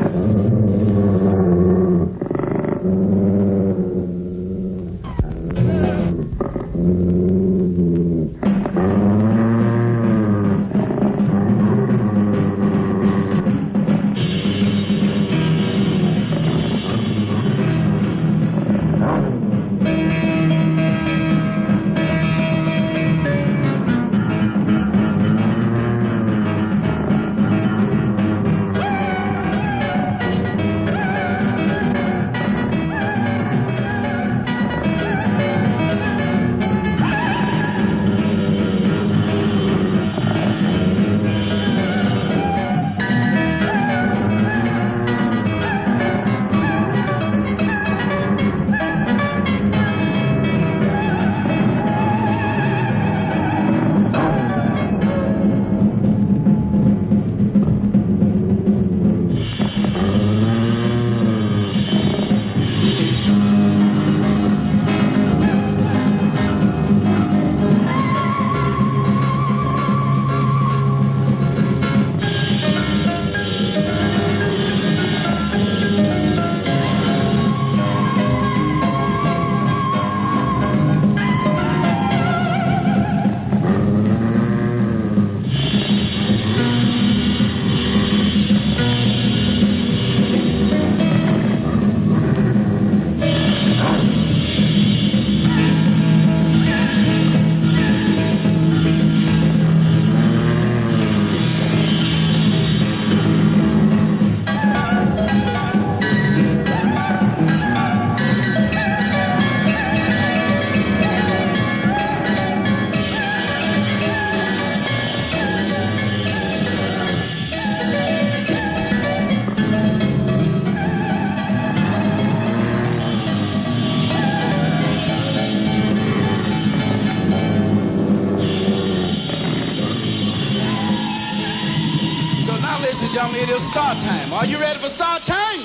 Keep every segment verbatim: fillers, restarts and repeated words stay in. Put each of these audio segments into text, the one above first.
It is start time. Are you ready for start time?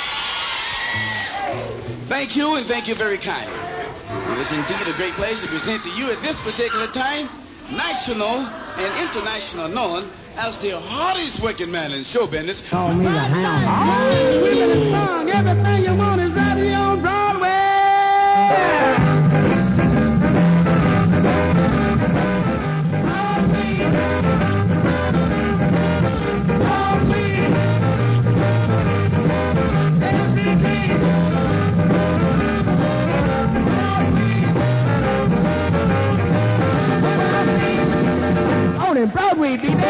Thank you, and thank you very kindly. It is indeed a great pleasure to present to you at this particular time, national and international known as the hardest working man in show business. Call me the hound. Oh, we got a song. Everything you want is ready on Broadway. Broadway, baby.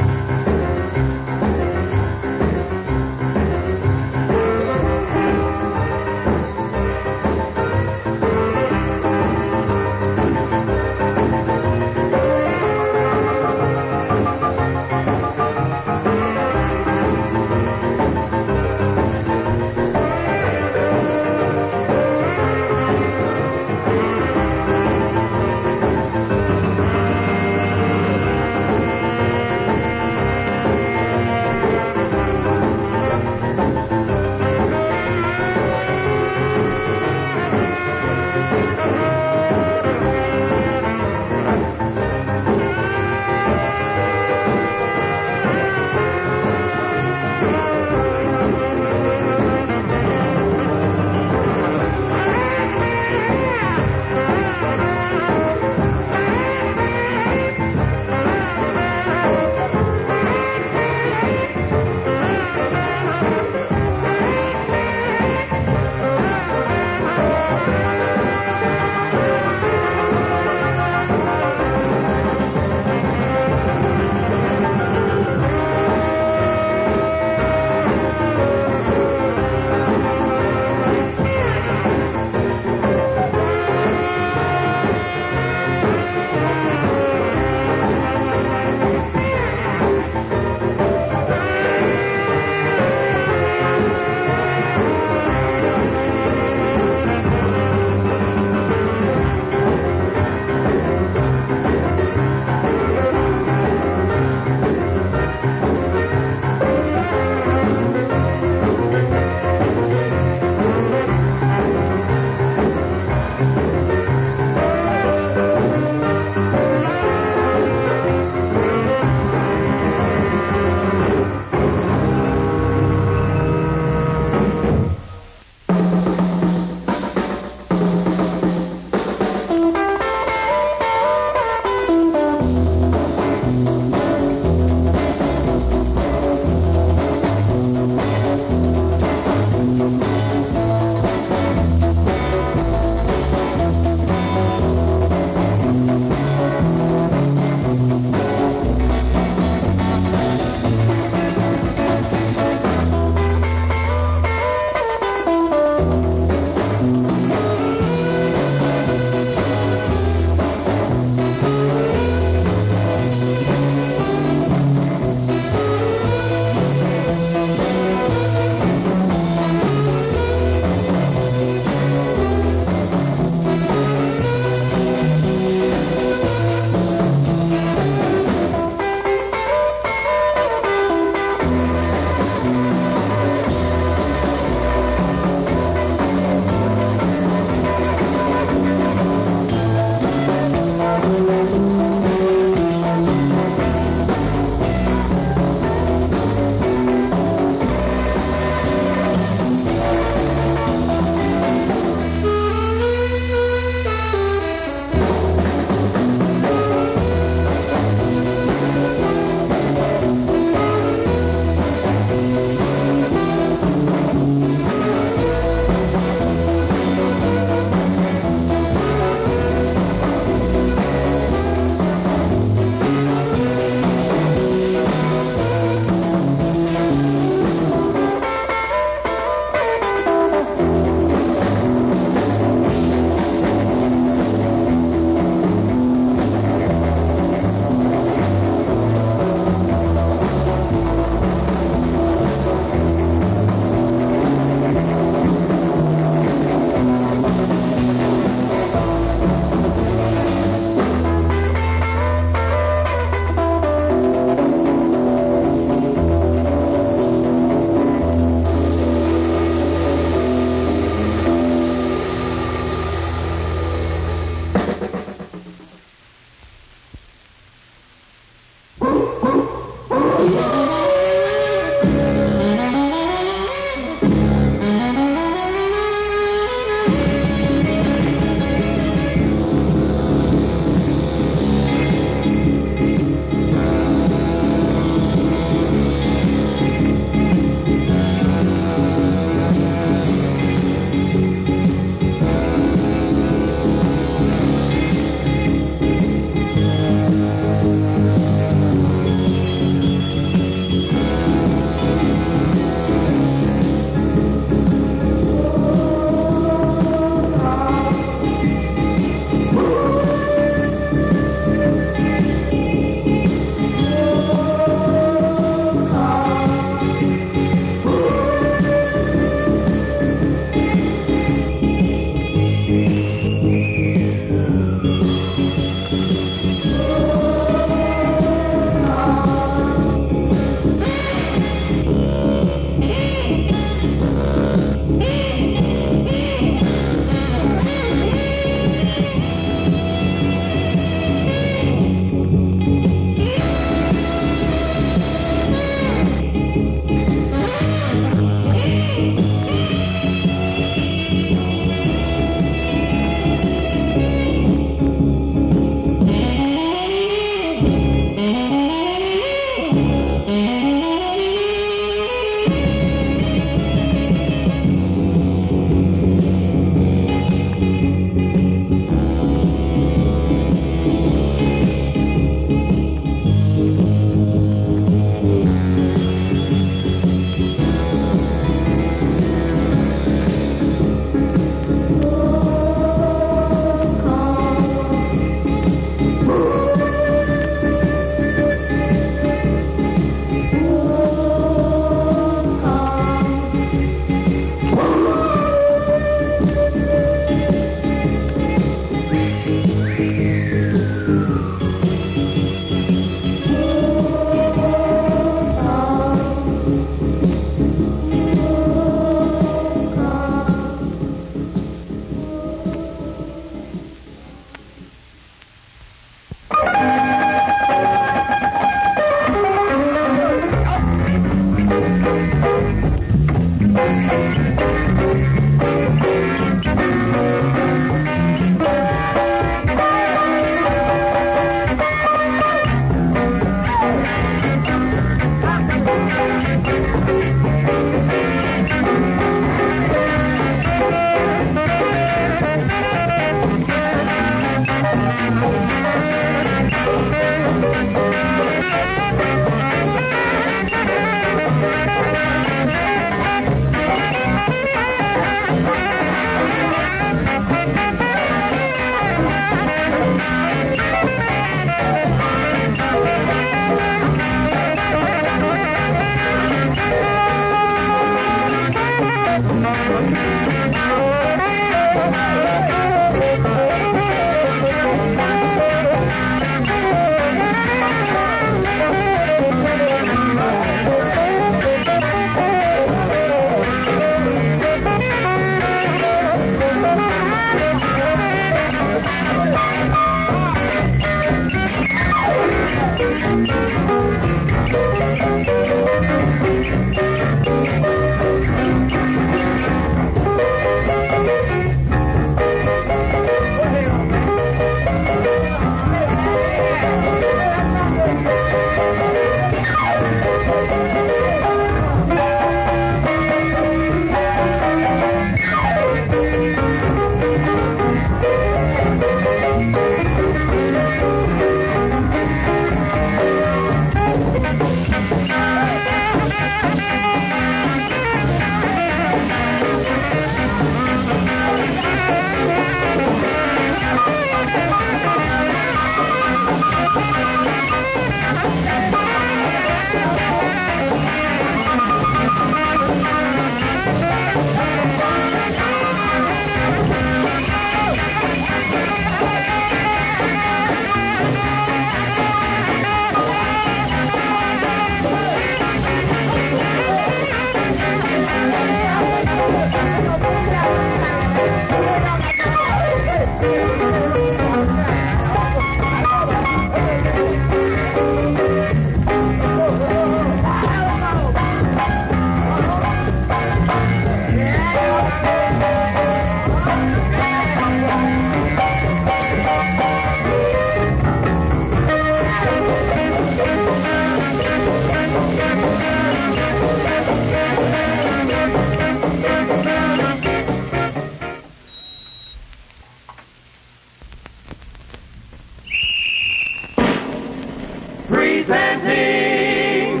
Presenting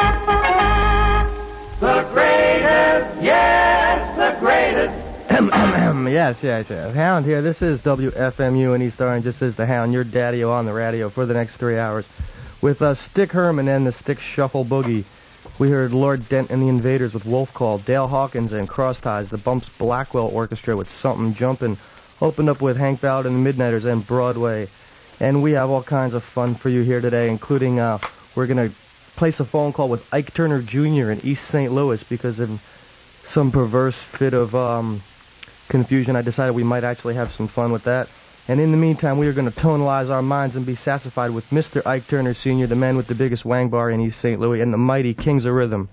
the greatest, yes, the greatest. Yes, yes, yes. Hound here. This is W F M U in East Orange. This is the Hound, your daddy-o on the radio for the next three hours. With uh, Stick Herman and the Stick Shuffle Boogie. We heard Lord Dent and the Invaders with Wolf Call, Dale Hawkins and Cross Ties, the Bumps Blackwell Orchestra with Something Jumpin', opened up with Hank Ballard and the Midnighters and Broadway. And we have all kinds of fun for you here today, including uh, we're going to place a phone call with Ike Turner Junior in East Saint Louis because of some perverse fit of um, confusion. I decided we might actually have some fun with that. And in the meantime, we are going to tonalize our minds and be sassified with Mister Ike Turner Senior, the man with the biggest wang bar in East Saint Louis, and the mighty Kings of Rhythm.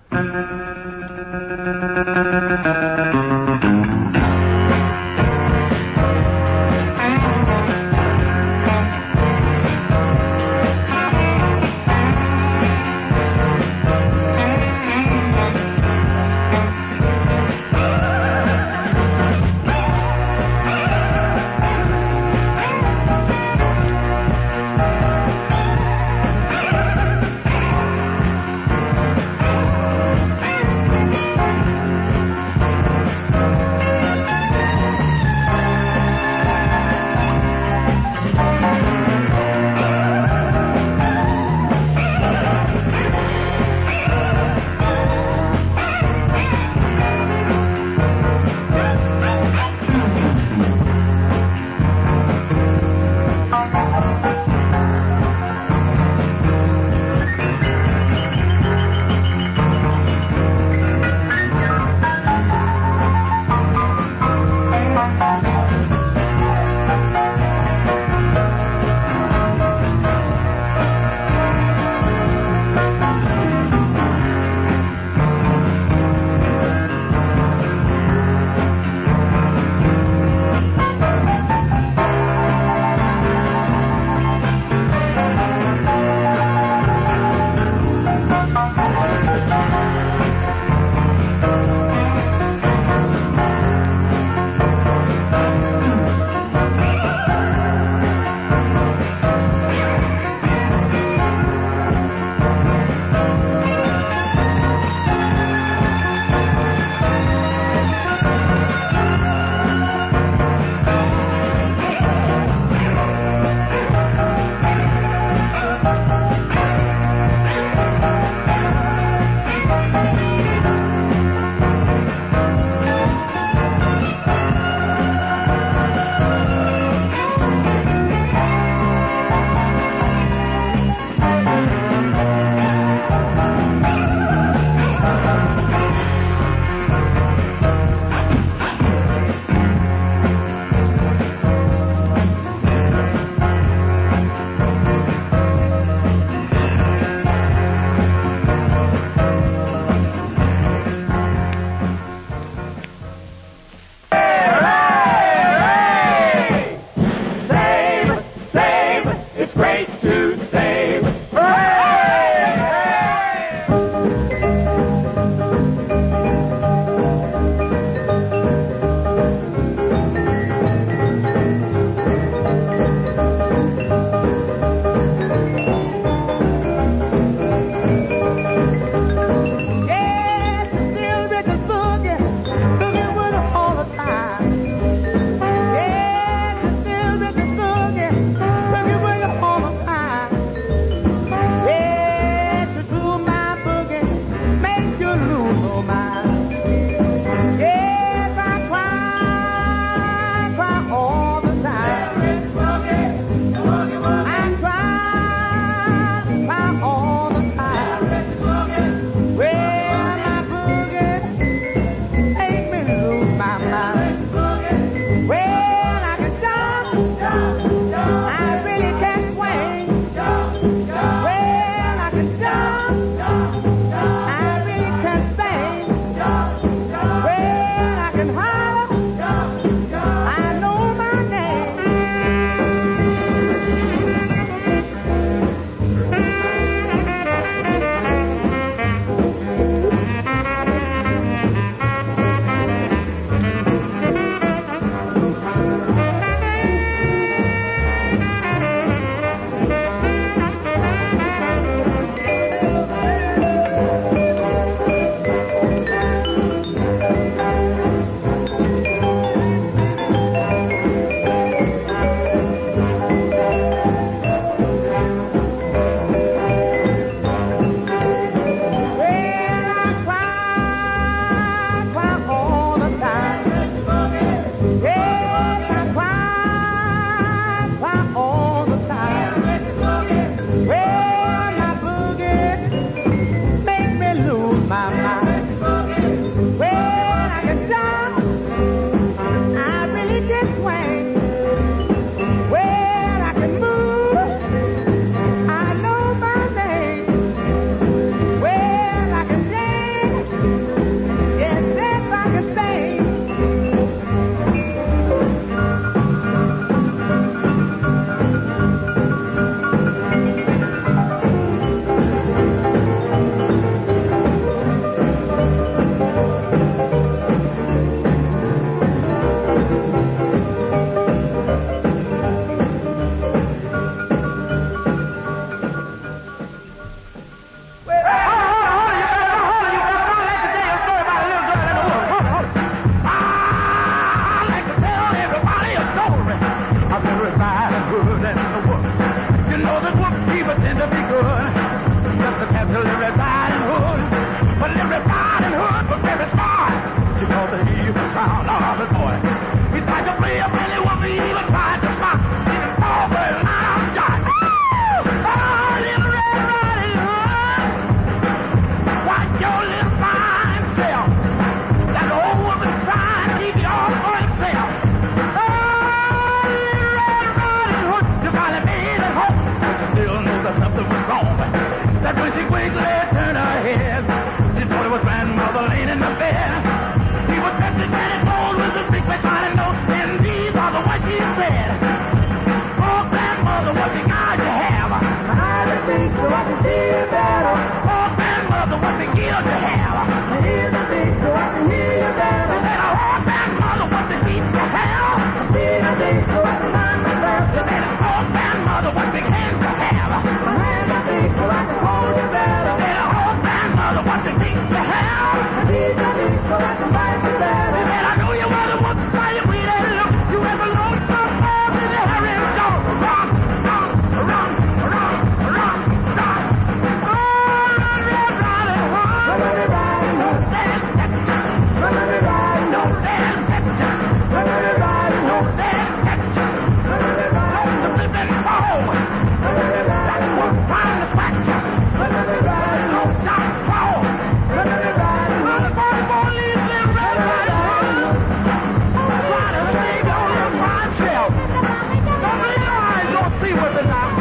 head. She thought it was grandmother laying in the bed. He was touching Granny Paul with a big shining nose, and these are the words she said. Oh, grandmother, what big eyes you have? My eyes are big so I can see you better. Oh, grandmother, what big ears you have? My ears are big so I can hear you better. I said, oh, grandmother, what big feet you have? My feet are big so I can find my best. I said, oh, grandmother, what big hands you have? My hands are big so I can hold you better. I said, oh, grandmother, what big teeth you have? My teeth are big so I can bite you better. I said, I know you were the one why you wait and look. You have a long time all in the hair and go. Run, run, run, run, run, run. Oh, run, run, run, and run. Run, run, run, and run. There's that time. Run, run, run, no, there's that time. Run, run, run, no, there's that time. Run, run, run, to slip and fall. Run, run, run, that's one time to scratch. Run, run, run, no shot calls. Run, run, run, run, the boy, boy, leaves them red, red, red. Try to stay on your fine shelf. Don't believe your eyes, don't see what's in there.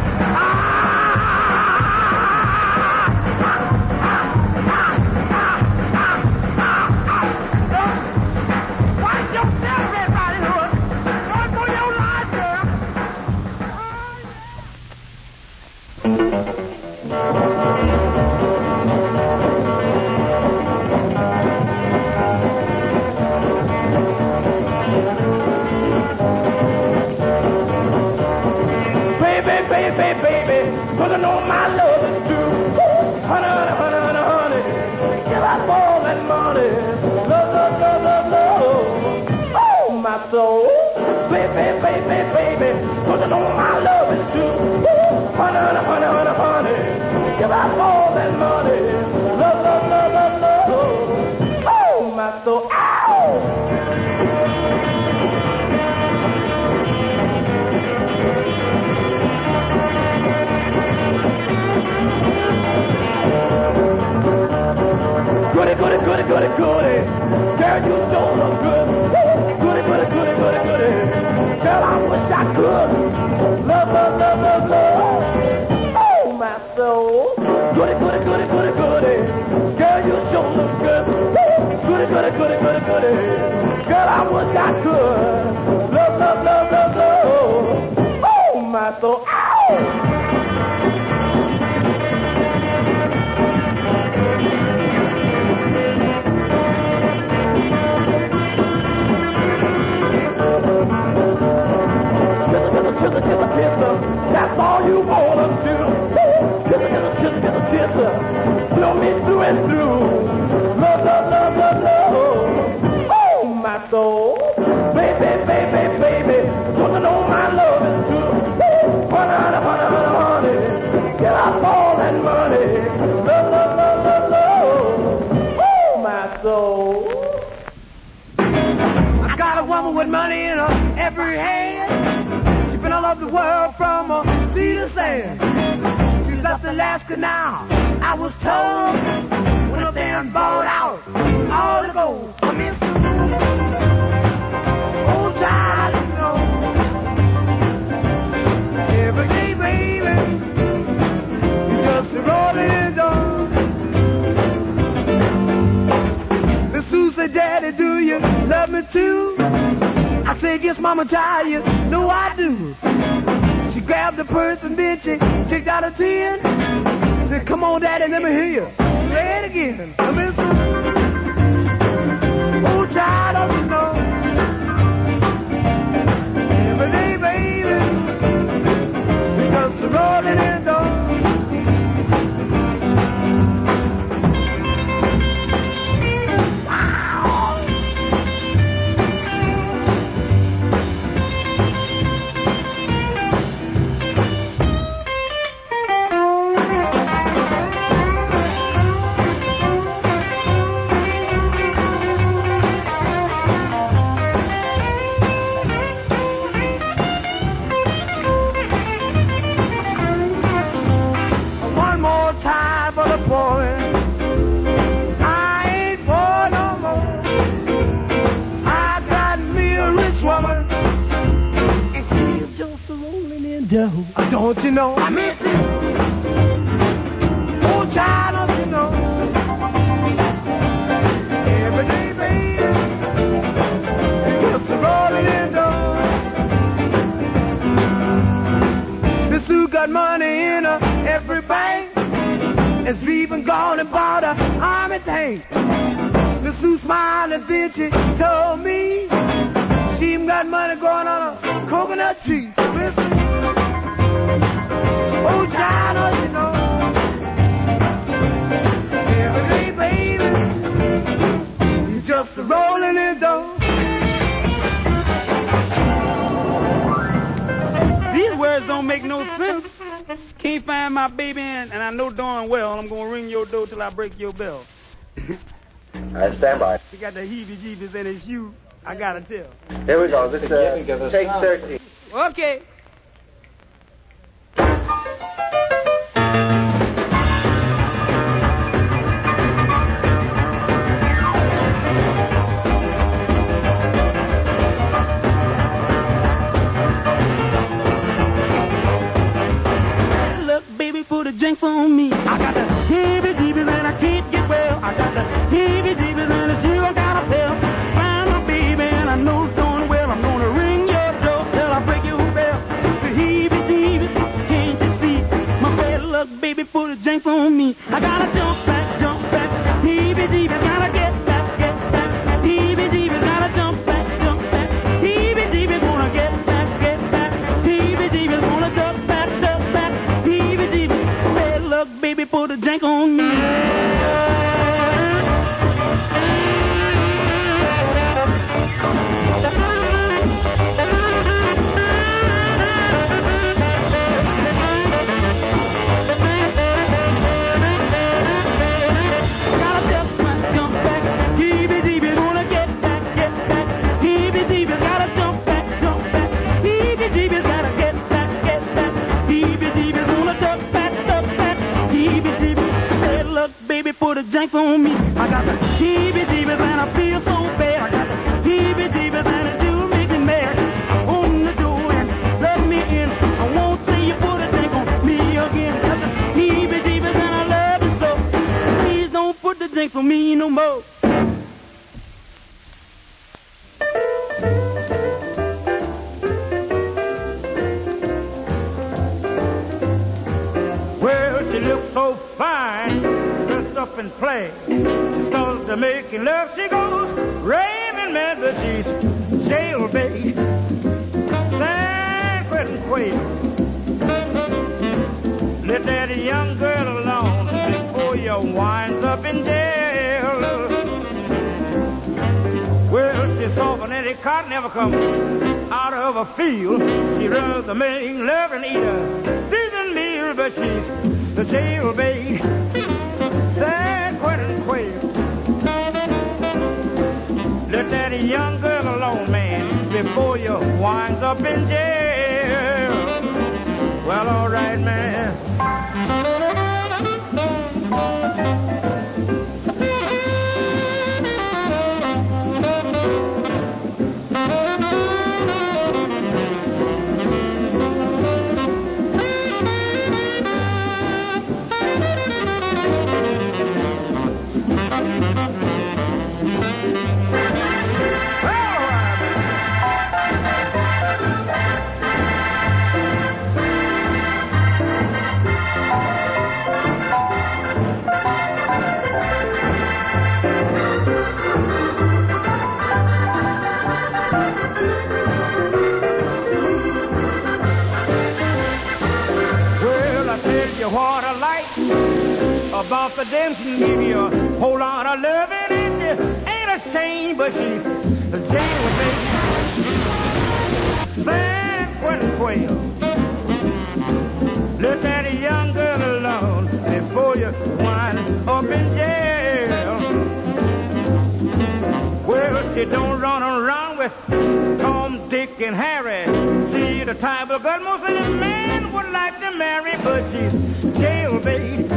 Watch yourself, Red Riding Hood. Run for your life, girl. Baby, baby, baby, cause I know my love is true. Honey, honey, honey, honey, honey, give up all that money. Love, love, love, love, love. Oh, my soul. Baby, baby, baby, cause I know my love is true. Honey, honey, honey, honey, honey, give up all that money. Love, love, love, love, love. Oh, my soul. Ow! Goody, goody, goody, goody, goody. Girl, you sure look good. Goody, goody, goody, goody, goody. Girl, I wish I could. Love, love, love, love, love. Oh, my soul. Goody, goody, goody, goody, goody. Girl, you sure look good. Goody, goody, goody, goody, goody. Girl, I wish I could. Love, love, love, love, love. Oh, my soul. Ow! Kisser, kisser, kisser, that's all you wanna do. Kisser, kisser, kisser, kisser, kisser, blow me through and through. Love, love, love, love, love. Oh, my soul. Baby, baby, baby, don't you know my love is true? Honey, honey, honey, honey, honey, get up all that money. Love, love, love, love, love. Oh, my soul. I got a woman with money in her every hand. Been all over the world from uh, sea to sand. She's up to Alaska now. I was told, went up there and bought out all the gold. I miss her. Old child, you know. Every day, baby, you just rolling it on. Miss Sue said, Daddy, do you love me too? I said, yes, Mama, child, you know I do. She grabbed the purse and then she checked out a ten. Said, come on, Daddy, let me hear you. Say it again. I miss her. Oh, child, don't you know? Every day, baby, we just rolling it on. Don't you know I miss it? Oh, child, don't you know? got money in her every bank. And she even gone and bought a army tank. Miss Sue smiled and then she told me she even got money growing on a coconut tree. Listen, oh child, don't you know? Every day, baby, you just a rolling in dough. These words don't make no sense. Can't find my baby, and, and I know darn well I'm gonna ring your door till I break your bell. I stand by. He got the heebie-jeebies in his shoe. I gotta tell. Here we go. This is uh, take thirteen. Okay. Put a jinx on me. I got the heebie-jeebies and I can't get well. I got the heebie-jeebies and the shoe I gotta tell. Find my baby and I know it's going well. I'm gonna ring your door till I break your bell. The heebie-jeebies, can't you see? My bad luck, baby, put a jinx on me. I gotta jump back, jump back. Heebie-jeebies, gotta get back, get back. Heebie-jeebies, gotta jump back, jump back. Heebie-jeebies, gonna get back, get back. Heebie-jeebies, gonna jump back, jump back. Heebie-jeebies. Look, baby, put a jank on me. Gotta jump back, jump back. Heebie-jeebies, wanna get back, get back. Heebie-jeebies, gotta jump back, jump back. Heebie-jeebies, gotta get back, get back. Heebie-jeebies, wanna jump back, jump back. Heebie-jeebies, hey, look, baby, put a jinx on me. I got the heebie-jeebies and I feel so bad. I got the heebie-jeebies and it do make me mad. Open the door and let me in. I won't see you put a jinx on me again. Got the heebie-jeebies and I love you so. Please don't put the jinx on me no more. She looks so fine, dressed up in play. She's close to making love. She goes raving mad, but she's jailbait. San Quentin Quayle. Let that young girl alone before you winds up in jail. Well, she's soft and any cotton never come out of a field. She runs to make love and eat a decent meal, but she's the jailbait, San Quentin Quayle. Let that young girl alone, man, before you winds up in jail. Well, all right, man. What I like about the dancing, give you a whole lot of loving, and she ain't ashamed, but she's a jailbait, San Quentin Quayle. Let that young girl alone before you wind up in jail. Well, she don't run around with Tom, Dick, and Harry. She the type of girl most any man would like to marry, but she's jailbait,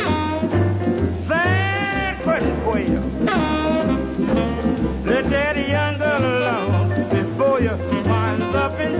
San Quentin Quayle. Let that young girl alone before you winds up in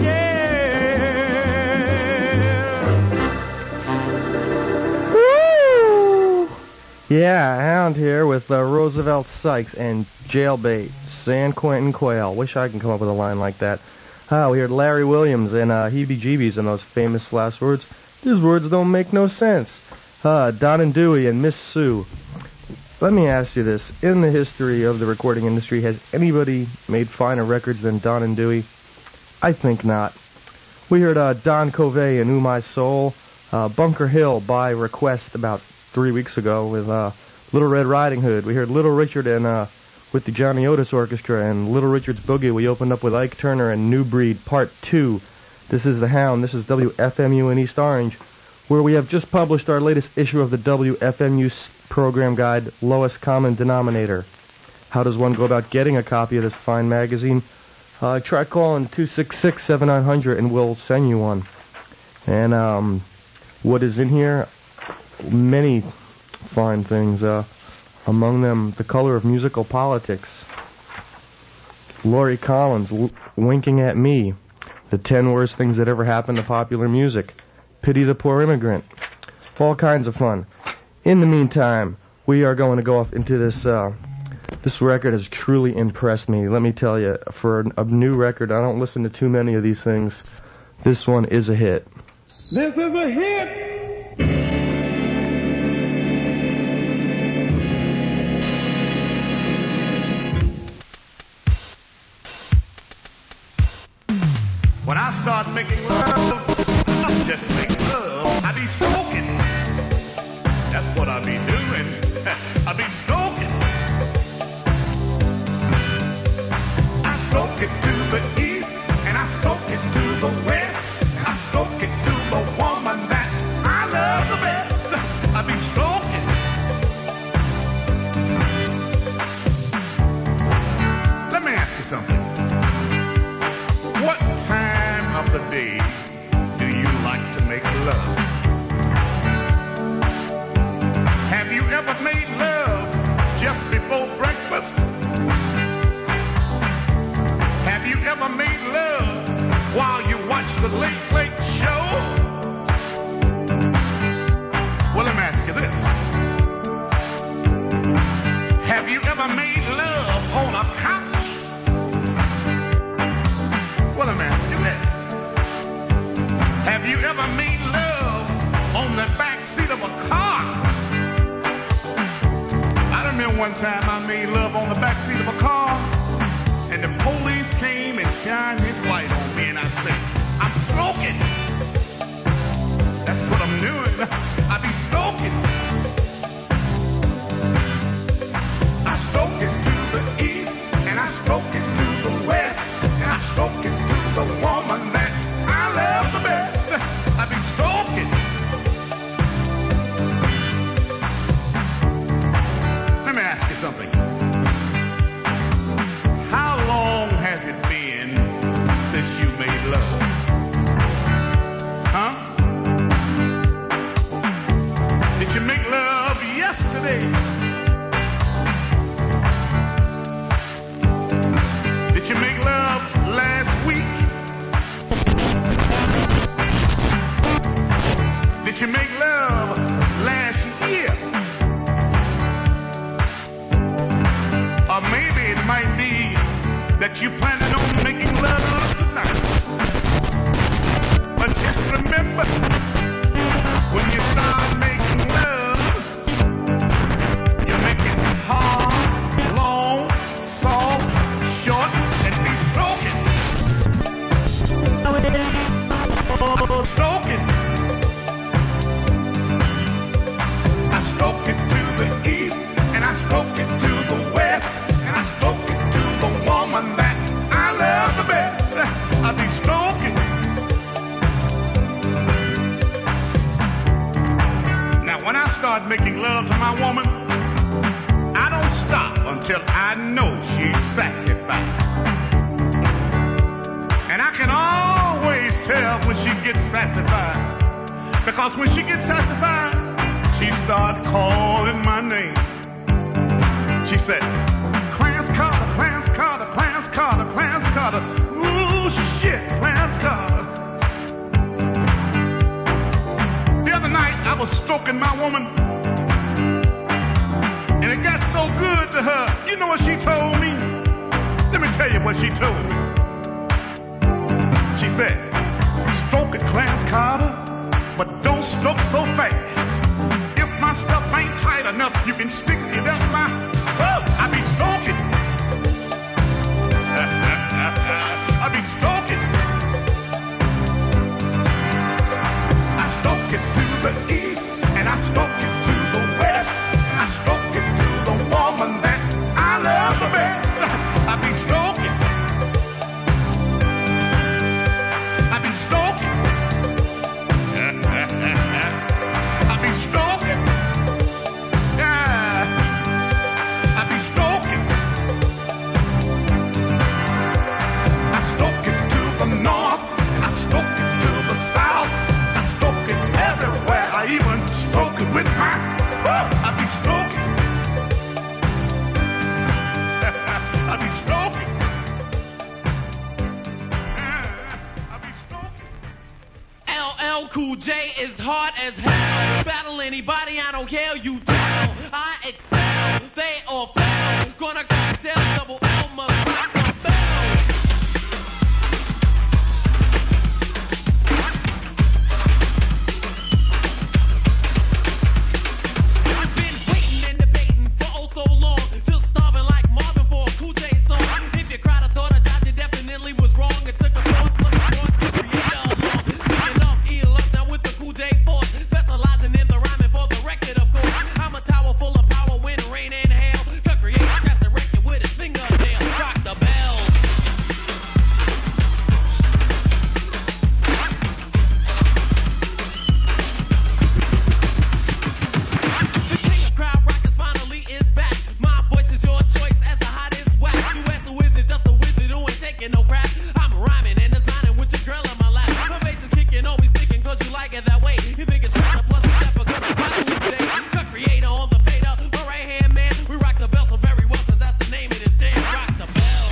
jail. Woo! Yeah, Hound here with uh, Roosevelt Sykes and Jailbait, San Quentin Quayle. Wish I could come up with a line like that. Ah, we heard Larry Williams and uh, Heebie-Jeebies and those famous last words. These words don't make no sense. Uh, Don and Dewey and Miss Sue. Let me ask you this. In the history of the recording industry, has anybody made finer records than Don and Dewey? I think not. We heard uh, Don Covey and Ooh My Soul, uh, Bunker Hill by request about three weeks ago with uh, Little Red Riding Hood. We heard Little Richard and uh, with the Johnny Otis Orchestra and Little Richard's Boogie. We opened up with Ike Turner and New Breed Part two. This is The Hound. This is W F M U in East Orange, where we have just published our latest issue of the W F M U program guide, Lowest Common Denominator. How does one go about getting a copy of this fine magazine? Uh, try calling two six six, seven nine zero zero and we'll send you one. And um, what is in here? Many fine things. Uh, among them, The Color of Musical Politics. Laurie Collins, w- Winking at Me. The ten Worst Things That Ever Happened to Popular Music. Pity the Poor Immigrant. All kinds of fun. In the meantime, we are going to go off into this... Uh, This record has truly impressed me. Let me tell you, for a new record, I don't listen to too many of these things. This one is a hit. This is a hit. When I start making love, I just make love. I be stroking. That's what I be doing. I be stroking. Stroke it to the east, and I stroke it to the west. I stroke it to the woman that I love the best. I be stroking. Let me ask you something. What time of the day do you like to make love? Have you ever made love just before breakfast? Have you ever made love while you watch the Late Late Show? Well, let me ask you this. Have you ever made love on a couch? Well, let me ask you this. Have you ever made love on the back seat of a car? I remember one time I made love on the back seat of a car. And the police came and shined his light on me, and I said, I'm stroking. That's what I'm doing. I be stroking. I stroke it to the east, and I stroke it to the west, and I stroke it to the woman that I love the best. I be stroking. Let me ask you something. How long has it been since you made love? Huh? Did you make love yesterday? Did you make love last week? Did you make love last year? Or maybe it might be that you planning on making love tonight. But just remember, when you start making love, you make it hard, long, soft, short, and be stroking. Stroking. I stroke it to the east, and I stroke it to the west, and I stroke it to the woman that I love the best. I be stroking. Now, when I start making love to my woman, I don't stop until I know she's satisfied. And I can always tell when she gets satisfied, because when she gets satisfied, she starts calling my name. She said, Clarence Carter, Clarence Carter, Clarence Carter, Clarence Carter. Ooh, shit, Clarence Carter. The other night, I was stroking my woman, and it got so good to her. You know what she told me? Let me tell you what she told me. She said, stroke it, Clarence Carter. but don't stroke so fast. If my stuff ain't tight enough, you can stick it up my, oh, I be stroking. I be stroking. I stroke it to the east, and I stroke it to the west. I stroke it to the woman that I love the best. I be stroking. I be stroking. I be stroking. Yeah. I be stroking. I stroke it to the north. I stroke it to the south. I stroke it everywhere. I even stroke it with my, oh, I be stroking. I be stroking. I be stroking. L L Cool J is hard as hell. Battle anybody, I don't care, you tell. I excel, they all fail. Gonna go tell double L must rock the bell. I've been waiting and debating for oh so long. Still starving like Marvin for a Cool J song. If you cried, I thought I died, you definitely was wrong. It took a force plus a force to create a along. Picking up, eating up now with the Cool J force. Specializing in the rhyming for the record, of course. I'm a tower full of power, wind, rain, and hail. To create a master record with his fingernail. Rock the bell. The king of crowd rockers finally is back. My voice is your choice as the hottest whack. You as a wizard, just a wizard who ain't taking no crap. I'm rhyming and designing with your girl in my lap. My bass is kicking, always sticking, cause you like it that way. You think it's fun, plus a step, because I'm right who say. The creator on the fader, my right hand man. We rock the bell so very well, cause that's the name of this jam. Rock the bell.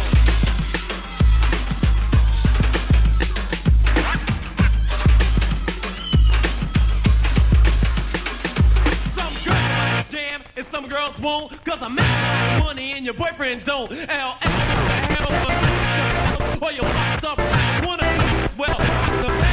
Some girls jam and some girls won't, cause I'm making money and your boyfriend don't. L L, what the hell, but or your wife up, one of them as well. Rock the bell.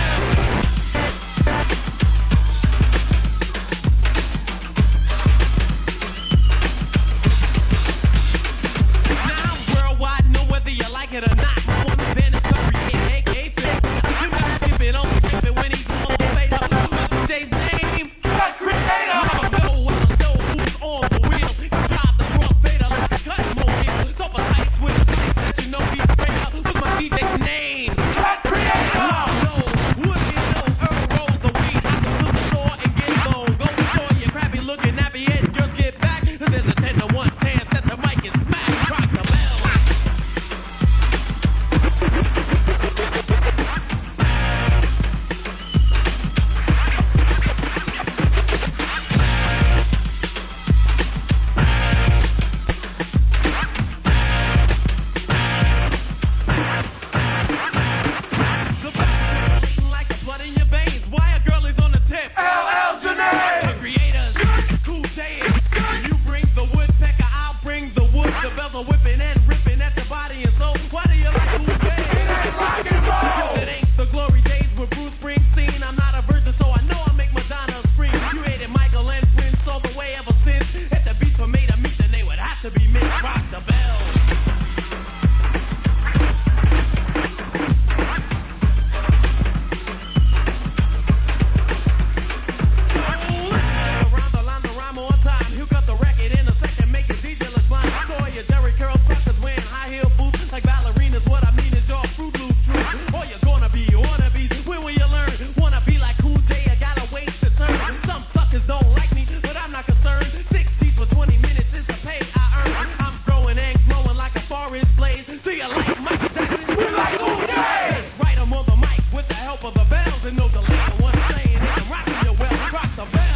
Now I'm worldwide, know whether you like it or not. On the band is creating A K fifty. You gotta skip it, only skip it when he's on the fader. What's Jay's name? The Creator. Know well, show who's on the wheel. He drive the cross fader like a cutting mobile. So for ice with a stick that you know he's straight up. What's my D J's name? The Creator. No, what do you know? Earl rolls the weed. I go to the store and get low. Go to the store, you're crappy looking nappy head. Girls get back. Cause there's a ten to one chance that the mic is smacked. Rock the bell. The back is like the blood in your veins. Why a girl is on the tip? L L Janae. The creators, Cool J. You bring the woodpecker, I'll bring the wood. The bells are whipping and ripping at your body and soul. Why do you like Cool J? Rock and roll. Because it ain't the glory days with Bruce Springsteen. I'm not a virgin, so I know I make Madonna scream. You hated Michael and Prince all the way ever since. If the beats were made to meet, then they would have to be mixed. Rock the bell. Around the line, the rhyme on time. He'll cut the record in a second, make his D J look blind. Saw your Jerry Curl suckers wearing high heel boots like ballerinas. What I mean is your Fruit Loop truth. Or you're gonna be, you wanna be. When will you learn? Wanna be like Cool J? I gotta wait to turn. Some suckers don't like me, but I'm not concerned. Six G's for twenty minutes is the pay I earn. I'm growing and glowing like a forest blaze. Do you like Michael Jackson? We like Cool J. Let's write 'em on the mic with the help of the bells and no delay. For what I'm saying, they can rock you well. Rock the bell.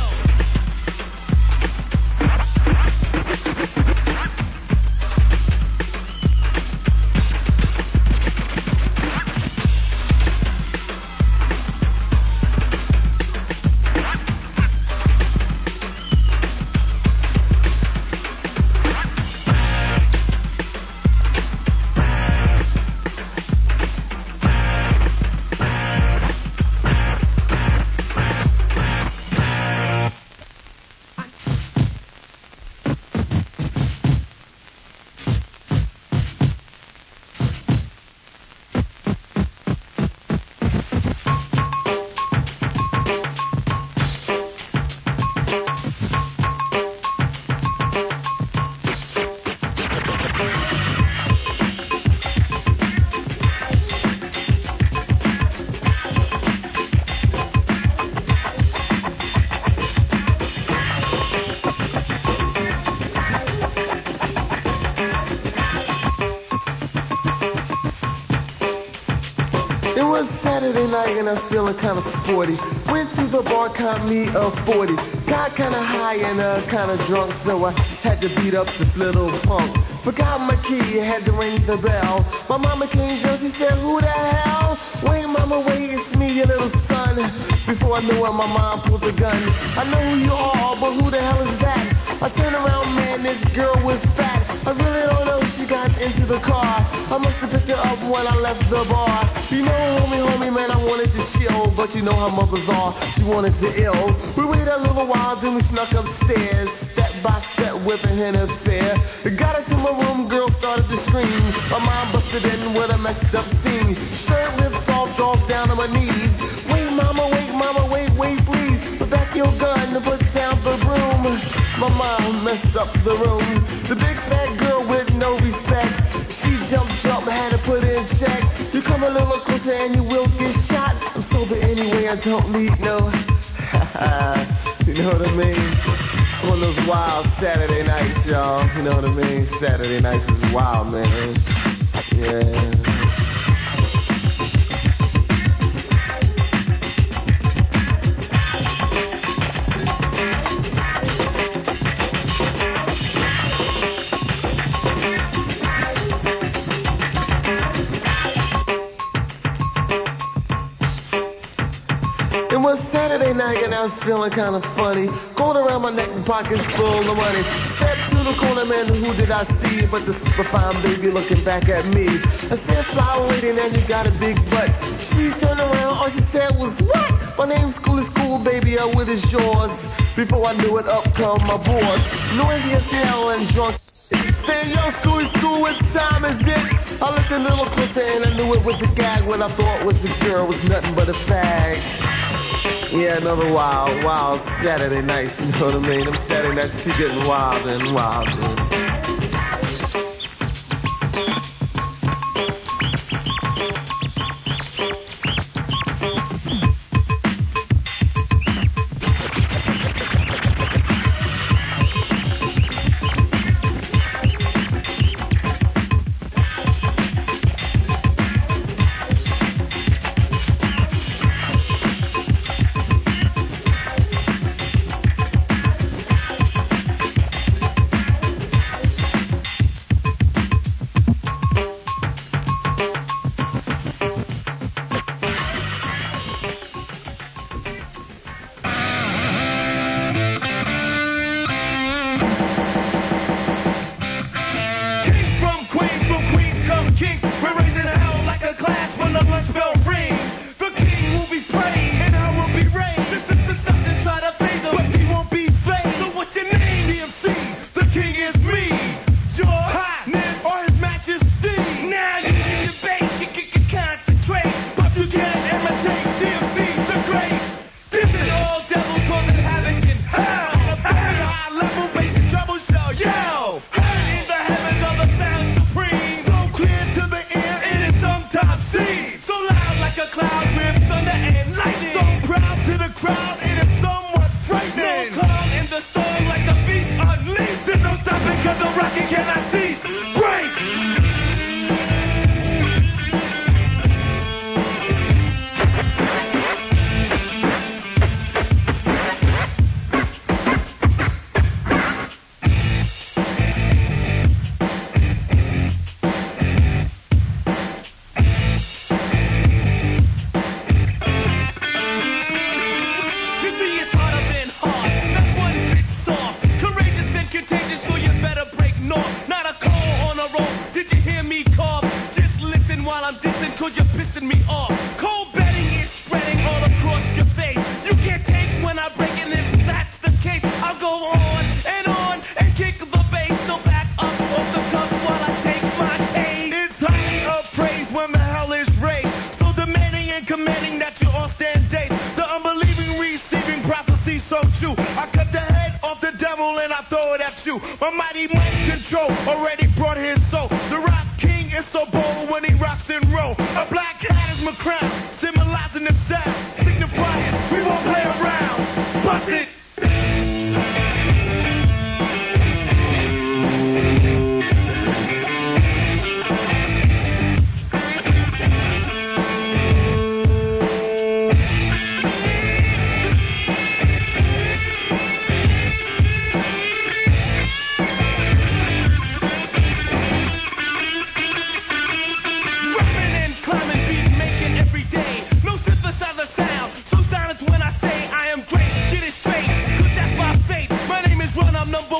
It was Saturday night and I was feeling kind of sporty. Went to the bar, caught me a forty. Got kind of high and uh, kind of drunk, so I had to beat up this little punk. Forgot my key, had to ring the bell. My mama came down, she said, who the hell? Wait, mama, wait, it's me, your little son. Before I knew it, my mom pulled the gun. I know who you are, but who the hell is that? I turned around, man, this girl was fat. I really don't know if she got into the car. I must have picked her up when I left the bar. You know, homie, homie, man, I wanted to chill, but you know how mothers are, she wanted to ill. We waited a little while, then we snuck upstairs, step by step, whipping in a fair. Got into my room, girl started to scream. My mom busted in with a messed up scene. Shirt ripped off, dropped down on my knees. Wait, mama, wait, mama, wait, wait, please. Put back your gun and put down the broom. My mom messed up the room. The big fat girl with no respect. She jumped, jumped, had to put in check. You come a little closer and you will get shot. I'm sober anyway, I don't need no. You know what I mean? It's one of those wild Saturday nights, y'all. You know what I mean? Saturday nights is wild, man. Yeah. It was Saturday night and I was feeling kind of funny. Going around my neck and pockets full of money. Stepped to the corner, man, who did I see? But the super fine baby looking back at me. I said, flower lady, and you got a big butt. She turned around, all she said was, what? My name's Cool Cool, baby, uh, what is yours? Before I knew it, up come my boss. Noisy as hell and drunk. Say, yo, Schooly School, what time is it? I looked a little closer and I knew it was a gag. What I thought was a girl was nothing but a fag. Yeah, another wild, wild Saturday night, you know what I mean? Them Saturday nights keep getting wild and wild, dude.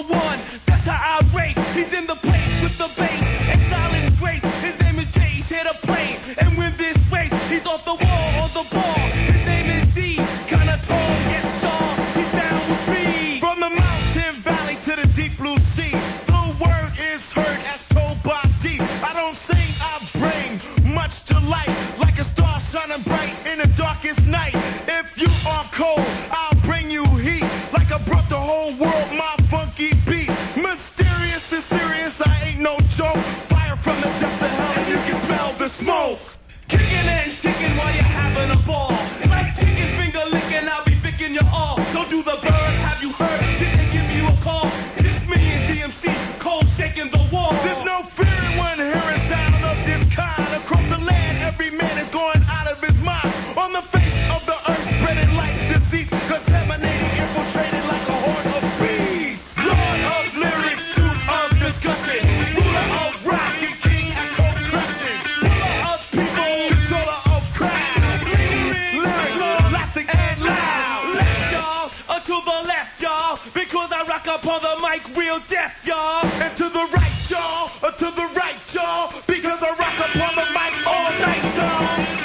one. That's how I rate. He's in the place with the bass and style and grace. His name is Jay. He's here to play and win this race. He's off the wall on the ball. His name is D. Kinda tall, yes tall. He's down with me. From the mountain valley to the deep blue sea, the word is heard as told by D. I don't sing, I bring much to light, like a star shining bright in the darkest night. If you are cold, I'll bring you heat, like I brought the whole world my funky beat. Mysterious and serious, I ain't no joke. Fire from the depths of hell and you can smell the smoke. Kicking and ticking while you're having a ball. Like chicken finger licking, I'll be picking you off. Don't do the bird, have you heard? Did they give you a call? It's me and D M C, cold shaking the wall. There's no fear in one hearing sound of this kind. Across the land, every man is going out of his mind. On the face of the earth, spreading like disease, contaminating, infiltrating like a horde of bees. Lord of lyrics, truth of discussion, ruler of rock and king and cold crushing, ruler of people, controller of crowd, lyrics lasting and loud. Left y'all, or to the left y'all, because I rock up on the mic real deaf y'all. And to the right y'all, or to the right y'all, because I rock up on the mic all night y'all.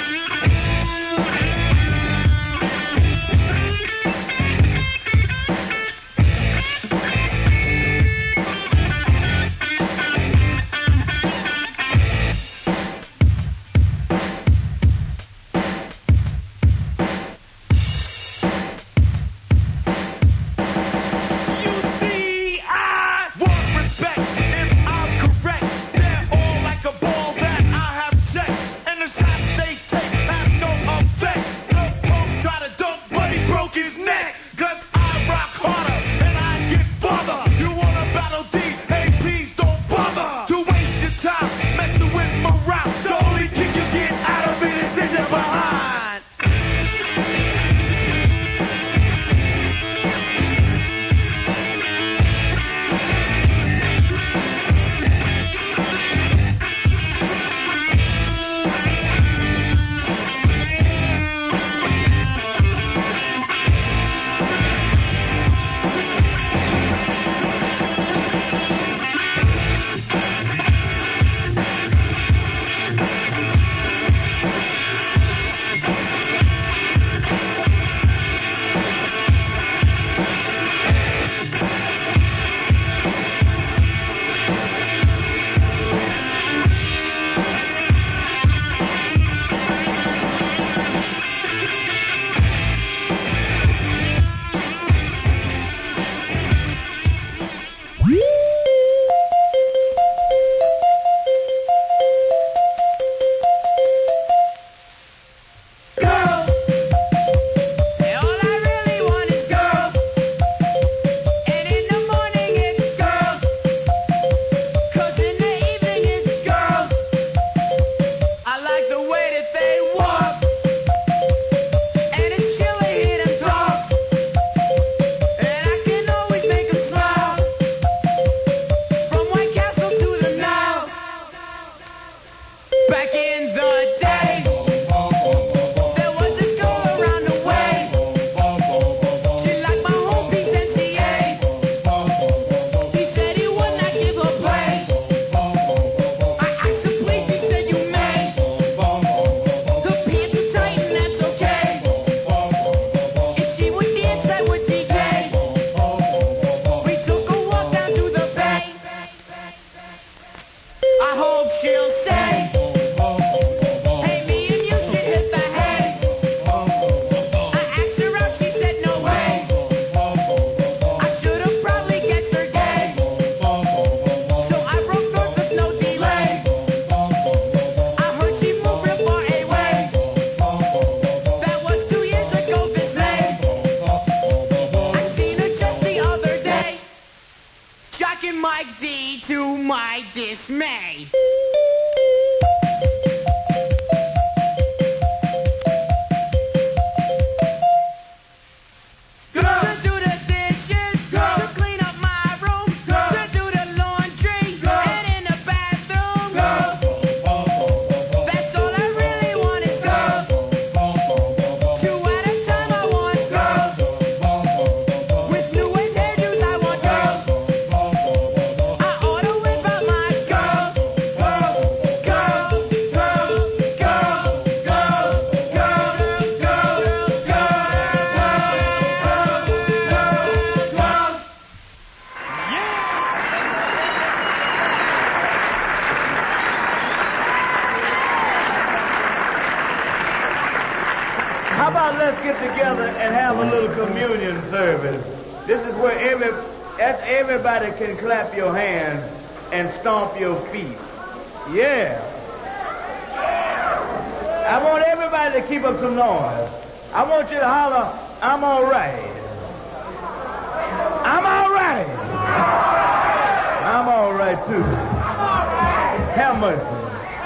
let's get together and have a little communion service. This is where every that's everybody can clap your hands and stomp your feet. Yeah. I want everybody to keep up some noise. I want you to holler, I'm all right. I'm all right. I'm all right, too. Have mercy.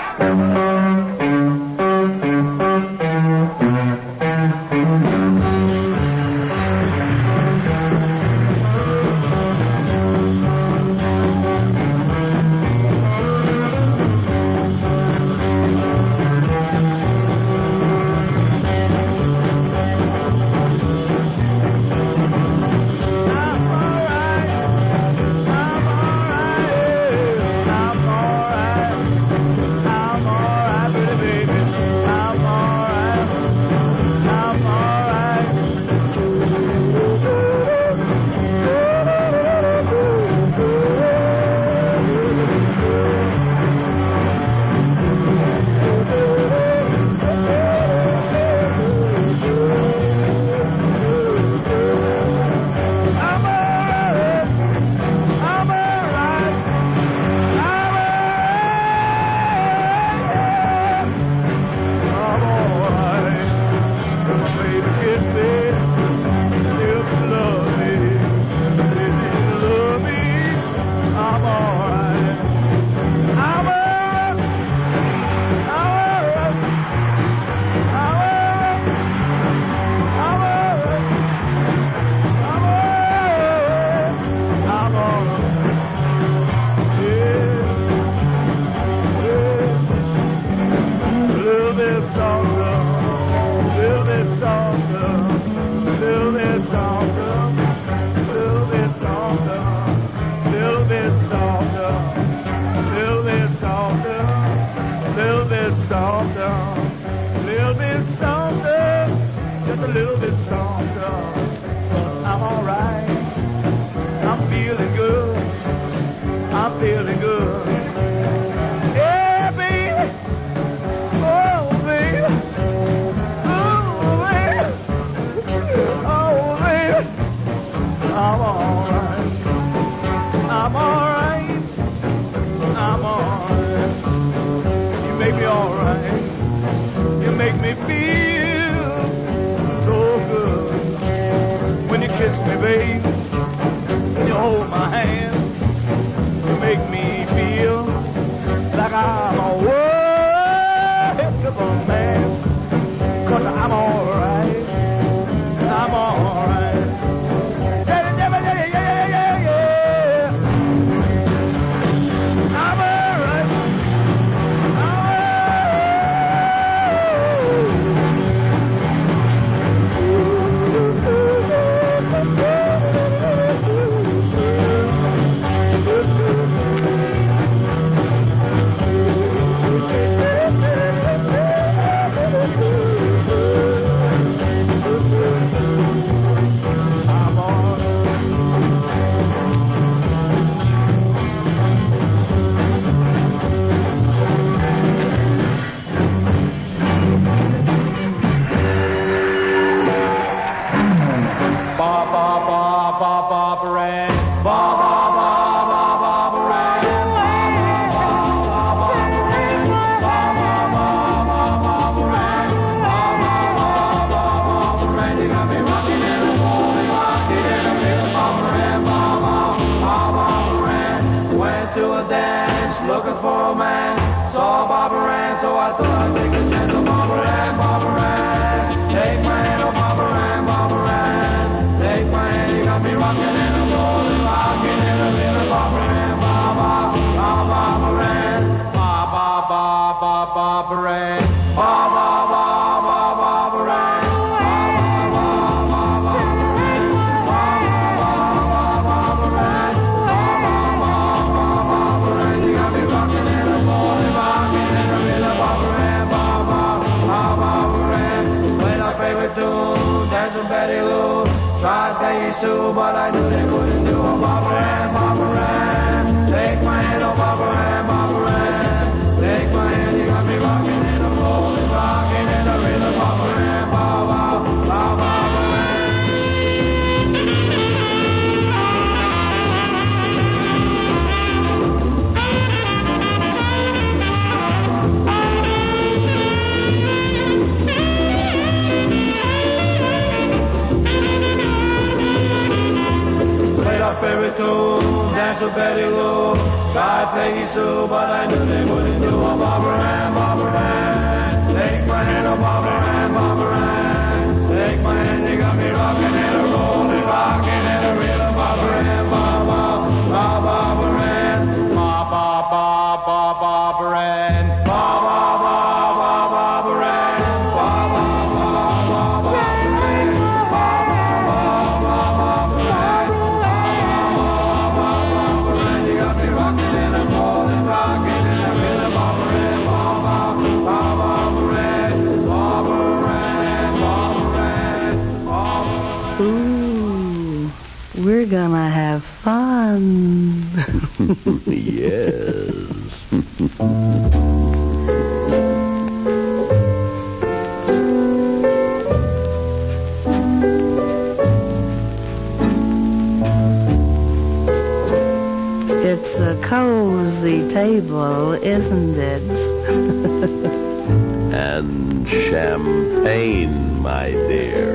But I knew they couldn't do a Barbara Ann, Barbara Ann. Take my hand, oh Barbara Ann, Barbara Ann. Take my hand, you got me rocking in the floor, rocking in the rhythm, Barbara Ann, Barbara, to Betty Lou. Tried Peggy Sue, but I knew they wouldn't do. Oh, Barbara Ann, Barbara Ann. Take my hand, oh, Barbara Ann, Barbara Ann. Take my hand, you got me rocking and a rolling, rocking and a reeling. Barbara Ann, Barbara, Barbara Ann. Ba, ba, ba, ba, Barbara Ann. Ba, ba, ba, ba, Barbara Ann. Ba, ba, ba, ba, Barbara Ann. Ba, ba, ba, ba, Barbara Ann. You got me rocking and a rolling, rocking and a reeling. Barbara Ann, Barbara, Barbara Ann. Barbara Ann, Barbara Ann, Barbara. Ooh, we're gonna have fun. Yes. It's a cozy table, isn't it? And champagne, my dear.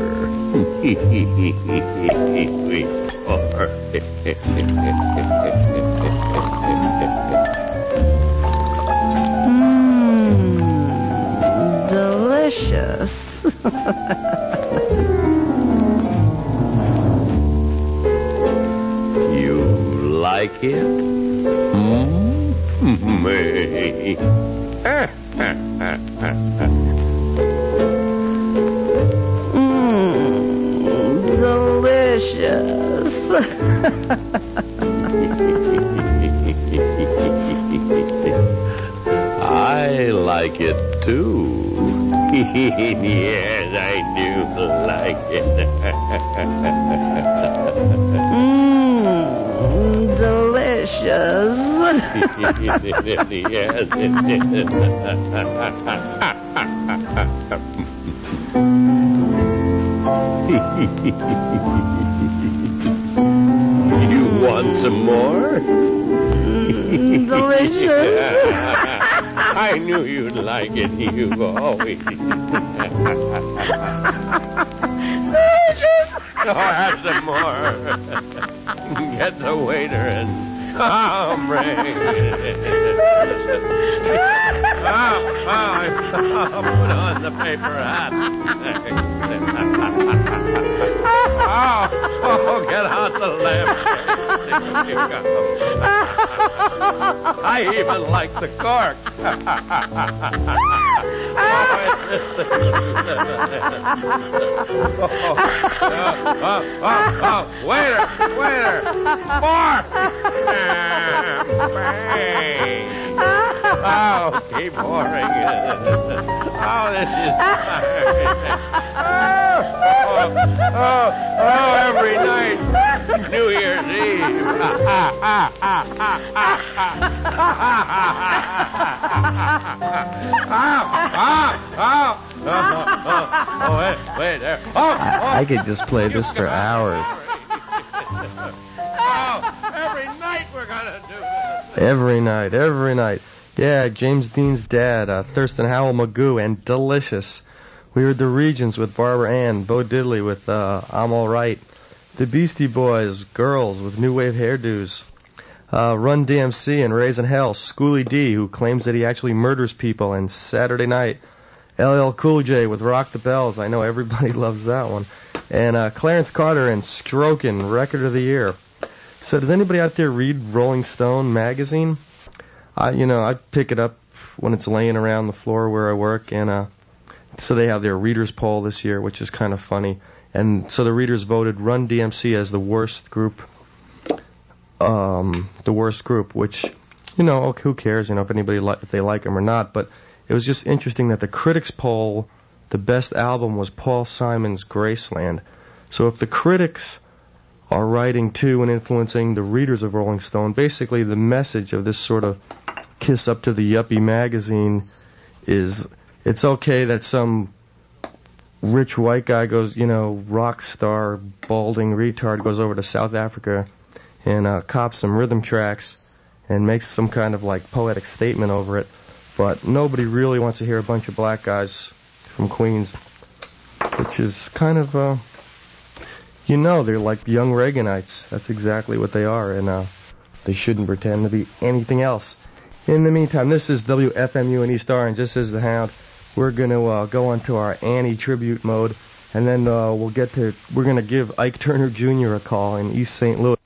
Mmm, delicious. You like it? Hmm? Mmm, delicious. I like it too. Yes, I do like it. Mmm, delicious. Yes, it is. You want some more? Mm, delicious. I knew you'd like it. You always. Delicious. Oh, have some more. Get the waiter and hombre. Oh, oh, oh, put on the paper hat. Oh, oh, get out the lamp. I even like the cork. Oh, oh, oh, oh, waiter, waiter, more champagne. Oh, keep pouring it. Oh, this is oh, oh, oh, every night, New Year's Eve. Oh, wait, wait there. Oh, oh. I could just play this for hours. Oh, every night we're gonna do this. Every night, every night. Yeah, James Dean's dad, uh, Thurston Howell Magoo, and Delicious. We heard the Regions with Barbara Ann, Bo Diddley with uh, I'm All Right, the Beastie Boys, Girls with New Wave hairdos, uh, Run D M C and Raising Hell, Schoolie D, who claims that he actually murders people, and Saturday Night, L L Cool J with Rock the Bells. I know everybody loves that one. And uh, Clarence Carter and Strokin', Record of the Year. So does anybody out there read Rolling Stone magazine? I, you know, I pick it up when it's laying around the floor where I work, and uh, so they have their readers poll this year, which is kind of funny. And so the readers voted Run D M C as the worst group, um, the worst group. Which, you know, who cares? You know, if anybody li- if they like them or not. But it was just interesting that the critics poll, the best album was Paul Simon's Graceland. So if the critics are writing to and influencing the readers of Rolling Stone, basically the message of this sort of kiss up to the yuppie magazine is it's okay that some rich white guy goes, you know, rock star, balding retard goes over to South Africa and uh, cops some rhythm tracks and makes some kind of like poetic statement over it. But nobody really wants to hear a bunch of black guys from Queens, which is kind of, uh, you know, they're like young Reaganites. That's exactly what they are. And uh, They shouldn't pretend to be anything else. In the meantime, this is W F M U in East Orange. This is the Hound. We're going to uh, go into our Annie tribute mode, and then uh, we'll get to, we're going to give Ike Turner Junior a call in East Saint Louis.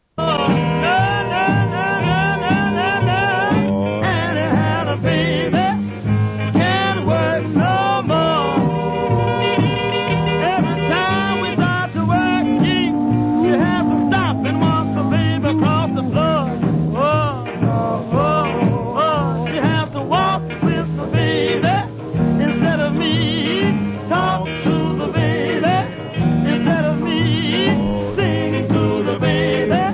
Talk to the baby instead of me. Sing to the baby.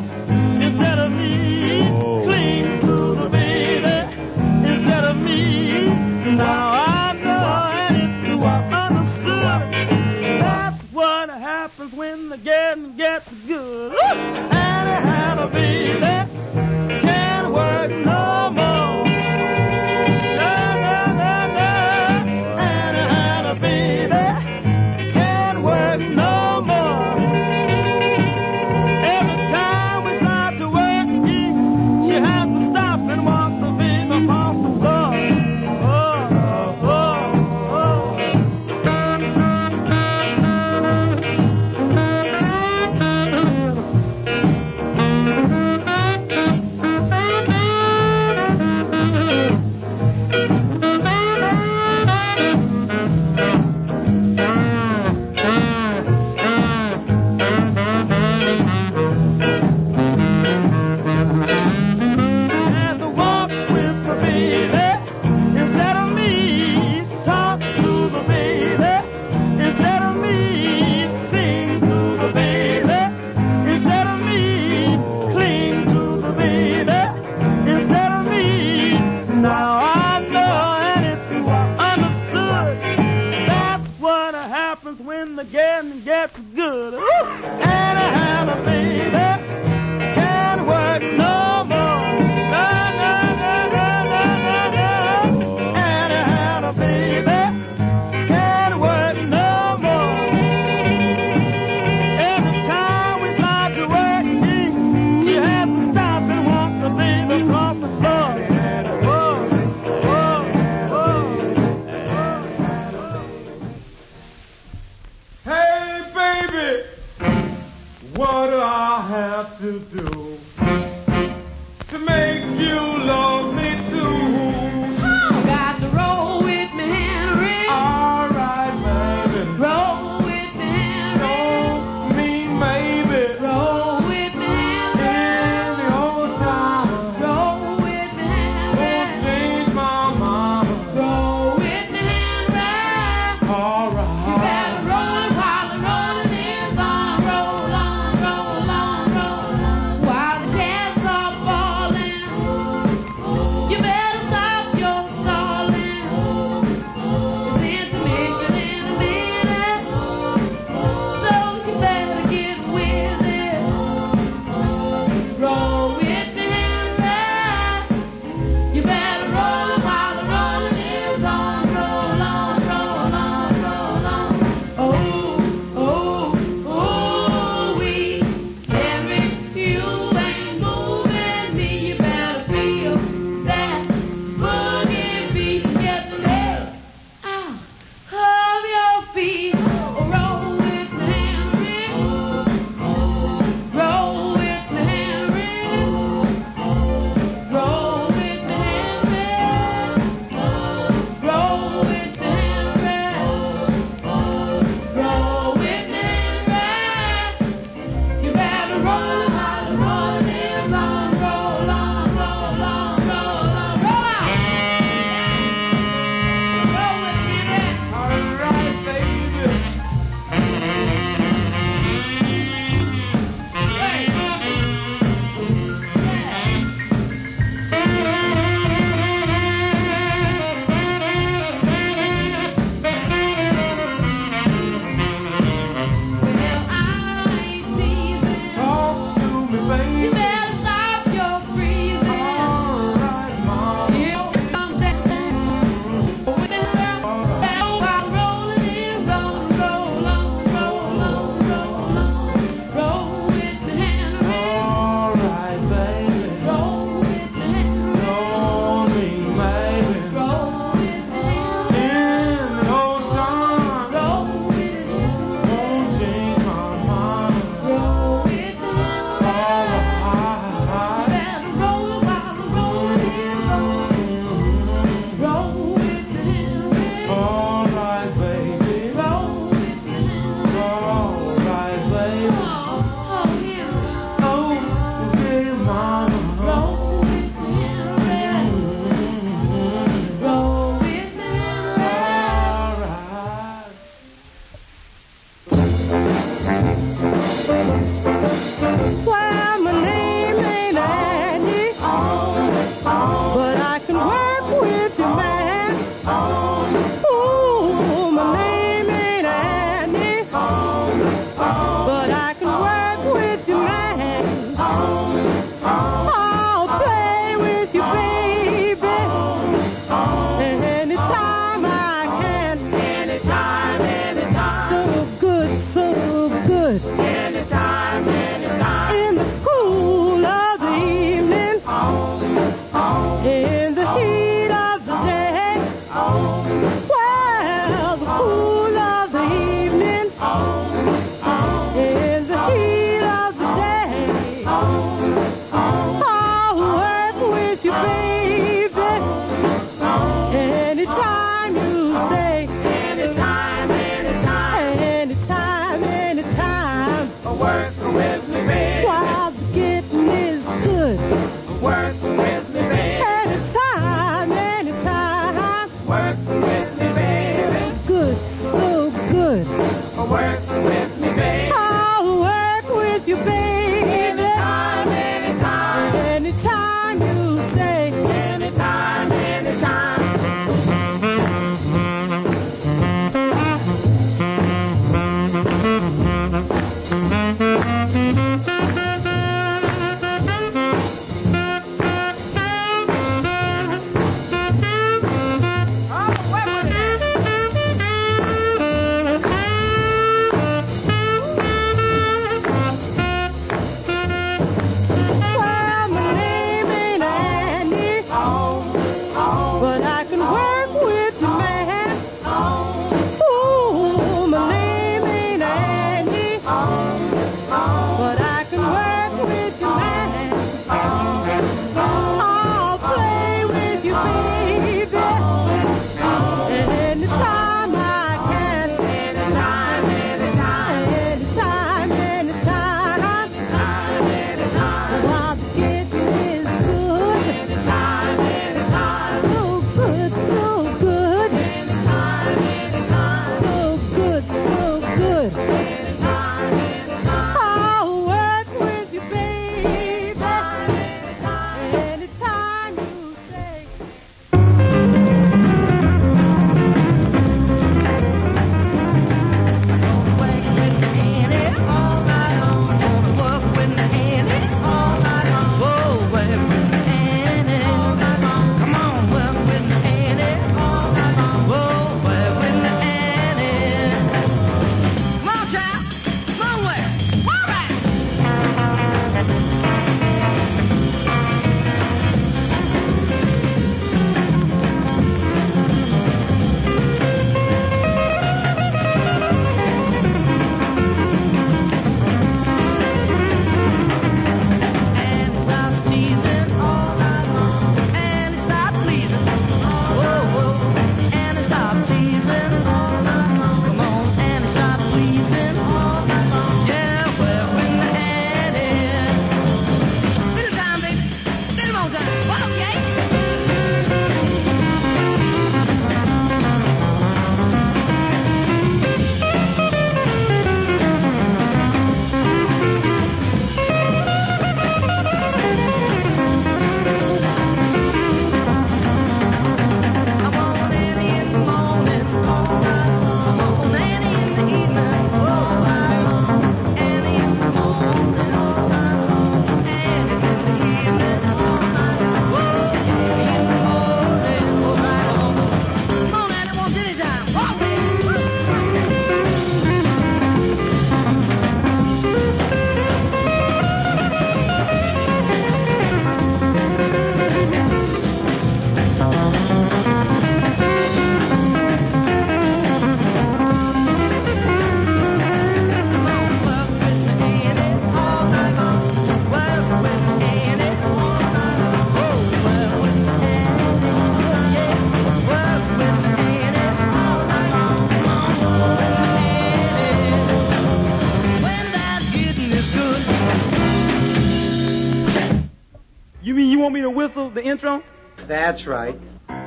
The intro? That's right.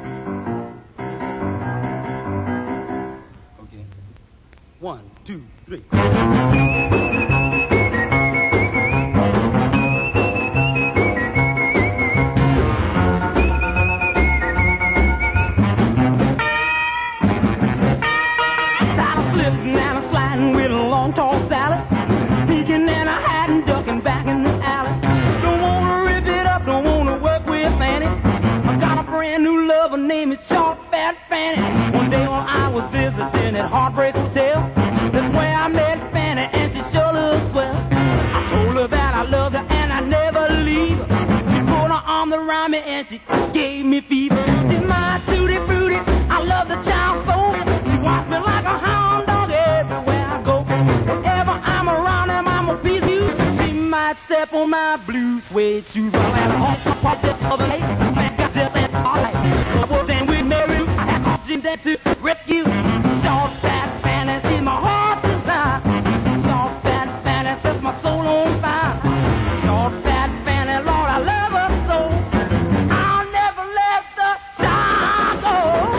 Okay. One, two, three. Name is Short Fat Fanny. One day when I was visiting at Heartbreak Hotel, that's where I met Fanny, and she sure looked swell. I told her that I loved her and I never leave her. She put her arm around me and she gave me fever. She's my tutti frutti, I love the child so. She walks me like a hound dog everywhere I go. Whenever I'm around him, I'm a piece of you. She might step on my blue suede shoes. Well, I'm off my part just for the late. Just and all right. That to rescue Short Fat Fanny, she's my heart's desire. Short Fat Fanny sets my soul on fire. Short Fat Fanny, Lord, I love her so. I'll never let the time go.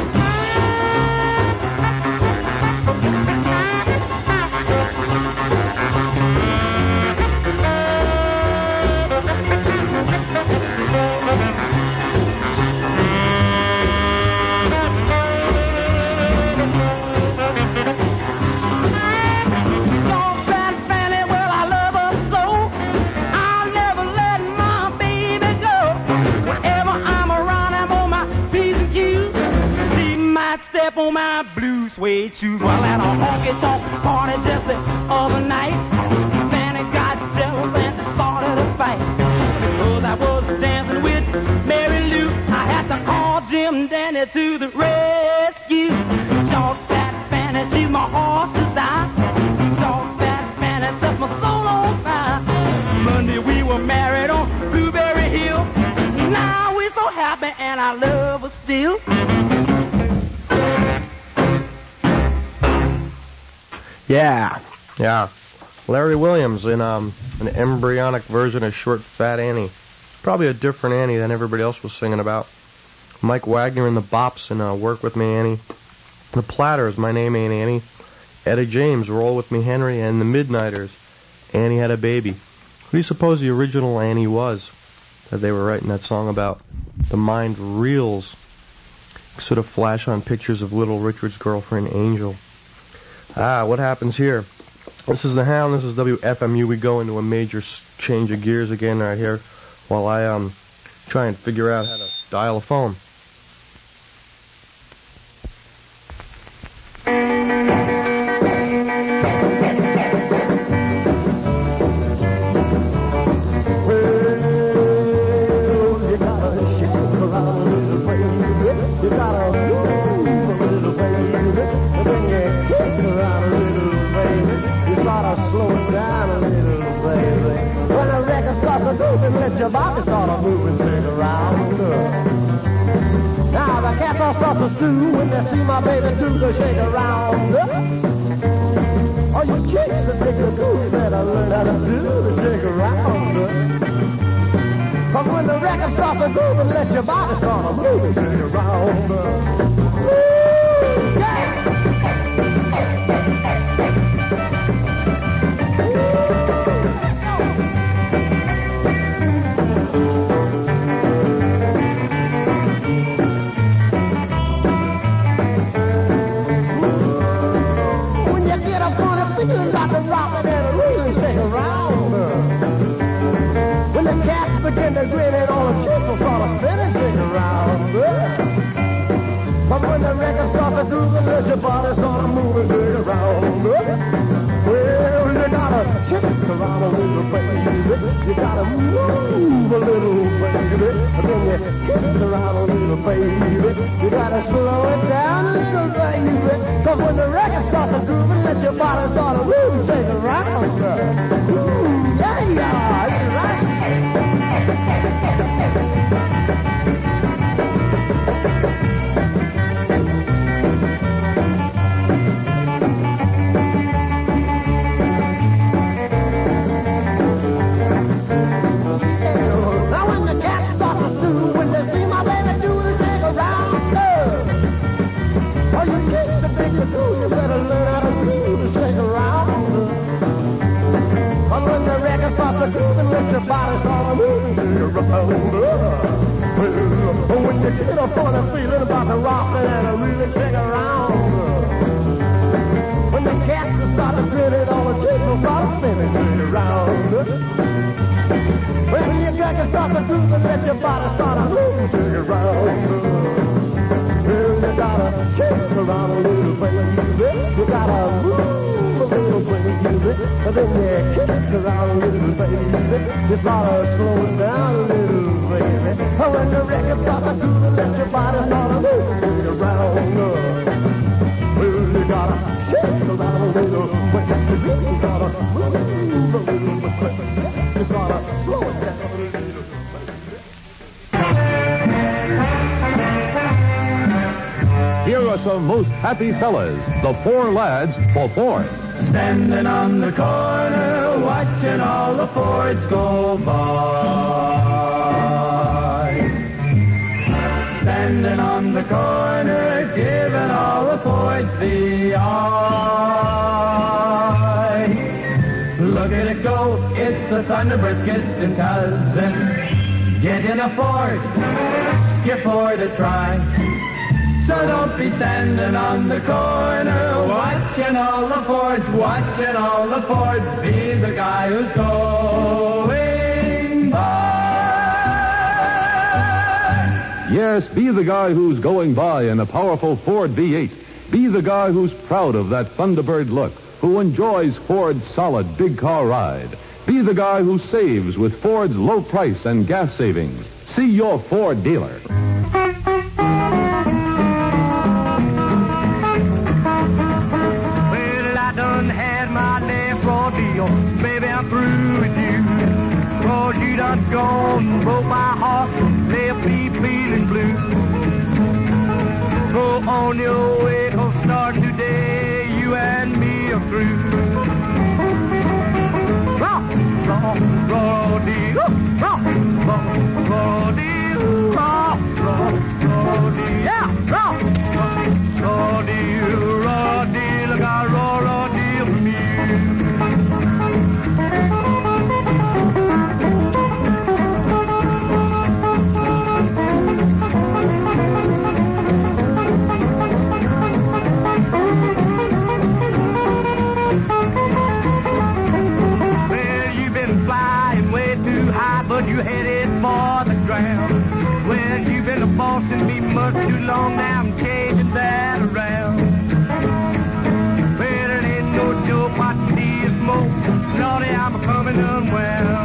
Step on my blue suede shoes while at a honky-tonk party just the other night. Fanny got jealous and she started a fight. Because I was dancing with Mary Lou, I had to call Jim Dandy to the rescue. Short Fat Fanny, she's my heart's desire. Short Fat Fanny sets my soul on fire. Monday we were married on Blueberry Hill. Now we're so happy and I love her still. Yeah, yeah. Larry Williams in um, an embryonic version of Short Fat Annie. Probably a different Annie than everybody else was singing about. Mike Wagner in the Bops and uh, Work With Me Annie. The Platters, My Name Ain't Annie. Etta James, Roll With Me Henry. And the Midnighters, Annie Had a Baby. Who do you suppose the original Annie was that they were writing that song about? The mind reels. Sort of flash on pictures of Little Richard's girlfriend, Angel. Ah, what happens here? This is the Hound. This is W F M U. We go into a major change of gears again right here while I um try and figure out how to dial a phone. Let your body start a moving thing around. Now the cats all start to stew when they see my baby do the shake around. Oh, you chicks that take the food better learn how to do the shake around. But when the record starts to groove and let your body start to move and shake around. Ooh, yeah. When you get up on a feeling like a rocket and really shake around. When the cats begin to grin and all the chicks will start to spin and shake around. But when the record starts to groove and let your body start to move and shake around. Well, you gotta shake around a little, baby. You gotta move a little, baby. And then you shake around a little, baby. You gotta slow it down a little, baby. Cause when the record starts to groove and let your body start to move and shake around. Ooh, yeah, yeah, that's right. Your body start moving around. Well, when you get a funny feeling about the rockin' and a really shake around. When the cats will start to grinning, all the chicks will start spinning around. When you got to start to groove and let your body start to move and shake around. Well, you gotta shake around a little, baby. You gotta move a little, baby. And then you kick around a little, baby. You gotta slow it down a little, baby. And when the record starts to groove and let your body start to move around. Well, you gotta shake around a little, baby. You gotta move a little, baby. You gotta slow it down a little, baby. Here are some most happy fellas, the Four Lads for Ford. Standing on the corner, watching all the Fords go by. Standing on the corner, giving all the Fords the eye. Look at it go, it's the Thunderbird's kissing cousin. Get in a Ford, give Ford a try. So don't be standing on the corner, watching all the Fords, watching all the Fords. Be the guy who's going by. Yes, be the guy who's going by in a powerful Ford V eight. Be the guy who's proud of that Thunderbird look, who enjoys Ford's solid big car ride. Be the guy who saves with Ford's low price and gas savings. See your Ford dealer. Baby, I'm through with you. Cause you done gone, broke my heart, left me feeling blue. Go on your way, don't start today, you and me are through. Rock, rock, rock, dee, rock, rock, rock, dee, rock, rock, rock, dee, yeah, rock, rock, rock, dee, rock, dee, look out, rock, rock, dee, for me. But you headed for the ground. Well, you've been a bossing me much too long, now I'm changing that around. Well, it ain't no joke, my tea is smoke. Lordy, I'm coming unwell.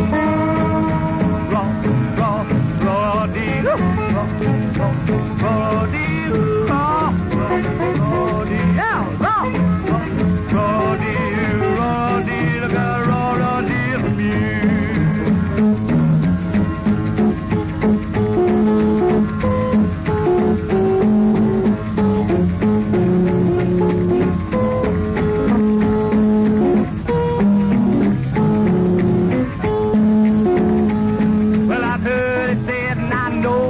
Raw, raw, raw, dee, raw, raw, raw, dee, raw, raw, raw, dee, yeah, raw, raw, raw, dee, raw, dee, look at raw, raw, dee from you.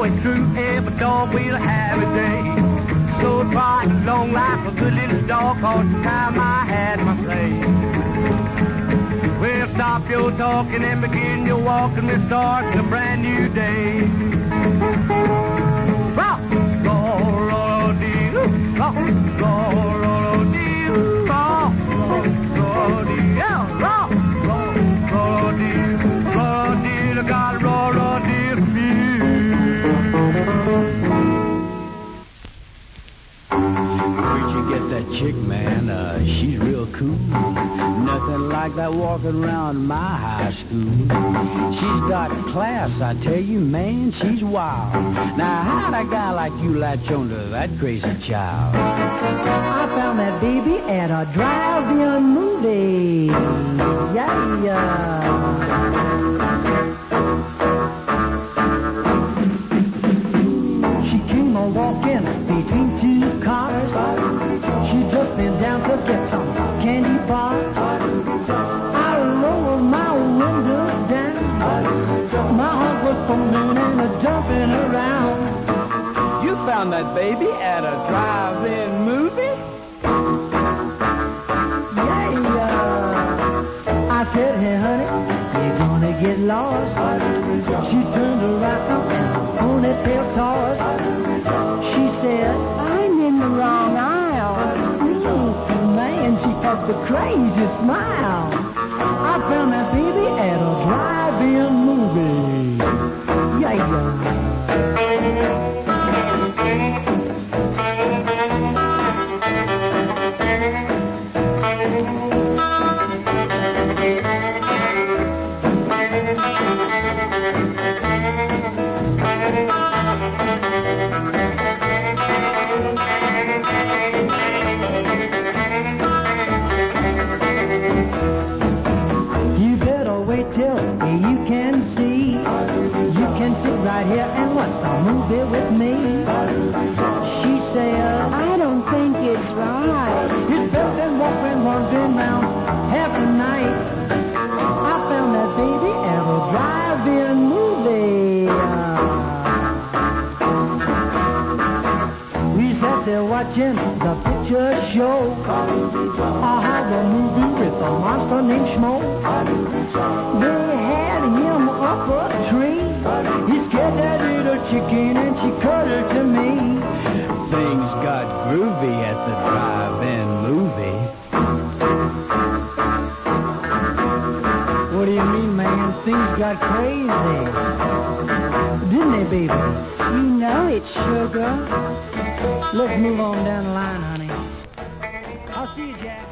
know it's true, every dog will have a day. So try a long life, a good little dog, cause the time I had my say. Well, stop your talking and begin your walking. We're starting a brand new day. Rock, roll, roll, dee, rock, roll, roll, dee, rock, roll, roll, dee, yeah, rock, roll, roll, dee, roll, dee, I got roll, roll, dee, for you. Where'd you get that chick, man? Uh, she's real cool. Nothing like that walking around my high school. She's got class, I tell you, man, she's wild. Now, how'd a guy like you latch onto that crazy child? I found that baby at a drive-in movie. Yeah, yeah. She came a walking between two cars. She just been down to get some candy bars. I lowered my windows down. My heart was pounding and a jumping around. You found that baby at a drive-in movie? Yeah, yeah. I said, hey, honey, you're gonna get lost. She turned around and her ponytail tossed. She said, I'm in the wrong aisle. Mm, man, she had the craziest smile. I found that baby at a drive-in movie. Yeah, yeah. You better wait till you can see. You can sit right here and watch the movie with me. She said, I don't think it's right. It's better than walking, wandering around half the night. I found that baby at a drive-in movie. We sat there watching the picture show. I had a movie with a monster named Schmo. They had him up a tree. He scared that little chicken and she cut her to me. Things got groovy at the drive-in movie. What do you mean, man? Things got crazy. Didn't they, baby? You know it, sugar. Let's move on down the line, honey. I'll see you, Jack.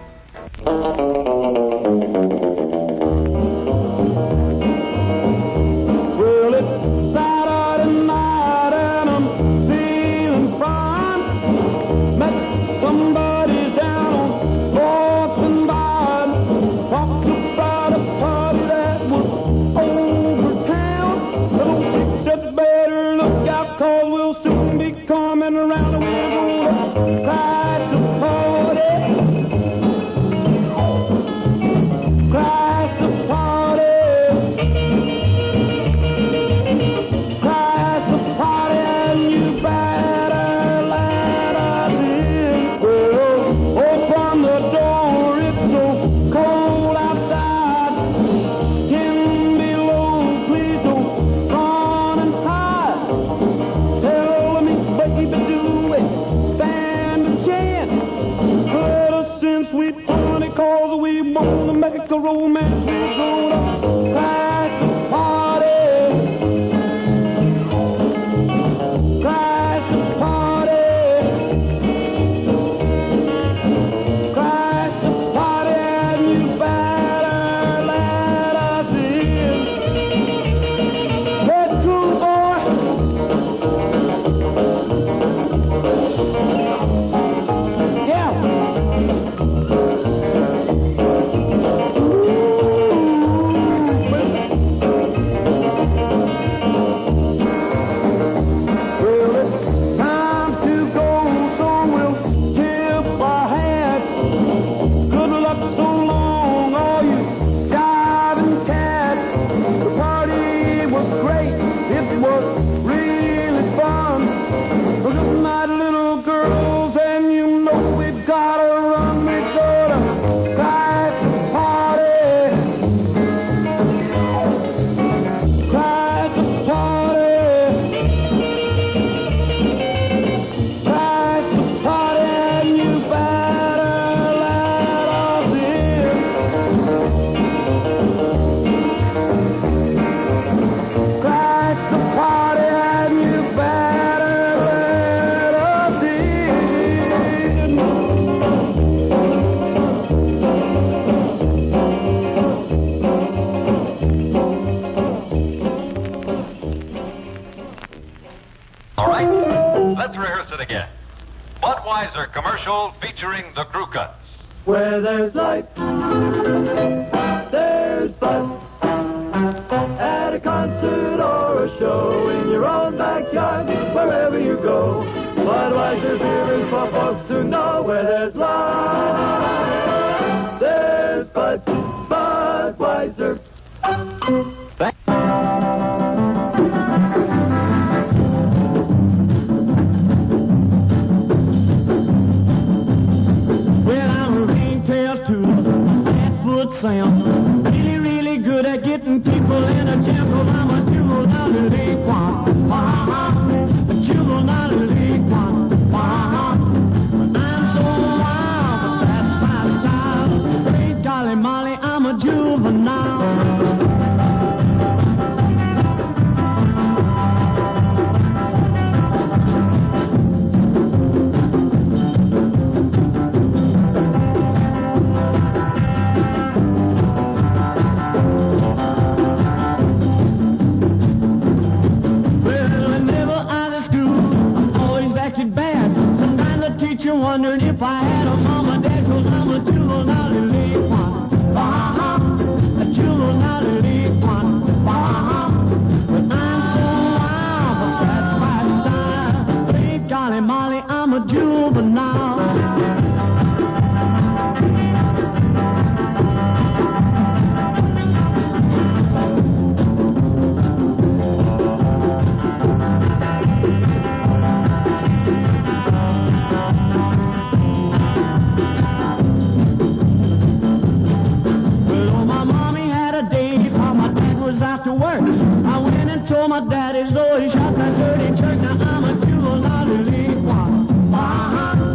Well, it's Saturday night and I'm feeling fine. Met somebody down on fourth and Vine. Talked about a party that was over town. Little chick said better look out, cause we'll soon be coming around and we're gonna crash the party. Crash the party. Crash the party and you better let us in. Well, open the door, it's so cold outside. Ten below, please don't run and hide. Tell me, baby, do it stand a chance? Let us since we twenty, cause we wanna make a romance. We're gonna crash the party. Crash the party. Crash the party and you better let us in. Let's go, boy. Yeah. Ooh. All right, let's rehearse it again. Budweiser commercial featuring the Crew Cuts. Where there's life, there's Bud. At a concert or a show, in your own backyard, wherever you go. Budweiser beer is for folks who know where there's life. There's Bud, Budweiser. Thank Well, I'm a ringtail too, Flatfoot Sam. Really, really good at getting people in a jam, 'cause I'm a juvenile delinquent. Uh-huh. A juvenile delinquent. Uh-huh. I'm so wild, but that's my style. Great golly molly, I'm a juvenile. Wondered if I had a mama dad, 'cause I'm a juvenile delinquent. Uh-huh. A juvenile delinquent. Uh-huh. But I'm so wild, but that's my style. Great golly molly, I'm a juvenile. To work. I went and told my daddy, so he shot that dirty church. Now I'm a juvenile delinquent. Uh-huh.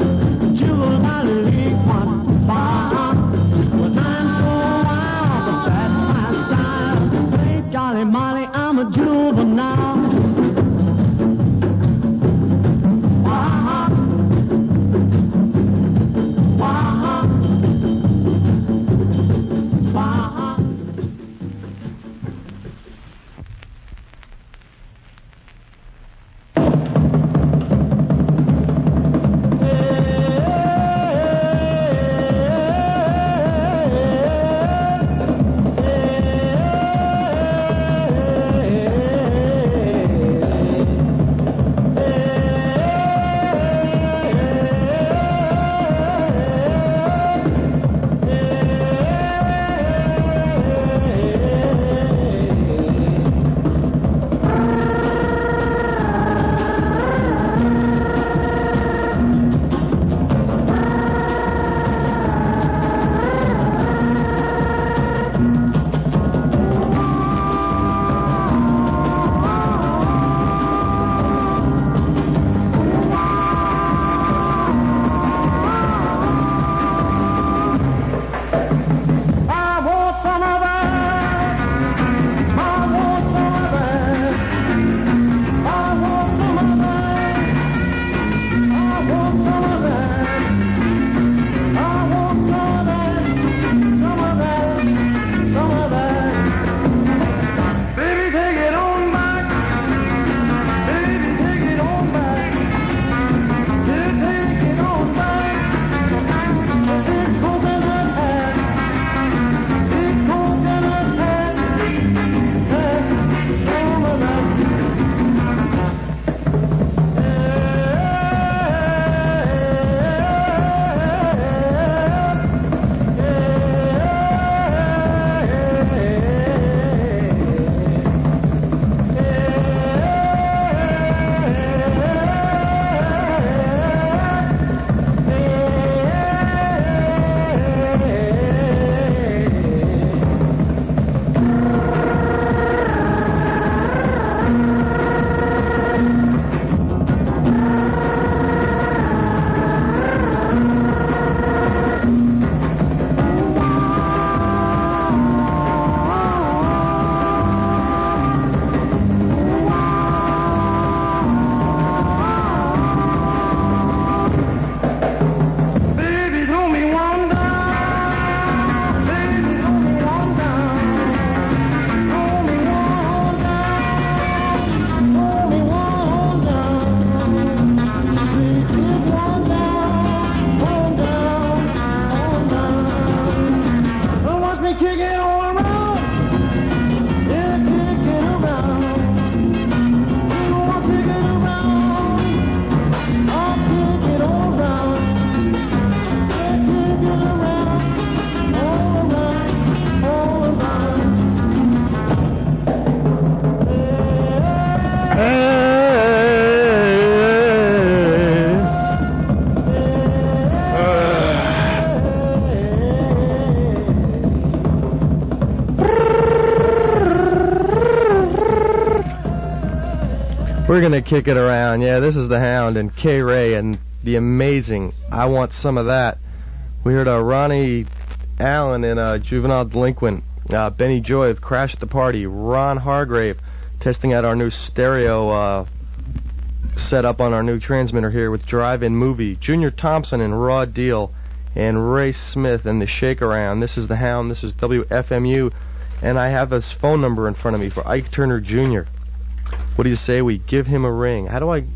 kick it around. Yeah, this is the Hound and Kay Ray and the amazing I Want Some of That. We heard uh, Ronnie Allen and uh, Juvenile Delinquent, uh, Benny Joy with Crash at the Party, Ron Hargrave testing out our new stereo uh, setup on our new transmitter here with Drive-In Movie, Junior Thompson and Raw Deal, and Ray Smith and the Shake Around. This is the Hound, this is W F M U, and I have his phone number in front of me for Ike Turner Junior What do you say we give him a ring? How do I...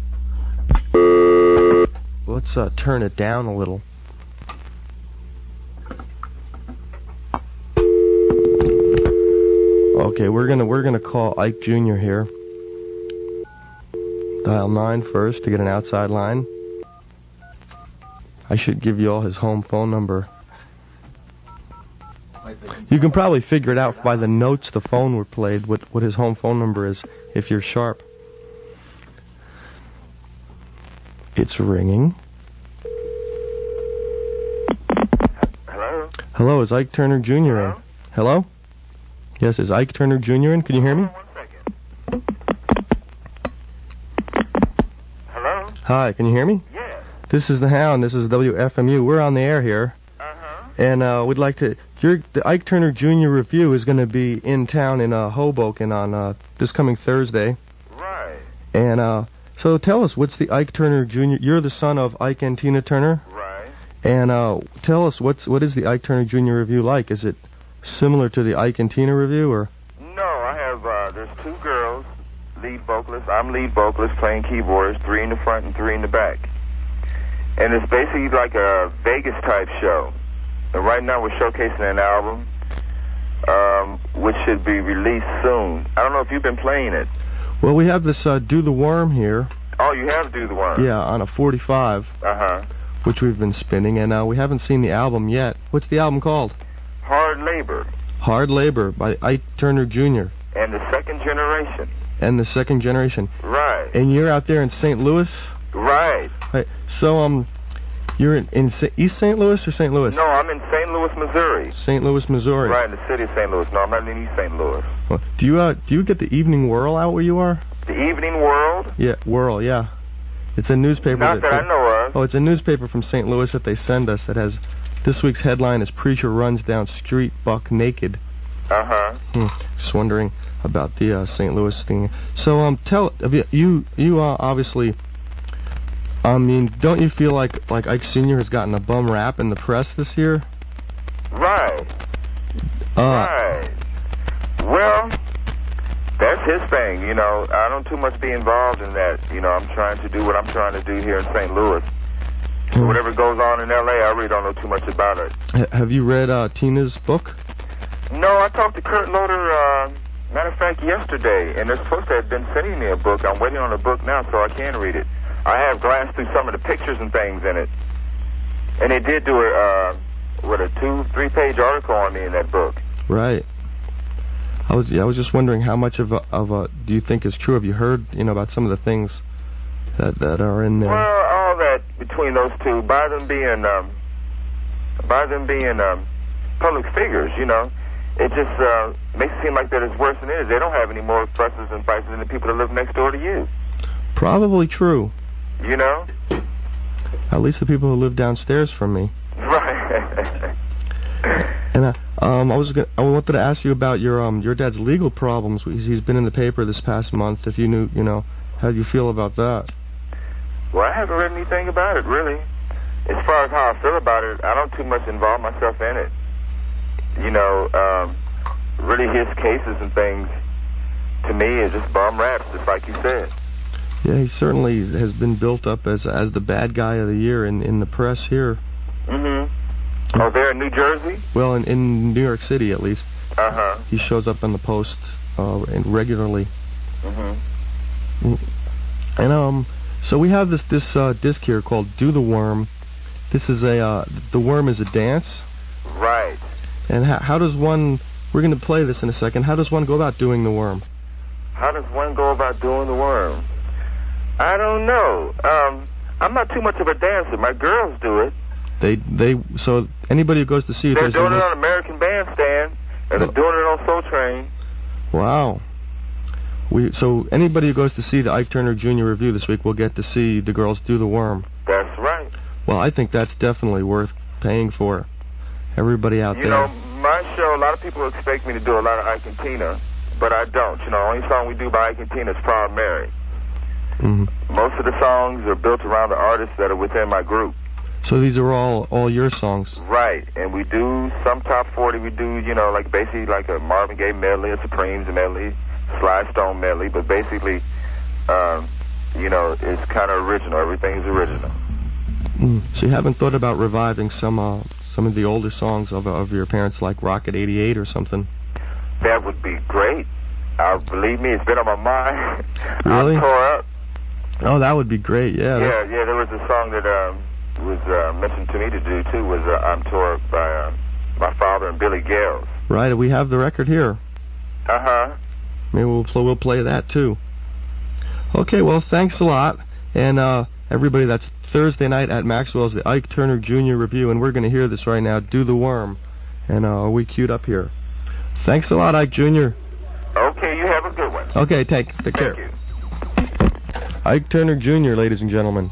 Let's uh, turn it down a little. Okay, we're gonna we're gonna call Ike Junior here. Dial nine first to get an outside line. I should give you all his home phone number. You can probably figure it out by the notes the phone were played, what, what his home phone number is, if you're sharp. It's ringing. Hello? Hello, is Ike Turner Junior in? Hello? Yes, is Ike Turner Junior in? Can you hear me? One second. Hello? Hi, can you hear me? Yes. This is the Hound, this is W F M U. We're on the air here. And uh, we'd like to... Your, the Ike Turner Junior Review is going to be in town in uh, Hoboken on uh, this coming Thursday. Right. And uh, so tell us, what's the Ike Turner Junior You're the son of Ike and Tina Turner? Right. And uh, tell us, what's what is the Ike Turner Junior Review like? Is it similar to the Ike and Tina Review, or...? No, I have... Uh, there's two girls, lead vocalists. I'm lead vocalist, playing keyboards, three in the front and three in the back. And it's basically like a Vegas-type show. And right now we're showcasing an album, um, which should be released soon. I don't know if you've been playing it. Well, we have this uh, Do the Worm here. Oh, you have Do the Worm? Yeah, on a forty-five. Uh-huh. Which we've been spinning, and uh, we haven't seen the album yet. What's the album called? Hard Labor. Hard Labor by Ike Turner Junior And the Second Generation. And the Second Generation. Right. And you're out there in Saint Louis? Right. Right. So, um... You're in, in Sa- East Saint Louis or Saint Louis? No, I'm in Saint Louis, Missouri. Saint Louis, Missouri. Right, in the city of Saint Louis. No, I'm not in East Saint Louis. Well, do you uh, do you get the Evening Whirl out where you are? The Evening World? Yeah, Whirl, yeah. It's a newspaper. Not that, that I know of. Oh, it's a newspaper from Saint Louis that they send us that has... This week's headline is Preacher Runs Down Street Buck Naked. Uh-huh. Hmm, just wondering about the uh, Saint Louis thing. So, um, tell... You, you, you uh, obviously... I mean, don't you feel like like Ike Senior has gotten a bum rap in the press this year? Right. Uh, right. Well, that's his thing, you know. I don't too much be involved in that. You know, I'm trying to do what I'm trying to do here in Saint Louis. So whatever goes on in L A, I really don't know too much about it. H- have you read uh, Tina's book? No, I talked to Kurt Loder, uh, matter of fact, yesterday, and they're supposed to have been sending me a book. I'm waiting on the book now so I can read it. I have glanced through some of the pictures and things in it. And they did do a, uh, what, a two, three-page article on me in that book. Right. I was I was just wondering how much of a, of a do you think is true? Have you heard, you know, about some of the things that that are in there? Well, all that between those two, by them being, um, by them being um, public figures, you know, it just uh, makes it seem like that it's worse than it is. They don't have any more fusses and fights than the people that live next door to you. Probably true. You know? At least the people who live downstairs from me. Right. And uh, um, I was gonna, I wanted to ask you about your um your dad's legal problems. He's, he's been in the paper this past month. If you knew, you know, how do you feel about that? Well, I haven't read anything about it really. As far as how I feel about it, I don't too much involve myself in it. You know, um, really his cases and things to me is just bum raps, just like you said. Yeah, he certainly has been built up as as the bad guy of the year in, in the press here. Mm-hmm. Oh, there in New Jersey? Well, in, in New York City, at least. Uh-huh. He shows up in the Post uh, regularly. Mm-hmm. And, um, so we have this, this uh, disc here called Do the Worm. This is a, uh, the worm is a dance. Right. And how, how does one, we're going to play this in a second, how does one go about doing the worm? How does one go about doing the worm? I don't know. Um, I'm not too much of a dancer. My girls do it. They, they, so anybody who goes to see it... They're doing it on American Bandstand, and they're doing it on Soul Train. Wow. We so anybody who goes to see the Ike Turner Junior Review this week will get to see the girls do the worm. That's right. Well, I think that's definitely worth paying for. Everybody out you there. You know, my show, a lot of people expect me to do a lot of Ike and Tina, but I don't. You know, the only song we do by Ike and Tina is Proud Mary. Mm-hmm. Most of the songs are built around the artists that are within my group. So these are all all your songs? Right, and we do some top forty. We do, you know, like basically like a Marvin Gaye medley, a Supremes medley, Sly Stone medley, but basically, um, you know, it's kind of original. Everything is original. Mm. So you haven't thought about reviving some uh, some of the older songs of of your parents, like Rocket eighty-eight or something? That would be great. Uh, believe me, it's been on my mind. Really? I'm tore up. Oh, that would be great. Yeah. Yeah, that's... yeah. There was a song that um, was uh, mentioned to me to do too. Was uh, I'm Tore Up by uh, my father and Billy Gales. Right. We have the record here. Uh huh. Maybe we'll pl- we'll play that too. Okay. Well, thanks a lot, and uh, everybody. That's Thursday night at Maxwell's, the Ike Turner Junior Review, and we're going to hear this right now. Do the Worm, and uh, we queued up here. Thanks a lot, Ike Junior Okay, you have a good one. Okay, take take Thank care. you. Ike Turner Junior, ladies and gentlemen.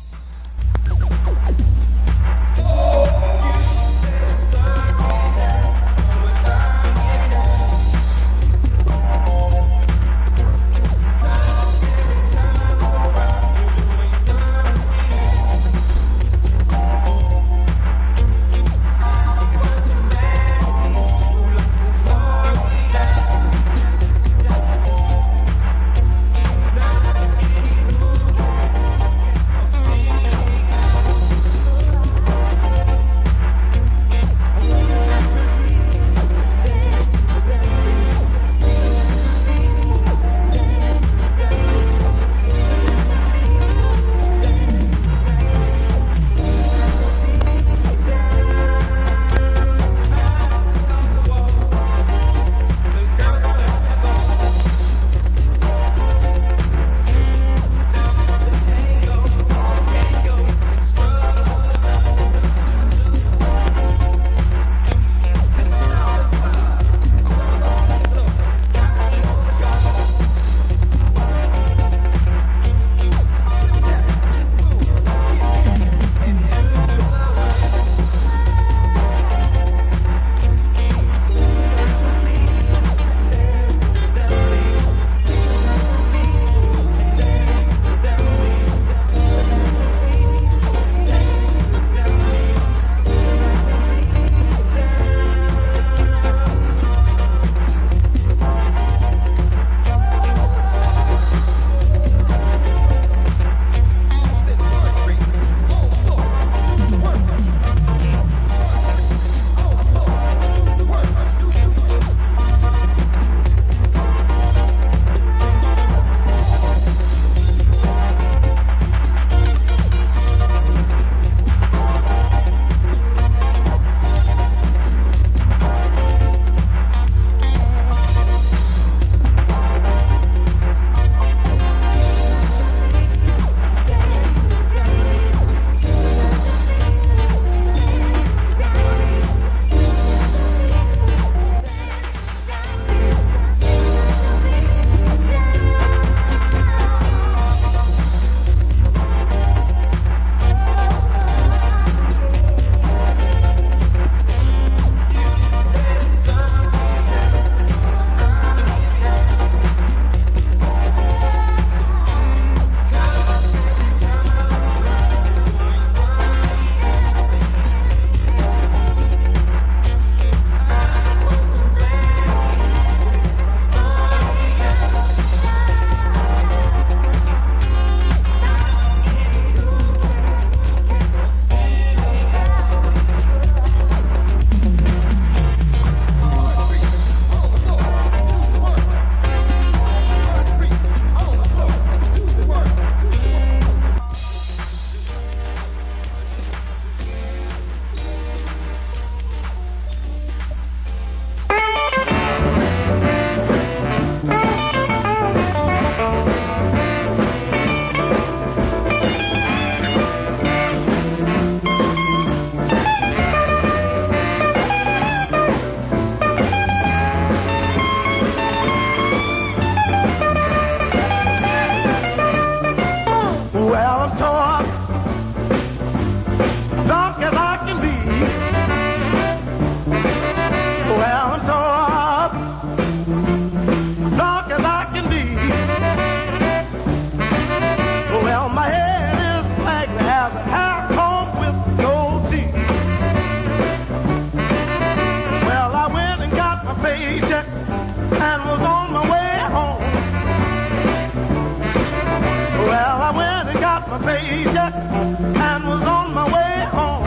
paycheck and was on my way home.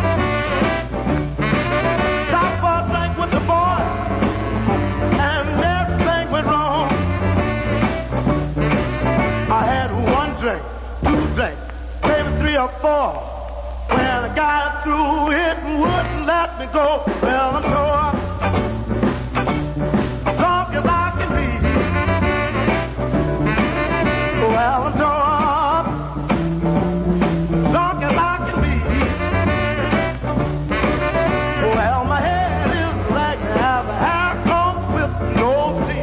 Stopped for a drink with the boy and everything went wrong. I had one drink, two drinks, maybe three or four. When I got through it and wouldn't let me go. Well, I'm tore, drunk as I can be. Well, I'm tore, drunk as I can be. Well, my head is like half a hair comb with no teeth.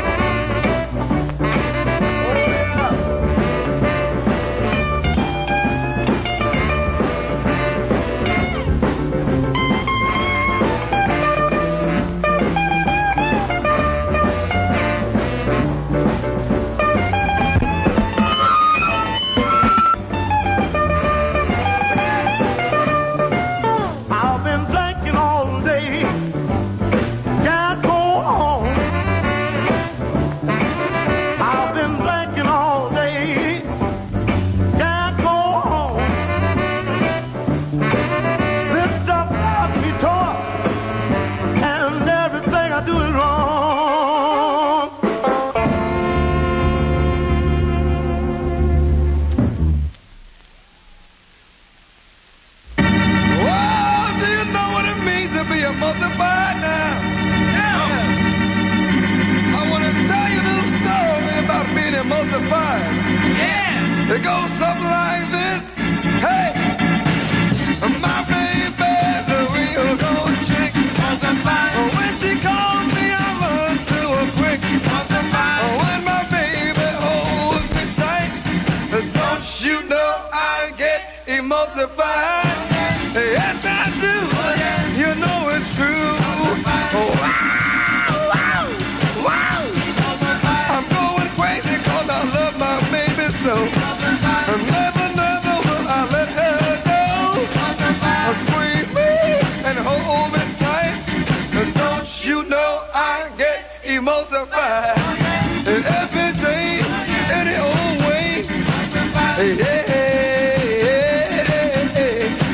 It goes something like this. Hey, my baby's a real gold chick. When she calls me, I run to her quick. When my baby holds me tight, don't you know I get emulsified? Yes, I do. You know it's true. Oh, wow, wow, wow. I'm going crazy 'cause I love my baby so. Never, never will I let her go. Squeeze me and hold me tight. Don't you know I get emulsified every day, any old way. Hey, hey, hey, hey, hey.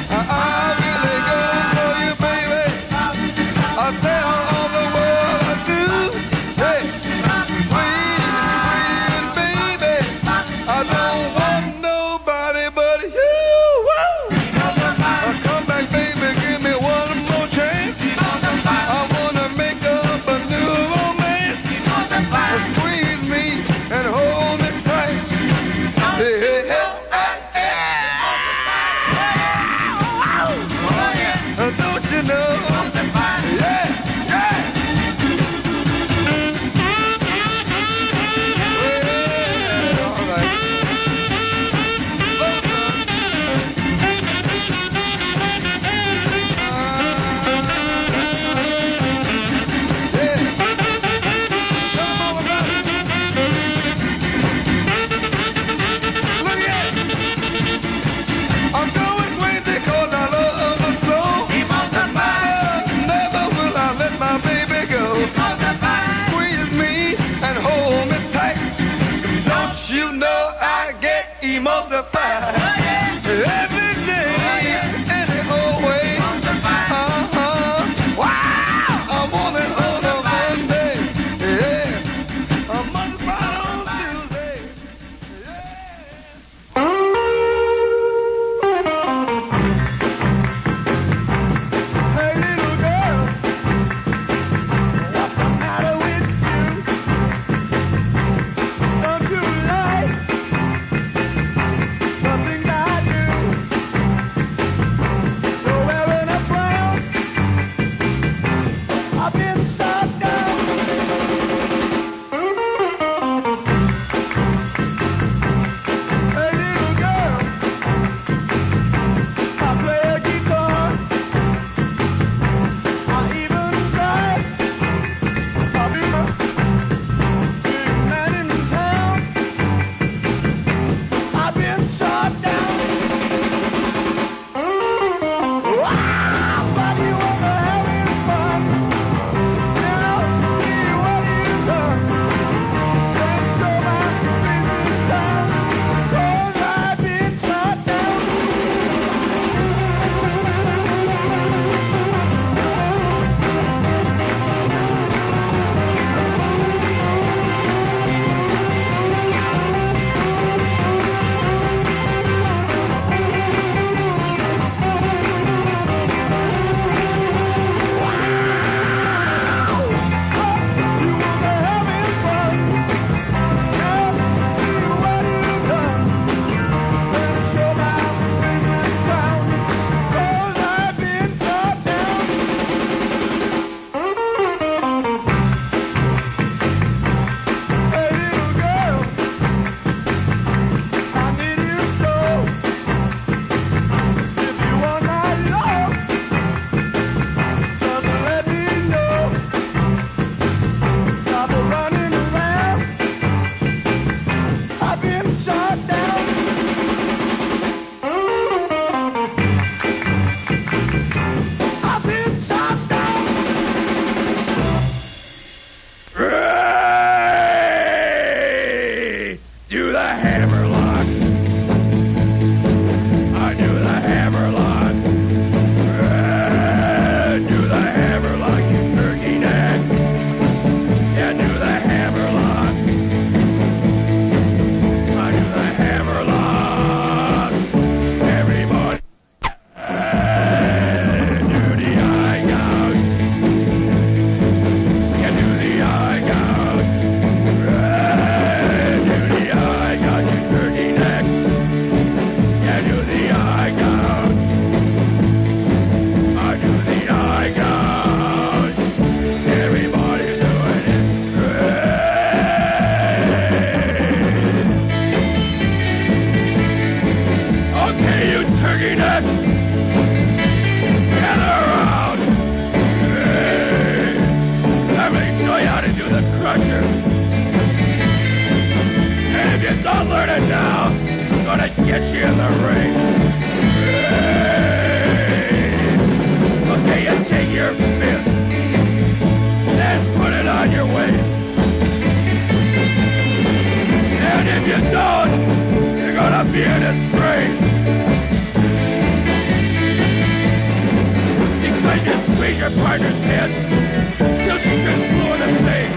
partner's head. Just explore the place.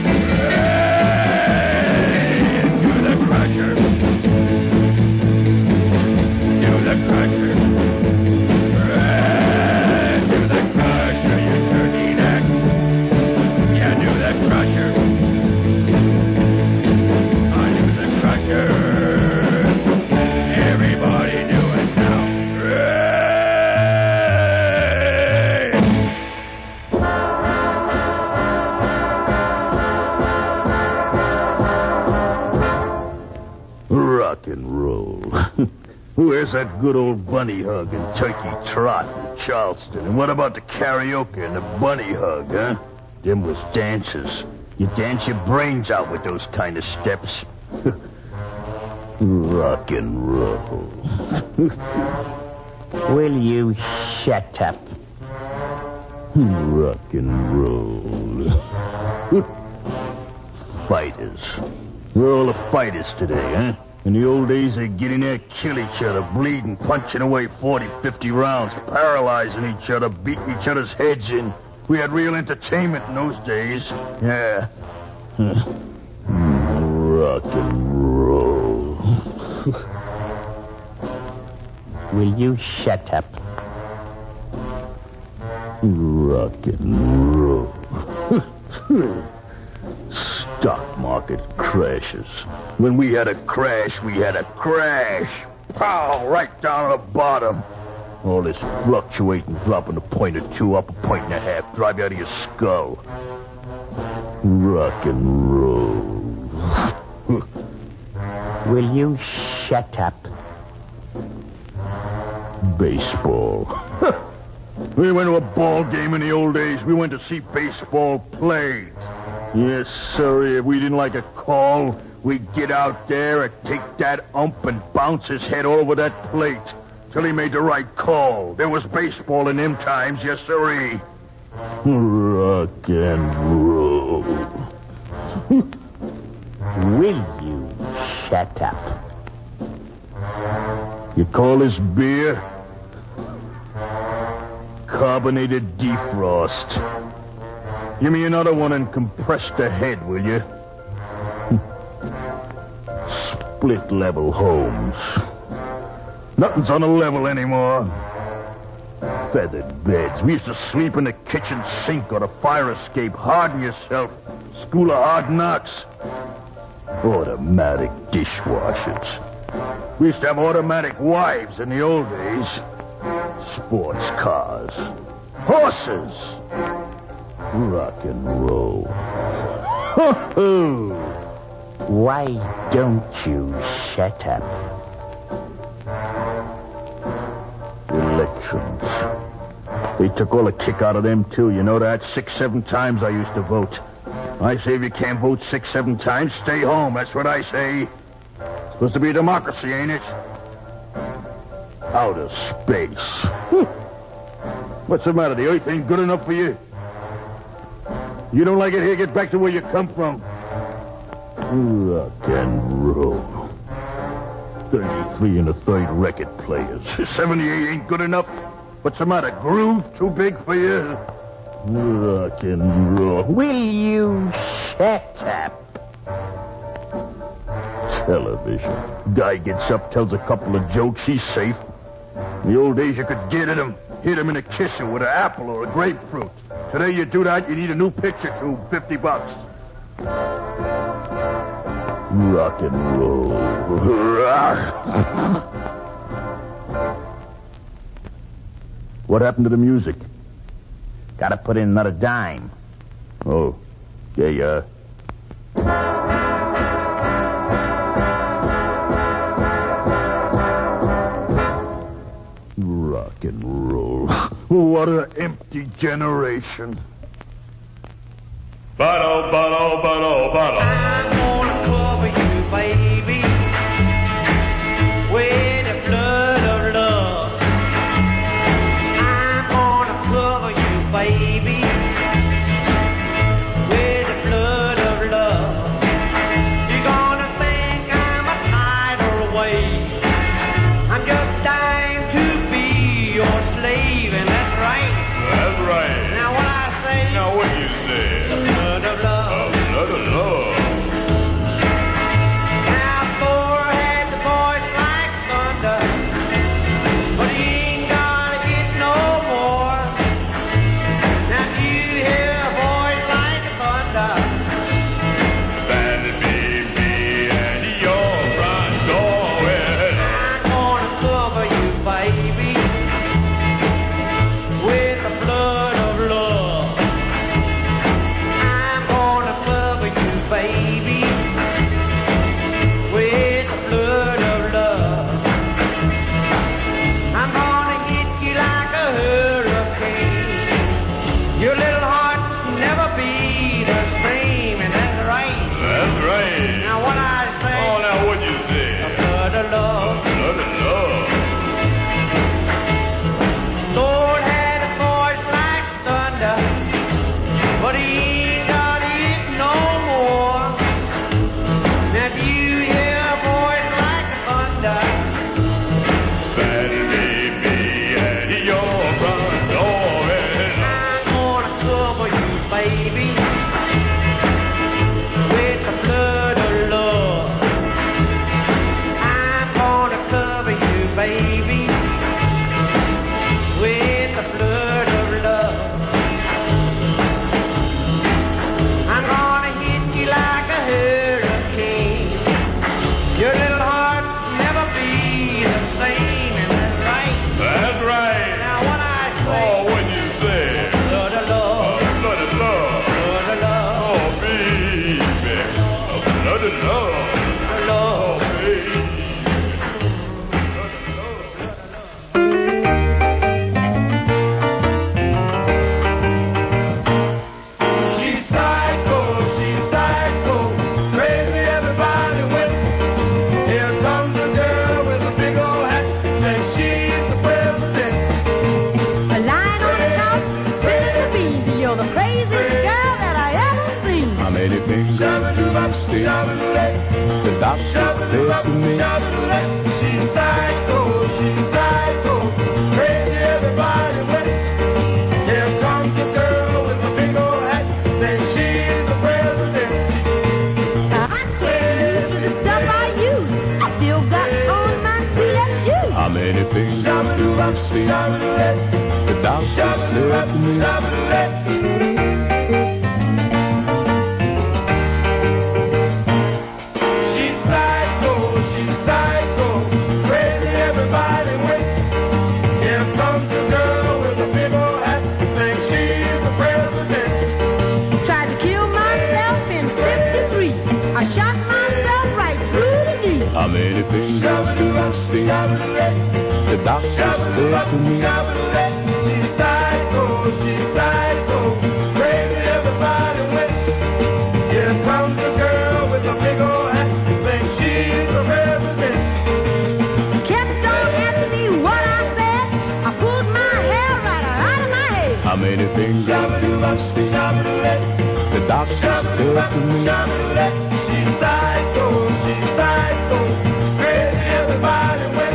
Do the crusher. Do the crusher. Do the crusher, you turkey neck. Yeah, do the crusher. I do the crusher. Everybody do it now. Rock and roll. Where's that good old bunny hug and turkey trot in Charleston? And what about the karaoke and the bunny hug, huh? Them was dances. You dance your brains out with those kind of steps. Rock and roll. Will you shut up? Rock and roll. Fighters. We're all the fighters today, huh? In the old days, they'd get in there, kill each other, bleeding, punching away forty, fifty rounds, paralyzing each other, beating each other's heads in. We had real entertainment in those days. Yeah. Rock and roll. Will you shut up? Rock and roll. Stock market crashes. When we had a crash, we had a crash. Pow! Right down to the bottom. All this fluctuating, dropping a point or two, up a point and a half, drive you out of your skull. Rock and roll. Will you shut up? Baseball. We went to a ball game in the old days. We went to see baseball played. Yes, sir. If we didn't like a call, we'd get out there and take that ump and bounce his head all over that plate till he made the right call. There was baseball in them times, yes, sirree. Rock and roll. Will you shut up? You call this beer? Carbonated defrost. Give me another one and compress the head, will you? Split level homes. Nothing's on a level anymore. Feathered beds. We used to sleep in the kitchen sink or the fire escape. Harden yourself. School of hard knocks. Automatic dishwashers. We used to have automatic wives in the old days. Sports cars. Horses. Rock and roll. Why don't you shut up? Elections. They took all the kick out of them, too. You know that? Six, seven times I used to vote. I say if you can't vote six, seven times, stay home. That's what I say. It's supposed to be a democracy, ain't it? Outer space. What's the matter? The earth ain't good enough for you? You don't like it here? Get back to where you come from. Rock and roll. thirty-three and a third record players. seventy-eight ain't good enough. What's the matter? Groove too big for you? Rock and roll. Will you shut up? Television. Guy gets up, tells a couple of jokes, he's safe. In the old days, you could get at him, hit him in a kisser with an apple or a grapefruit. Today, you do that, you need a new picture tube, fifty bucks. Rock and roll. What happened to the music? Gotta put in another dime. Oh, yeah, yeah. Rock and roll. What an empty generation. Bottle, bottle, bottle, bottle. I'm gonna cover you, baby, with a flood of love. I'm gonna cover you, baby, with a flood of love. You're gonna think I'm a tidal wave. I'm just dying to be your slave, and that's right. That's right. Now I'm sick. The doctor said to me, she's psycho, she's psycho, crazy everybody with it. Here comes the girl with the big old hat, say she's the president. I can't use the stuff I use. I still got on my T-F shoes. How many fingers do I see? The doctor said to me, she's psycho, she's psycho, crazy everybody with. Here comes the girl with the big old hat, thinks she's the president. Tried to kill myself in fifty-three. I shot myself right through the knee. how many fingers do I see? The doctor said to me, she's psycho, she's psycho, crazy everybody with. Here comes the girl with the big old hat, thinks she's the president. Kept on asking me what I said. I pulled my hair right out of my head. how many fingers do I see? The doctor said to me, she's psycho, she's psycho, crazy everybody with.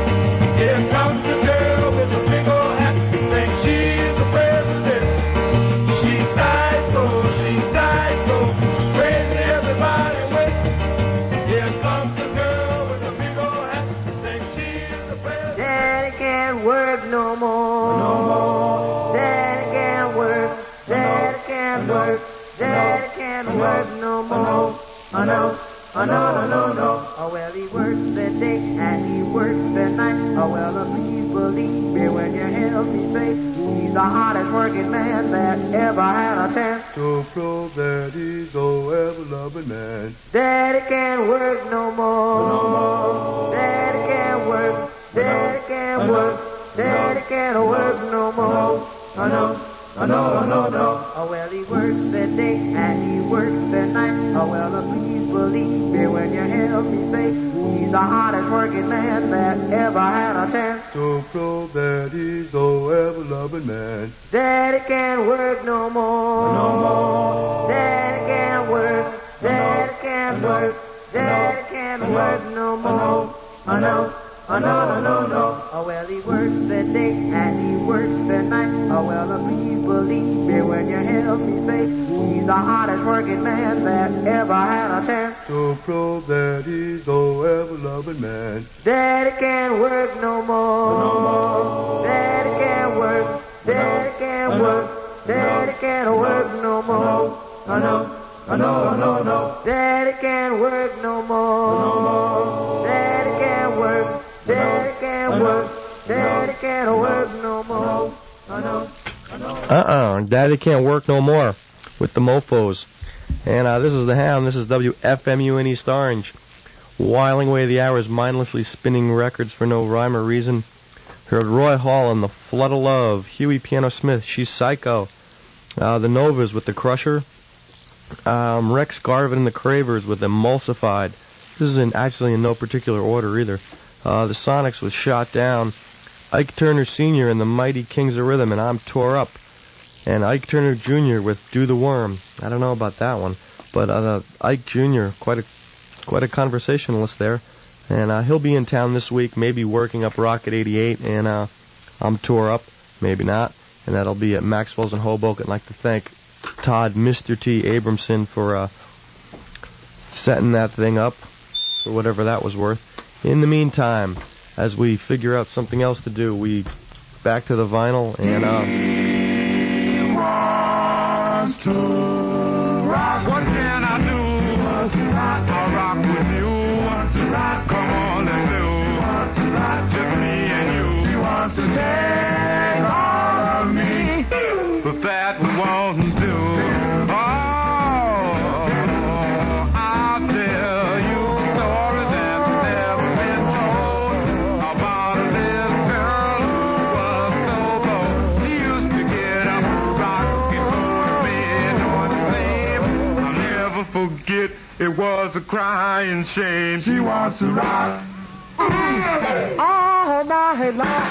Here comes the girl with the big old hat, thinks she's the president. She's psycho, she's psycho, crazy everybody with. Here comes the girl with the big old hat, thinks she's the president. Daddy can't work no more. No more. Daddy can't work. Daddy can't work. Daddy can't work no more. Oh no. Oh no, no, no, no. Oh well, he works the day and he works the night. Oh well, uh, please believe me when you help me say he's the hardest working man that ever had a chance to prove that he's a ever-loving man. Daddy can't work no more. No more. Daddy can't work. Daddy can't work. Daddy can't work no more. Oh no. Oh no, oh no, no. Oh well, he works the day and he works the night. Oh well, uh, please believe me when you help me say he's the hardest working man that ever had a chance to prove that he's a ever-loving man. Daddy can't work no more. No more. Daddy can't work. Daddy can't work. Daddy can't work no more. Oh no. Oh no, no, no, no. Oh well, he works the day and he works the night. Oh well, uh, please believe me when you help me say he's the hardest working man that ever had a chance to prove that he's a ever-loving man. Daddy can't work no more. No more. Daddy can't work. Daddy can't work. Daddy can't work no more. Oh no. Oh no, oh no, no. Daddy can't work no more. No more. Daddy can't work. Daddy can't work. Daddy can't work no more. Oh no. Uh-uh. Daddy can't work no more with the Mofos. And uh, this is the Hound. This is W F M U in East Orange. Whiling away the hours, mindlessly spinning records for no rhyme or reason. Heard Roy Hall and the Flood of Love. Huey Piano Smith, She's Psycho. Uh, the Novas with the Crusher. Um, Rex Garvin and the Cravers with Emulsified. This is in, actually in no particular order either. Uh, the Sonics was Shot Down. Ike Turner Senior and the Mighty Kings of Rhythm and I'm Tore Up. And Ike Turner Junior with Do the Worm. I don't know about that one, but uh, Ike Junior, quite a quite a conversationalist there. And uh, he'll be in town this week, maybe working up Rocket eighty-eight, and uh, I'm Tore Up, maybe not. And that'll be at Maxwell's in Hoboken. I'd like to thank Todd Mister T. Abramson for uh, setting that thing up, for whatever that was worth. In the meantime, as we figure out something else to do, we back to the vinyl and uh wants to rock. What can I do? I'll rock with you. Come on and do. Just me and you. He wants to take all of me, but that we won't do. Oh, I'll tell you a story that's never been told about a little girl who was so bold. She used to get up, rock, and go to bed on the same. I'll never forget, it was a crying shame. She wants to rock all night long.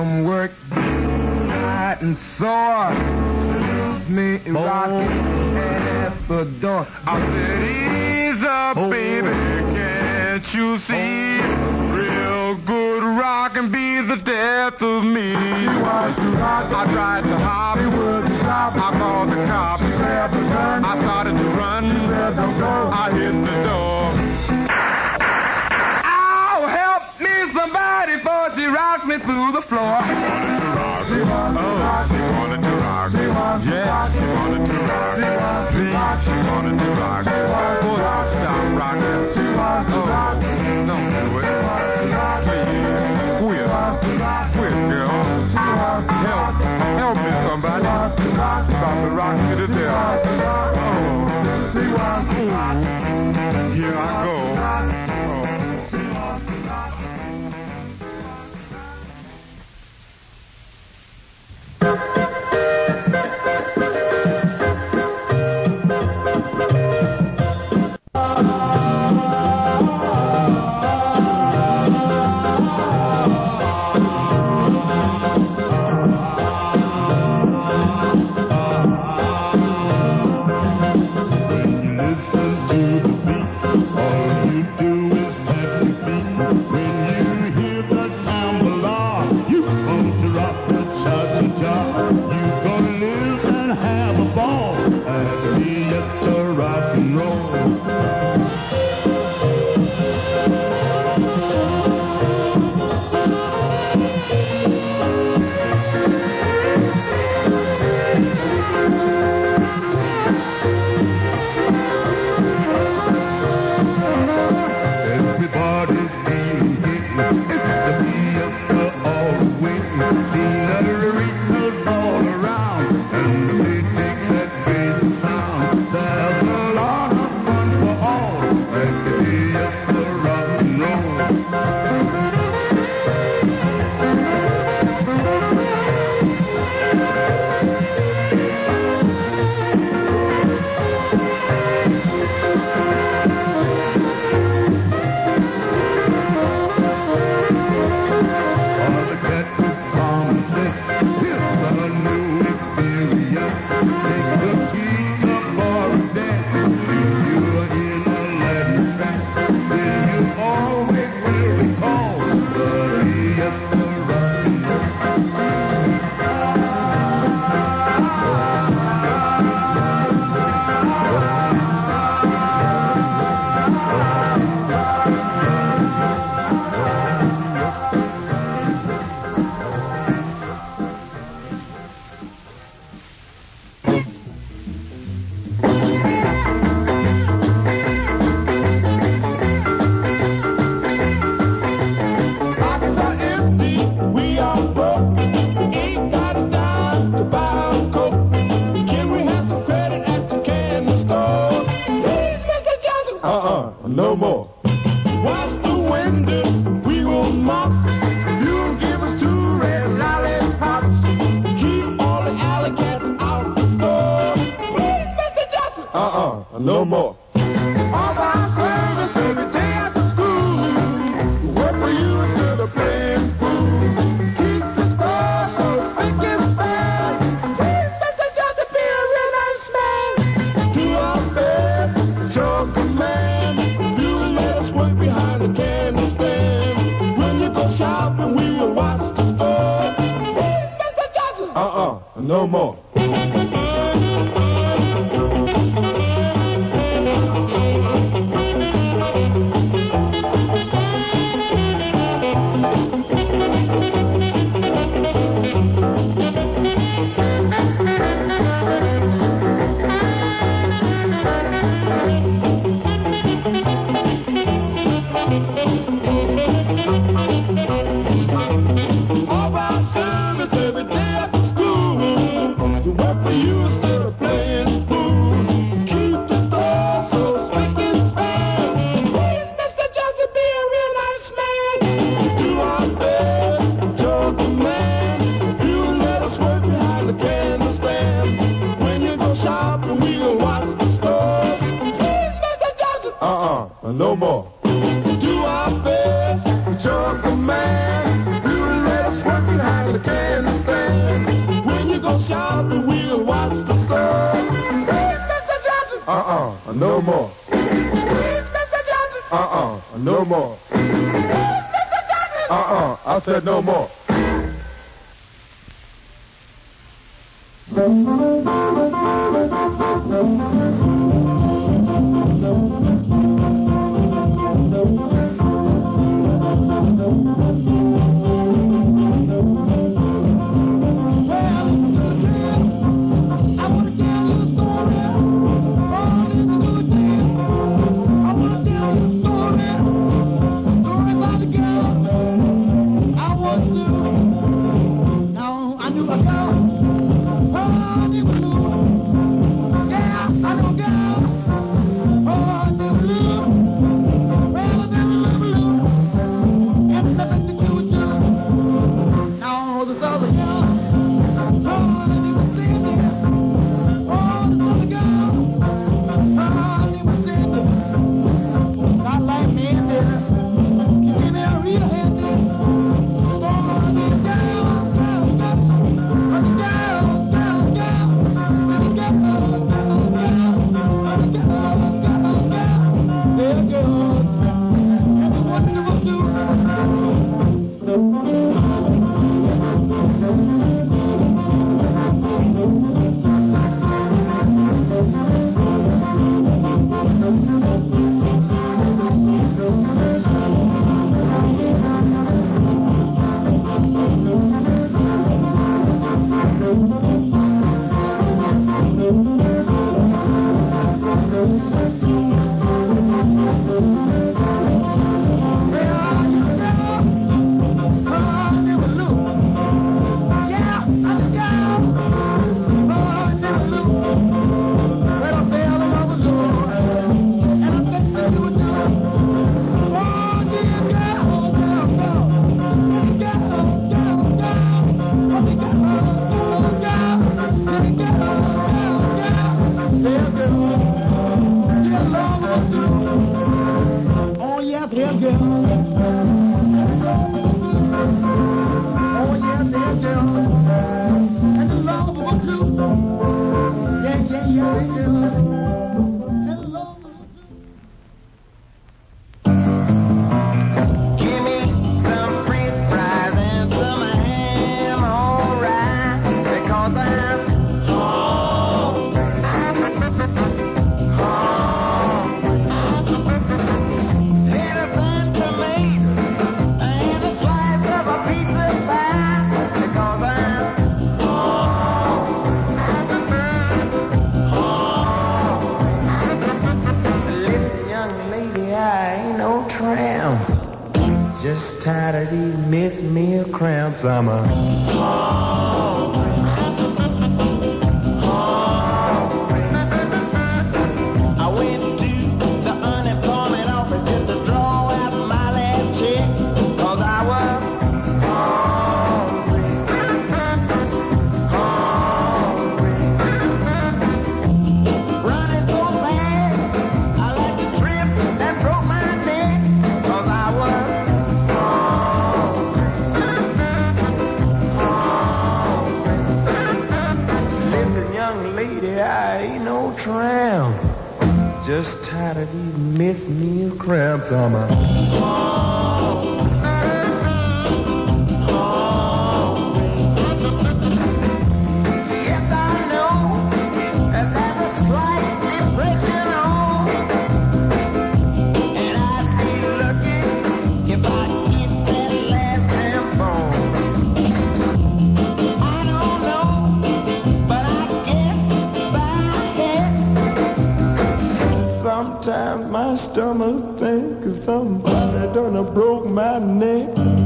from work night and sore. Leaves me rocking at the door. I said, ease up, Oh. baby, can't you see? Real good rock and be the death of me. I tried to hop, I called the cops. I started to run, I hit the door. Oh, help me somebody, for she rocks me through the floor. Oh, she wanted to rock. Yeah, she wanted to rock. See, she wanted to rock. Oh, stop rocking. Oh, don't do it. Please, quit. Quit, girl. Help. Help me, somebody. Stop the rock me to death. Oh, ooh. Here I go. No more. Wash the windows, we will mop. You give us two red lollipops. Keep all the alley cats out the store. Please, Mister Johnson. Uh-uh, no more. All our service every day after school. Work for you instead of playing fool. Keep the store so spick and span. Please, Mister Johnson, be a real nice man. Do our best, show command. Behind the candy stand. When you go shopping, we will watch the store. Please, Mister Johnson. Uh-uh, no more. No more. Do our best, show command. You let us work behind the candy stand. When you go shopping, we'll watch the store. Please, Mister Johnson. Uh-uh, no more. Please, Mister Johnson. Uh-uh, no more. Please, Mister Johnson. Uh-uh, I said no more. I'm a I went to the unemployment office just to draw out my last check, 'cause I was hungry, hungry. Running so fast, I like to trip and broke my neck, 'cause I was I ain't no tramp. Just tired of these miss meal cramps. I'm a yes, I know that there's a slight depression on, and I'd be lucky if I get that last damn phone. I don't know, but I guess sometimes my stomach thinks somebody done broke my neck.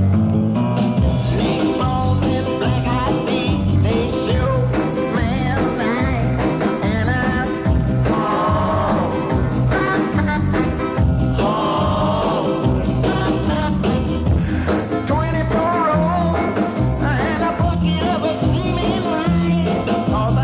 Lean bones and black-eyed feet, they sure smell nice, and I'm twenty-four rolls and a bucket of a steaming light, 'cause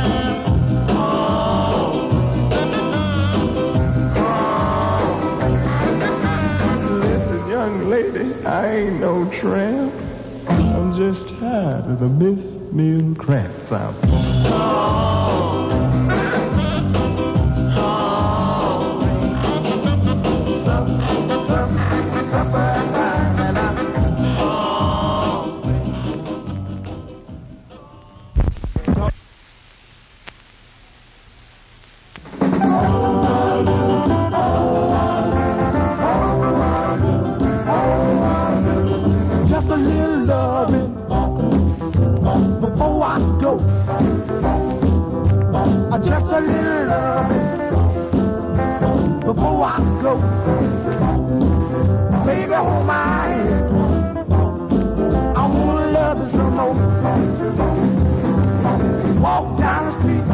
I'm lady, I ain't no tramp. I'm I'm just tired of the myth meal crap sound. Just a little loving before I go. Uh, Just a little loving before I go. Baby, hold my hand. I wanna love you some more. Walk down the street,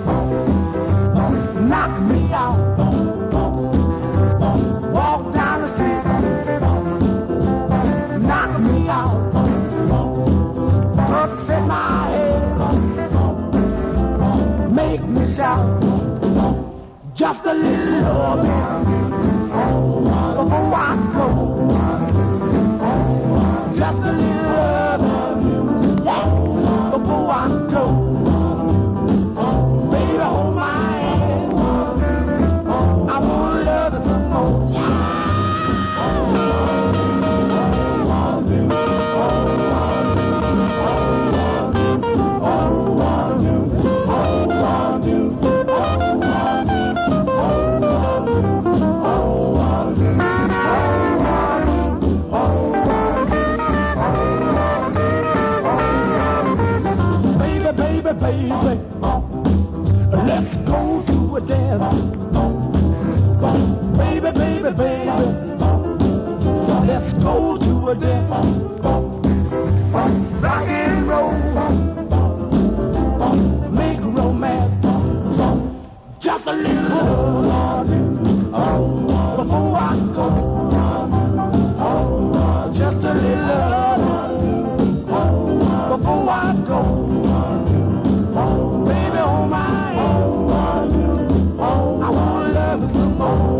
knock me out. Walk down the street, knock me out. Upset my head, make me shout. Just a little loving before I go. Just a little loving before I go. Baby, hold my hand. I wanna love you some more. Baby, baby, let's go to a dance. Baby, baby, baby, let's go to a dance. Rock and roll, make romance. Just a little before I go. Just a little before I go. Baby, hold my hand. I wanna love you some more.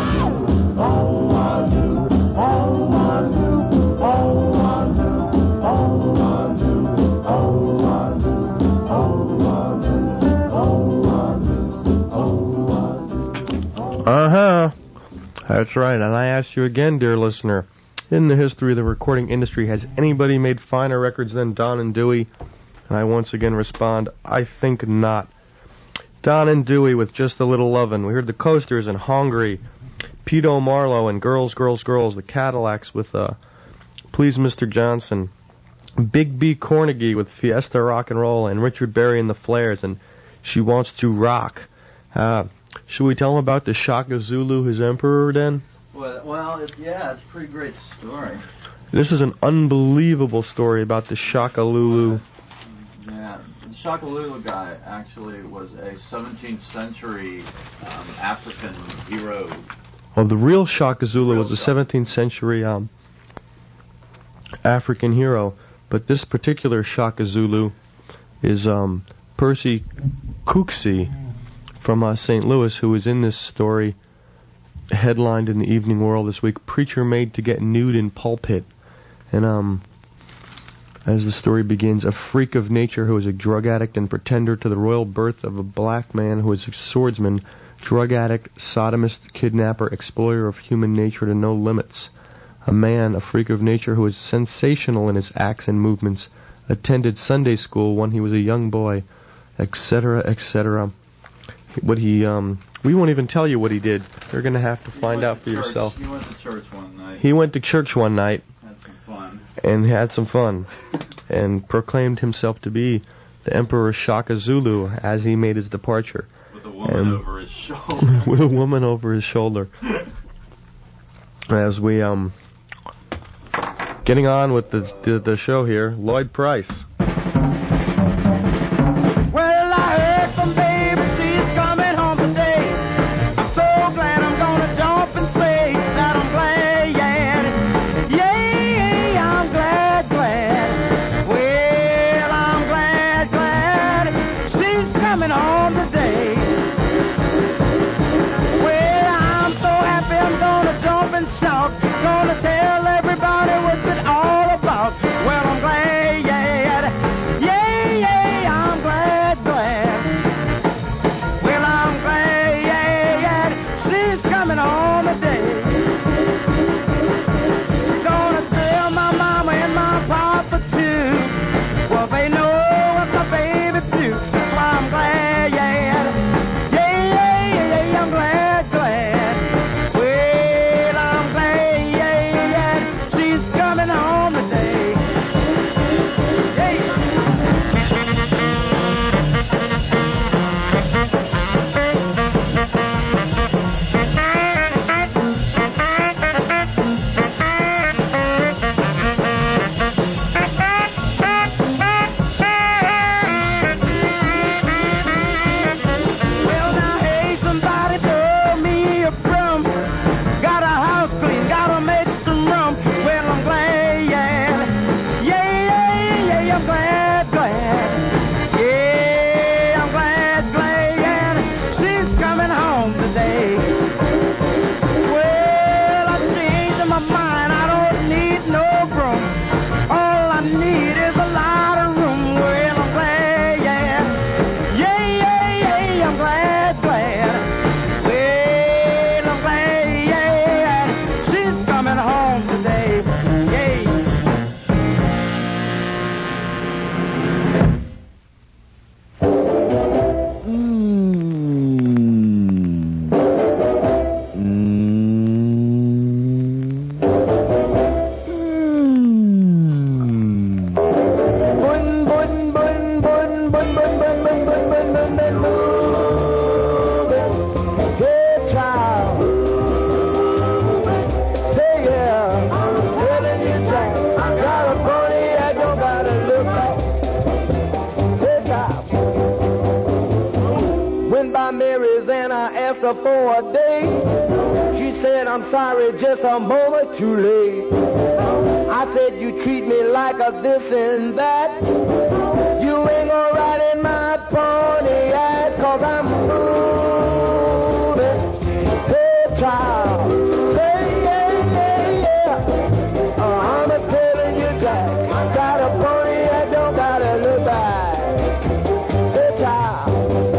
Uh-huh. That's right. And I ask you again, dear listener, in the history of the recording industry, has anybody made finer records than Don and Dewey? And I once again respond, I think not. Don and Dewey with Just a Little Lovin'. We heard the Coasters and Hungry. Peto Marlowe and Girls, Girls, Girls. The Cadillacs with uh, Please Mister Johnson. Big B. Cornegie with Fiesta Rock and Roll. And Richard Berry and the Flares and She Wants to Rock. Uh, should we tell them about the Shaka Zulu, his emperor, then? Well, well it, yeah, it's a pretty great story. This is an unbelievable story about the Shaka Lulu. Yeah, the Shaka Lulu guy actually was a seventeenth century um, African hero. Well, the real Shaka Zulu was a seventeenth century um, African hero, but this particular Shaka Zulu is um, Percy Cooksey from uh, Saint Louis, who is in this story, headlined in the Evening World this week, Preacher Made to Get Nude in Pulpit. And um, as the story begins, a freak of nature who is a drug addict and pretender to the royal birth of a black man who is a swordsman, drug addict, sodomist, kidnapper, exploiter of human nature to no limits. A man, a freak of nature who is sensational in his acts and movements, attended Sunday school when he was a young boy, et cetera, et cetera. What he, um, we won't even tell you what he did. You're going to have to find out for church. yourself. He went to church one night. He went to church one night. Had some fun. And had some fun. And proclaimed himself to be the Emperor Shaka Zulu as he made his departure. With a woman and over his shoulder. With a woman over his shoulder. As we, um, getting on with the, the, the show here, Lloyd Price. Well, I heard from baby she's coming home today. So glad I'm gonna jump and say that I'm glad, yeah. Yeah, I'm glad, glad. Well, I'm glad, glad she's coming home today. Well, I'm so happy I'm gonna jump and shout. Gonna tell everybody what's it all about. Well, I'm glad. her for a day. She said, I'm sorry, just a moment too late. I said, you treat me like a this and that. You ain't gonna ride in my Pontiac, cause I'm moving. Hey, child. Say, yeah, yeah, yeah. Uh, I'm a telling you, Jack. Got a Pontiac, don't gotta look back. Hey, child.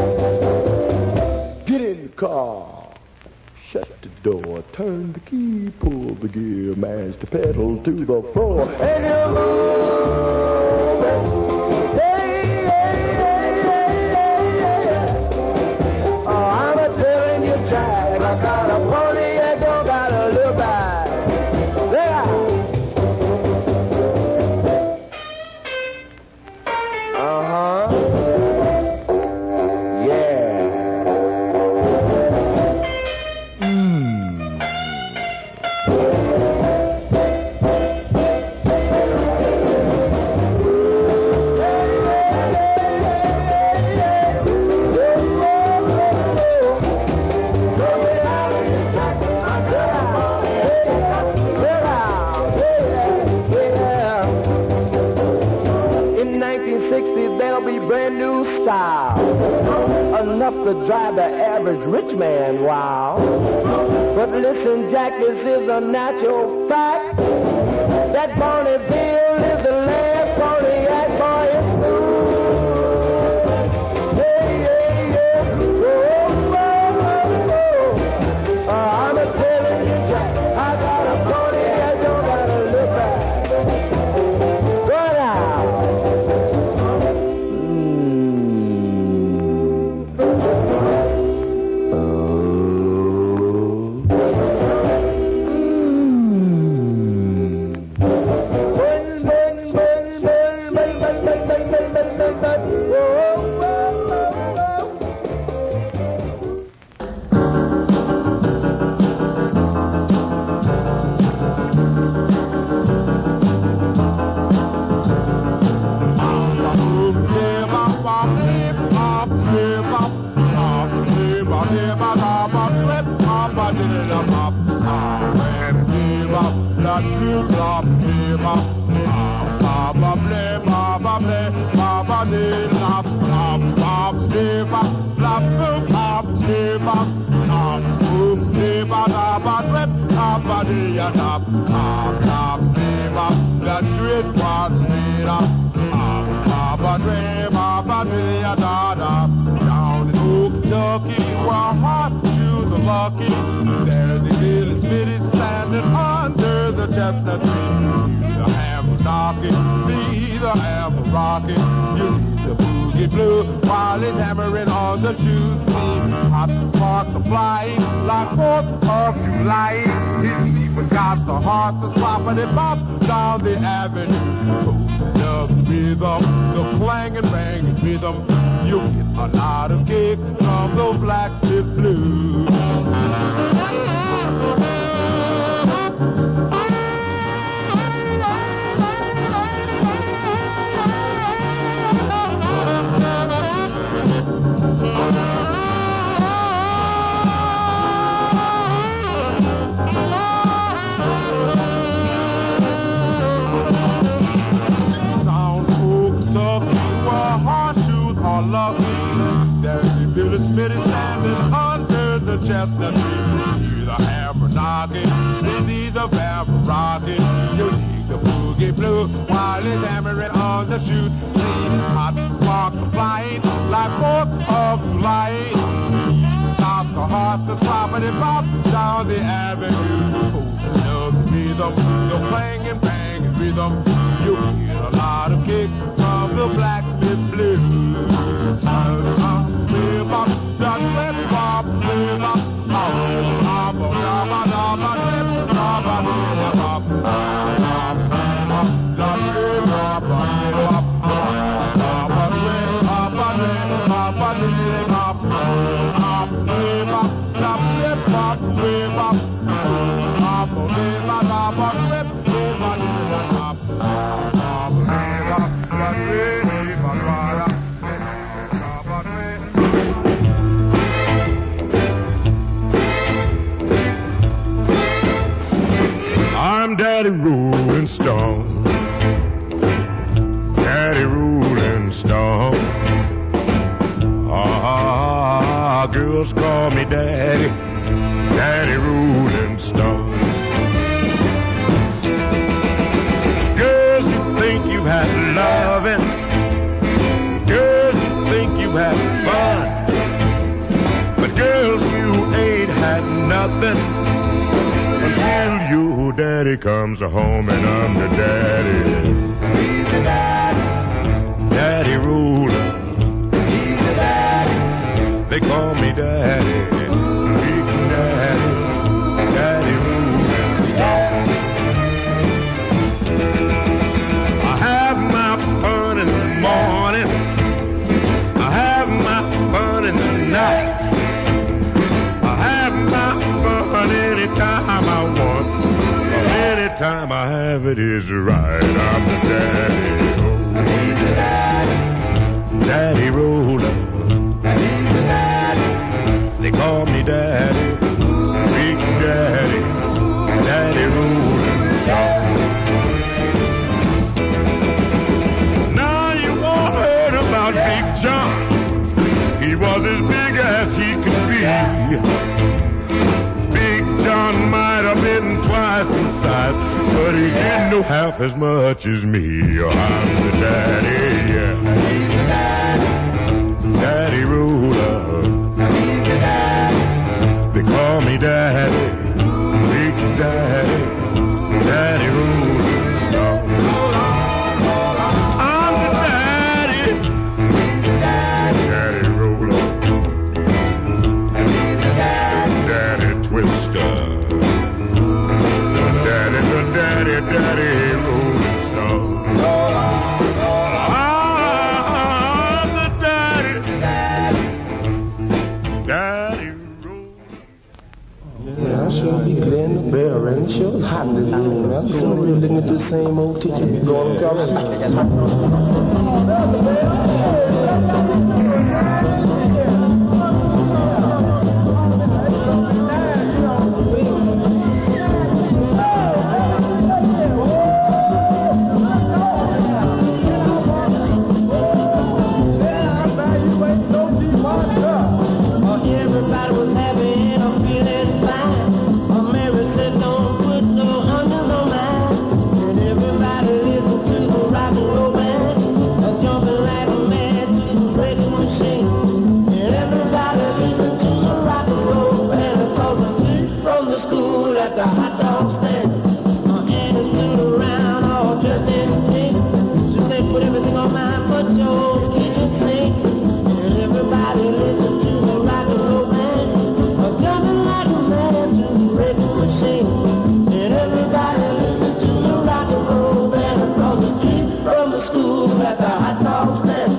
Get in the car. Shut the door. Turn the key. Pull the gear. Mash the pedal to the floor. And you move. Hey, hey, hey, hey, hey, hey. Oh, I'm a telling you, Jack. I got a Pontiac, don't gotta look back. There. Uh-huh. There'll be brand new style, enough to drive the average rich man wild. But listen, Jack, this is a natural fact. That Bonneville is the last Pontiac boy is smooth. Yeah, yeah, yeah. Oh, oh, oh, oh. Uh, I'm a telling you, Jack, I got a Pontiac, don't gotta look back. Go now. Down in Oak, Kentucky, where hearts choose the lucky. There's a little city standing under the chestnut tree. See the hammer knocking, see the hammer rocking. You see the boogie blue while he's hammering on the shoes. See hot sparks are flying like Fourth of July. He's even got the horses flopping and bop down the avenue. The rhythm, the clanging, banging rhythm. You get a lot of kicks from the blacksmith blues. Chestnut tree, see the hammer knocking, then see the hammer rocking. You see the boogie blue while he's hammering on the chute. See hot sparks are flying like Fourth of July. Stop the horses flopping and bop down the avenue. Oh, the rhythm, the clanging, banging rhythm. You get a lot of kicks from the blacksmith blues. I'm Daddy Rolling Stone. Daddy Rolling Stone. Ah, girls call me Daddy. Daddy Rolling Stone. Girls, you think you had loving. Girls, you think you had fun. But girls, you ain't had nothing until your daddy comes home and I'm the daddy. He's the daddy. Daddy Ruler. He's the daddy. They call me daddy. Big daddy. Daddy Ruler. I have my fun in the morning. I have my fun in the night. I have my fun anytime I want. Anytime I have it is right. I'm the daddy. Oh, he's the daddy. Daddy Roller. He's the daddy. They call me daddy. Big daddy. Daddy Roller. Now you all heard about Big John. He was as big as he could be. Big John might have been twice the size, but he didn't know half as much as me. Oh, I'm the daddy, yeah. He's the daddy. Daddy Ruler. He's the daddy. They call me daddy. Big daddy. Daddy Ruler. I'm the daddy. He's the daddy. Daddy Ruler. He's the daddy. Daddy Twister. Daddy, the daddy, daddy, Rolling Stone. I'm the daddy, daddy, Yeah, I sure be clearing the bell ring. Sure it's hot in this room. I'm going here looking at the same old teacher. Be going to college. Everybody was happy and I'm feeling fine. Mary said don't put no onions on mine. And everybody listened to the rock and roll band, jumping like a man to the breaking machine. And everybody listened to the rock and roll band across the street from the school at the hot dog stand. Annie stood around all dressed in pink. She said put everything on mine but your kitchen sink. And everybody listened to the rock and roll band, jumping like a man to the breaking machine. And everybody listened to the rock and roll band across the street from the school at the hot dog stand.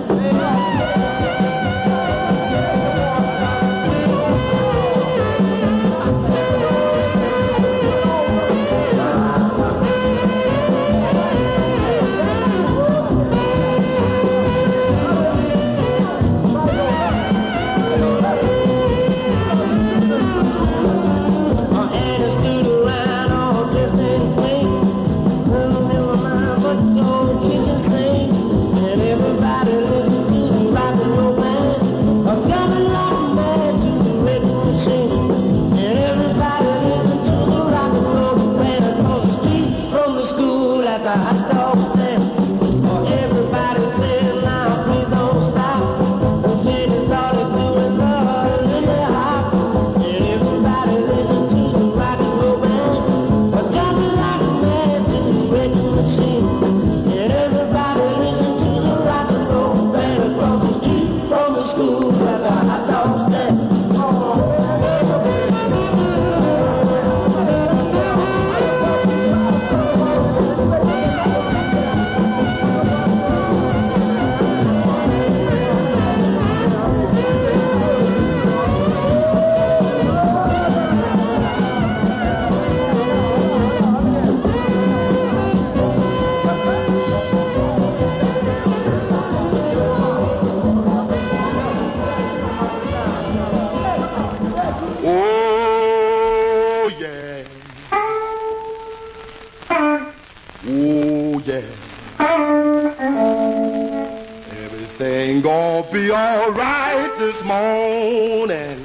yeah. Everything gonna be alright this morning.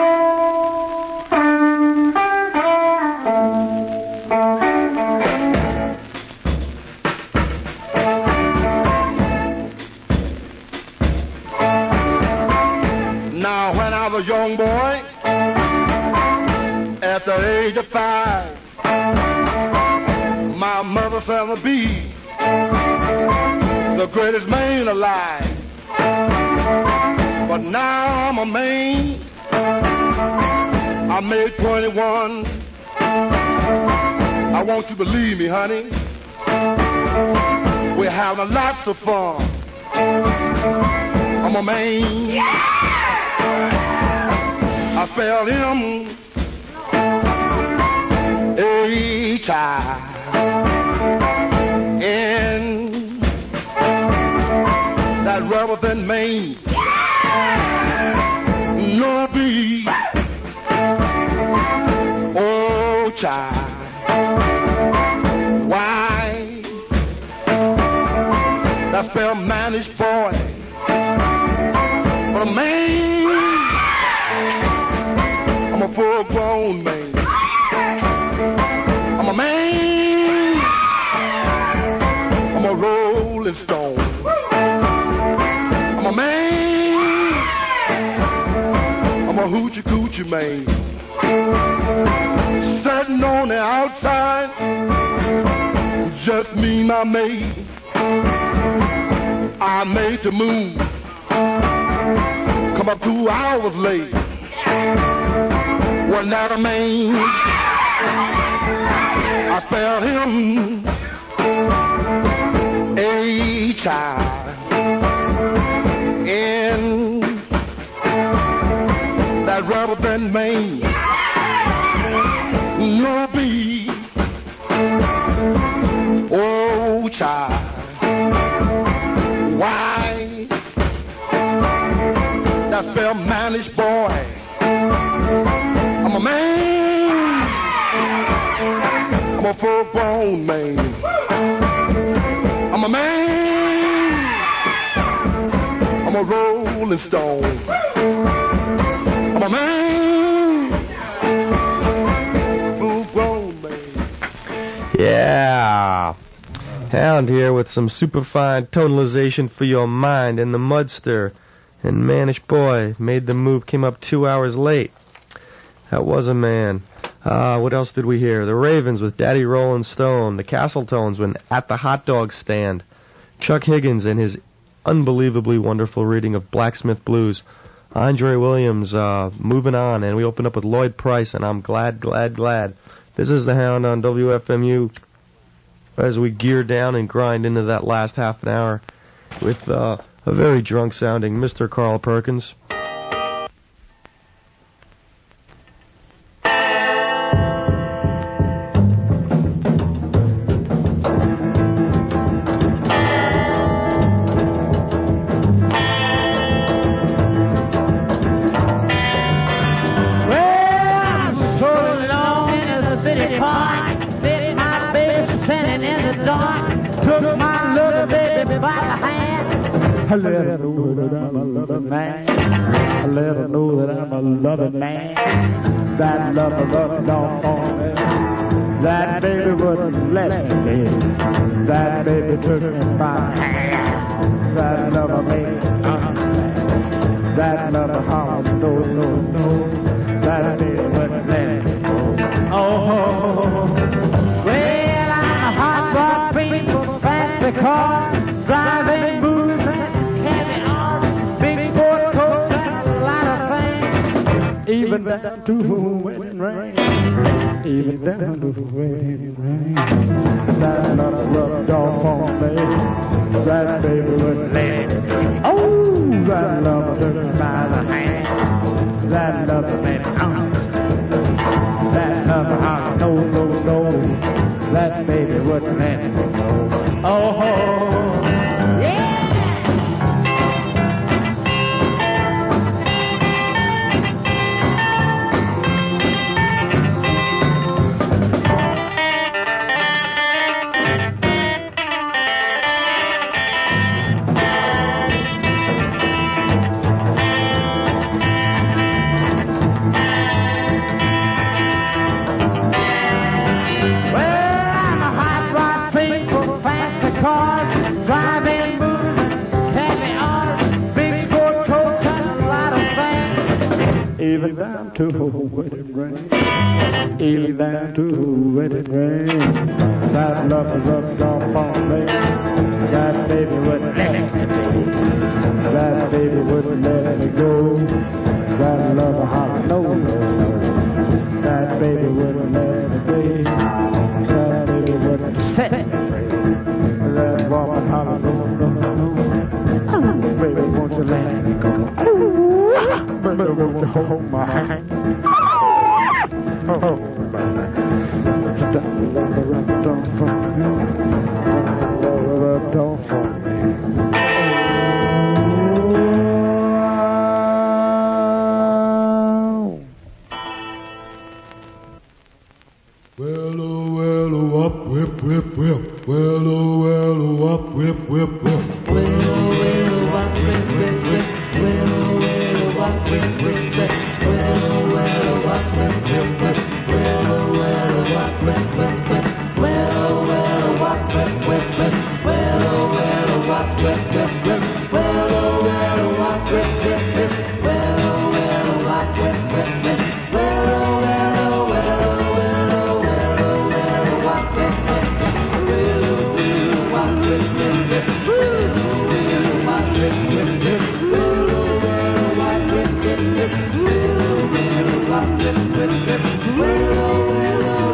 Now when I was a young boy, at the age of five, my mother said to be the greatest man alive. But now I'm a man, I made twenty-one. I want you to believe me, honey, we're having lots of fun. I'm a man. Yeah! I spelled him H I N. That rubber than Maine. No B. Oh, child. Why? That spell managed boy. But a man, I'm a full-grown man. I'm a man. I'm a rolling stone. I'm a man. I'm a hoochie coochie man. Sitting on the outside, just me, my maid. I made the move. Come up two hours late. Wasn't that a man? I spelled him H I N. That rubber band man. No B. Oh, child. Why? That spell managed boy. I'm a man. I'm a full-grown man. I'm a man. I'm a rolling stone. I'm a man. Full-grown man. Yeah. Hound here with some superfine tonalization for your mind and the Mudster. And Manish Boy made the move, came up two hours late. That was a man. Uh, what else did we hear? The Ravens with Daddy Rollin' Stone. The Castletones with At the Hot Dog Stand. Chuck Higgins and his unbelievably wonderful reading of Blacksmith Blues. Andre Williams, uh, moving on. And we open up with Lloyd Price, and I'm glad, glad, glad. This is the Hound on W F M U as we gear down and grind into that last half an hour with uh, a very drunk-sounding Mister Carl Perkins. I let her know that I'm a loving man. I let her know that I'm a loving man. That lover loved on for me. That baby wouldn't let me. That baby took me by the hand. That lover made me understand. That lover house, no, no, no. That baby wouldn't let me go. Oh, well, I'm a hot rod queen for fancy cars, driving booze. Even down to wedding ring, even down to wedding ring. That love rubbed off on me, that baby wouldn't let me. Oh, that love took me by the hand, that love made me understand. That love, I know, no, no, that baby wouldn't let me go. Oh, yeah. down to where it rains. Ely down to where it rains. That love is rubbed off on me. That baby wouldn't let me be. That baby wouldn't let me go. That love I know. That baby wouldn't let me be. That baby wouldn't set me free. That woman holler, no, no, no. Baby, won't you let me go? Baby, won't you hold my hand? Oh, don't from me. Don't from me. Well, oh, well, oh, up, whip, whip, whip. Well, oh, well, oh, up, whip, whip, whip. Well, oh, well, oh, up, whip, whip, whip. Well, oh, well, oh, up, whip, whip, whip. Well, oh, well, oh, up, whip, whip, whip. Well, oh, well, oh, up, whip, whip, whip. Well, oh, well, oh, up, whip, whip, whip. Well, oh, well, oh, up, whip, whip, whip. Well, oh, well, oh, up, whip, whip, whip. Well, oh, well, oh, up, whip, whip, whip. Well, oh, well, oh, well, oh, well, oh, well, oh, well, oh, up, whip, whip, whip. Well, oh, well, oh, up, whip, whip, whip. Well, oh, well, oh, up, whip, whip, whip. Well, oh, well, oh, up, whip, whip, whip. Well, oh, well, oh, up, whip, whip, whip. Well, oh, well, oh,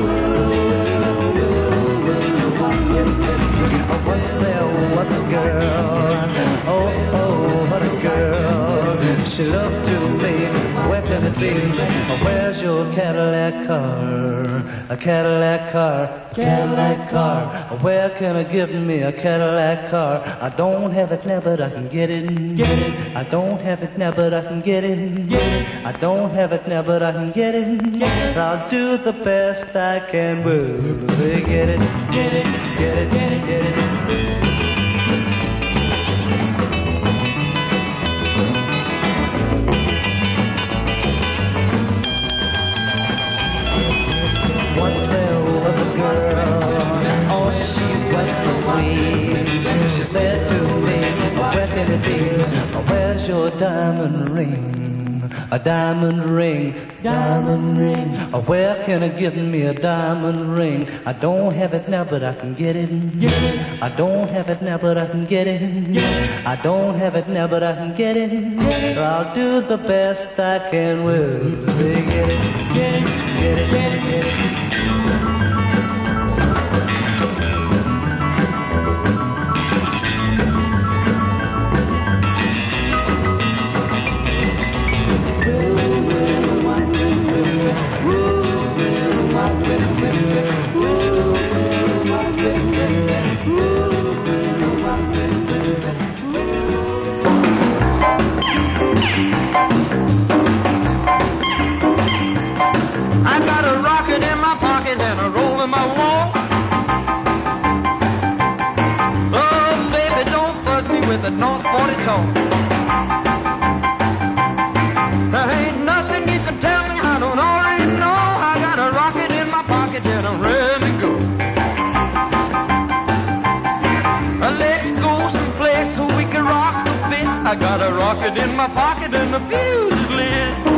well, there was a girl, oh, oh, what a girl, she loved to me, where can it be, where's your Cadillac car, a Cadillac car, Cadillac car, where can I give me a Cadillac car, I don't have it now but I can get it, get it, I don't have it now but I can get it, get it, I don't have it now but I can get it, get it, I'll do the best I can, will get it, get it, get it, get it, get it. Once there was a girl, oh she was so sweet. She said to me, where can it be? Where's your diamond ring? A diamond ring, diamond ring. Where can I give me a diamond ring? I don't have it now, but I can get it. Get it. I don't have it now, but I can get it. Get it. I don't have it now, but I can get it. Get it. I'll do the best I can with it. Get it, get it, get it, get it, get it. With a North forty tone. There ain't nothing you can tell me I don't already know. I got a rocket in my pocket and I'm ready to go. Uh, let's go someplace so we can rock a bit. I got a rocket in my pocket and the fuse is lit.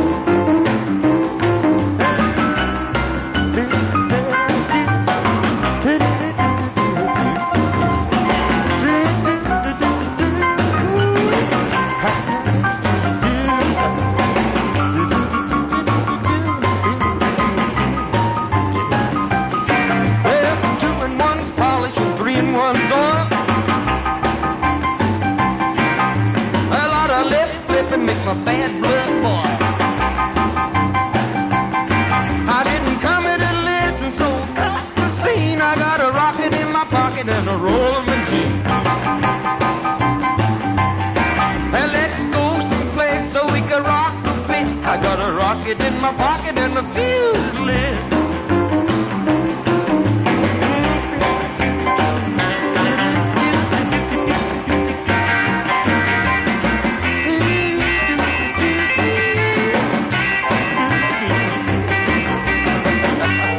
Make my bad blood boil. I didn't come here to listen, so that's the scene. I got a rocket in my pocket and a rolling machine. And let's go someplace so we can rock the bit. I got a rocket in my pocket and the fuse is lit.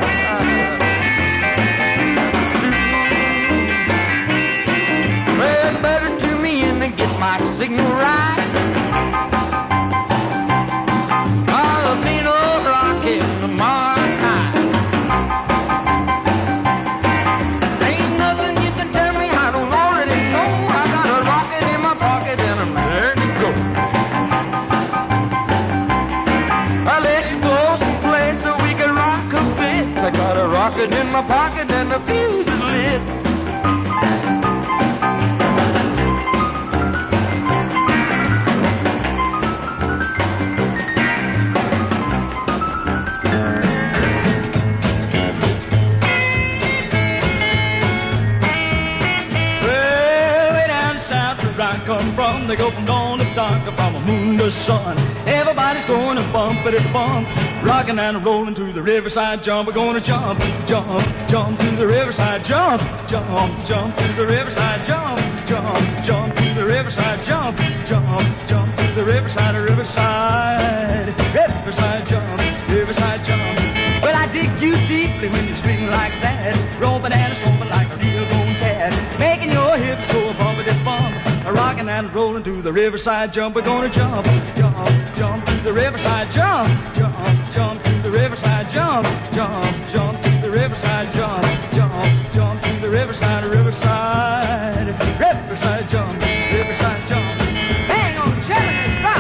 Well, my pocket and the fuse is lit. Come from, they go from dawn to dark, from a moon to sun. Everybody's going to bump it bump, rocking and rolling to the riverside jump. We're going to jump, jump, jump to the riverside jump, jump, jump to the riverside jump, jump, jump to the riverside jump, jump, jump to the riverside, riverside, riverside jump, riverside jump. Well, I dig you deeply when you swing like that, romping and stomping like a real bone cat, making your hips go bumpity bump. Rocking and rolling to the riverside jump. We're gonna jump, jump, jump to the riverside jump, jump, jump to the riverside jump, jump, jump to the riverside jump, jump, jump to the riverside, riverside, riverside jump, riverside jump. Hang on, Shelly, and stop.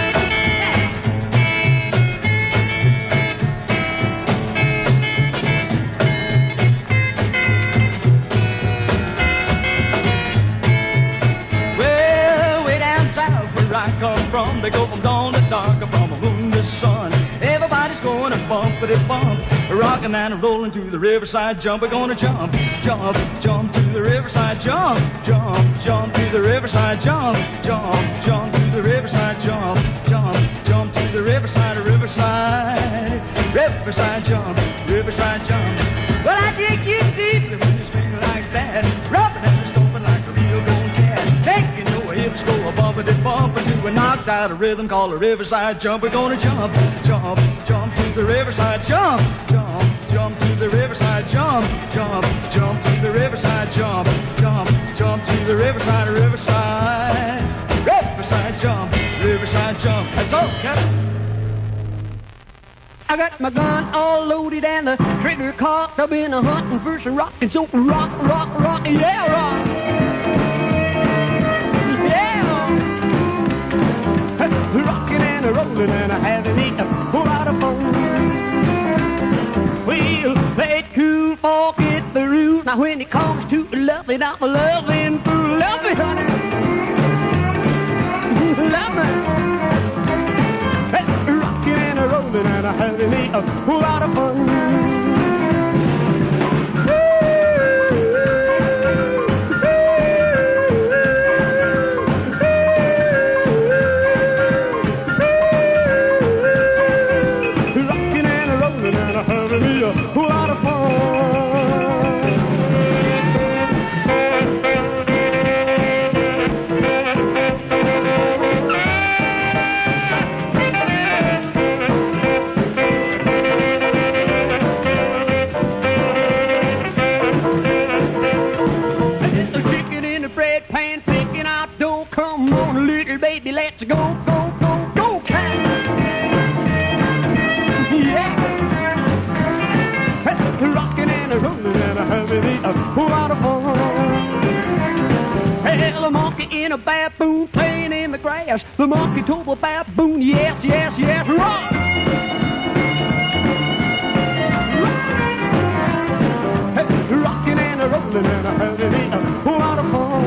I come from, they go from dawn to dark, from a moon to sun. Everybody's going to bumpity bump, rocking and rolling to the riverside jump. We're gonna jump, jump, jump to the riverside jump, jump, jump to the riverside jump, jump, jump to the riverside jump, jump, jump to the riverside, riverside, riverside jump, riverside jump. Well, I dig you deeply when you swing like that, rubbing and stomping like a real bone cat, making your hips go a bumpity bump into a knocked out a rhythm called a riverside jump. We're gonna jump, jump, jump to the riverside jump, jump, jump to the riverside jump, jump, jump to the riverside jump, jump, jump to the riverside, riverside, riverside jump, riverside jump. That's all, Captain. I got my gun all loaded and the trigger cocked. I've been a hunting for some rockin' so rock, rock, rock, yeah, rock. Rockin' and a rollin' and a having it a whole lot of fun. Well, play it cool, forget the rules. Now when it comes to loving, I'm a loving fool. Love me, honey. Love me. Hey, rockin' and a rollin' and a having it a whole lot of fun. A whole lot of fun. Just a chicken in the bread pan, picking out dough. Come on, little baby, let's go, go, go, go, cat. Yeah. Rockin' and a rollin' and a having it a whole lot of fun. Hell, a monkey in a baboon playing in the grass. The monkey told the baboon, yes, yes, yes, rock. Hey, rockin' and a rollin' and a having it a whole lot of fun.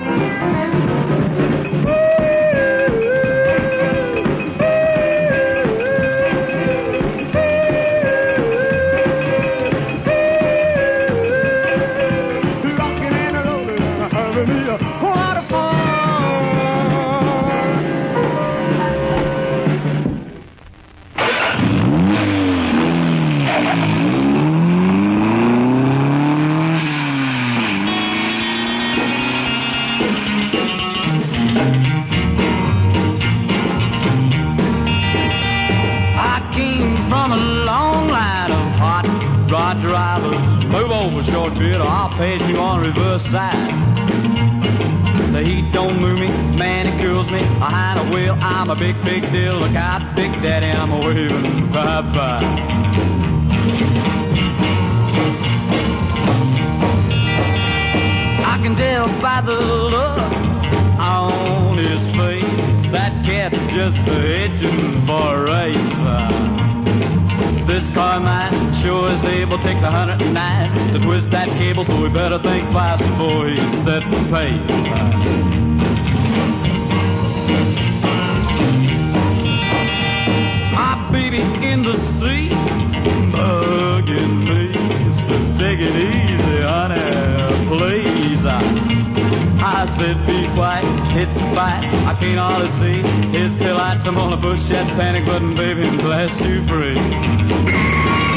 I'll pass you on reverse side. The heat don't move me, man, it cools me. Behind a wheel, I'm a big, big deal. Look out, Big Daddy, I'm a waving bye-bye. I can tell by the look on his face that cat's just a hitching for a race. This car might sure was able, takes a hundred and nine to twist that cable, so we better think fast before he set the pace. My baby in the sea, bugging me, so take it easy, honey, please. I, I said, be quiet, it's a fight, I can't hardly see. It's still lights, I'm gonna push that panic button, baby, and blast you free.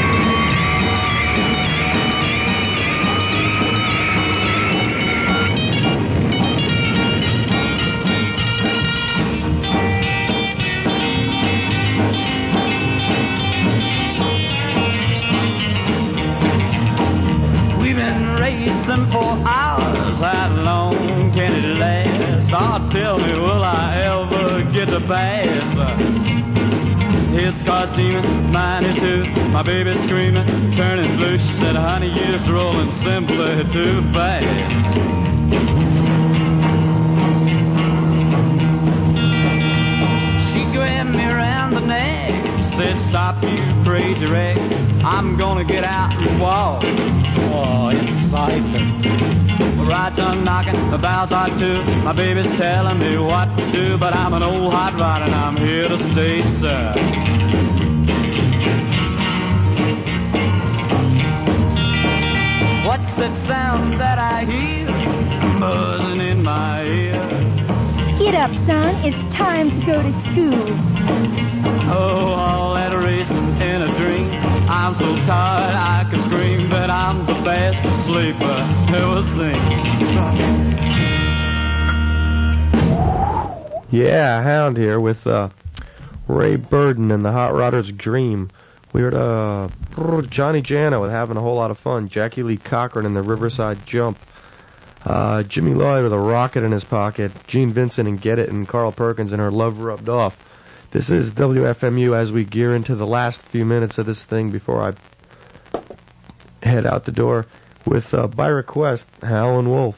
For hours, how long can it last? Oh, tell me, will I ever get the pass? His car's steaming, mine is too. My baby's screaming, turning blue. She said, honey, you're just rolling simply too fast. She grabbed me around the neck, said, stop, you crazy wreck. I'm gonna get out and walk. Oh, excitement. Right on knocking, the bells are too. My baby's telling me what to do, but I'm an old hot rod and I'm here to stay, sir. What's that sound that I hear buzzing in my ear? Get up, son. It's time to go to school. Oh, all that racing in a dream. I'm so tired I can scream, but I'm the best sleeper ever seen. Yeah, Hound here with uh, Ray Burden and the Hot Rodders' Dream. We heard uh, Johnny Jano with Having a Whole Lot of Fun, Jackie Lee Cochran in the Riverside Jump, uh, Jimmy Lloyd with a rocket in his pocket, Gene Vincent and Get It, and Carl Perkins and Her Love Rubbed Off. This is W F M U as we gear into the last few minutes of this thing before I head out the door with, uh, by request, Howlin' Wolf.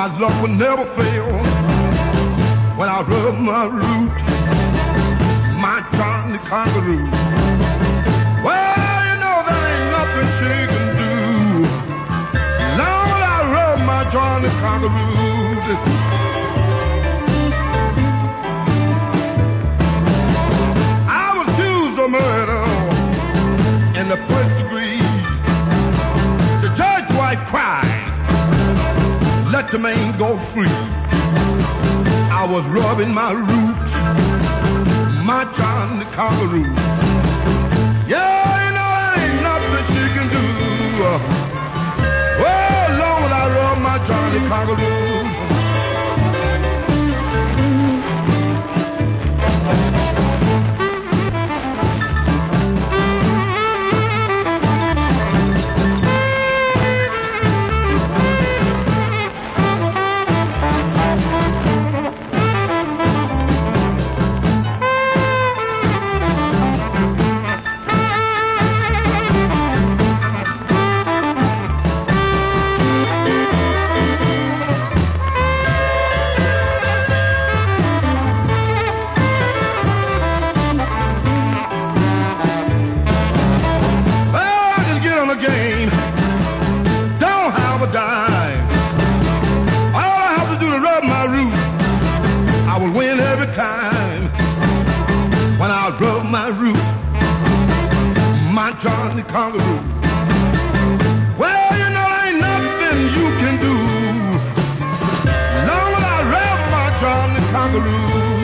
My my Johnny Congaroo. Well, you know there ain't nothing she can do. Long as I rub my Johnny Congaroo. I was accused of murder in the first degree. The judge wife cried, let the man go free. I was rubbing my root, my Johnny Congaroo. Yeah, you know there ain't nothing she can do. Well, as long as I rub my Johnny Congaroo. Johnny Congaroo. Well, you know there ain't nothing you can do. Long as I rub my Johnny Congaroo.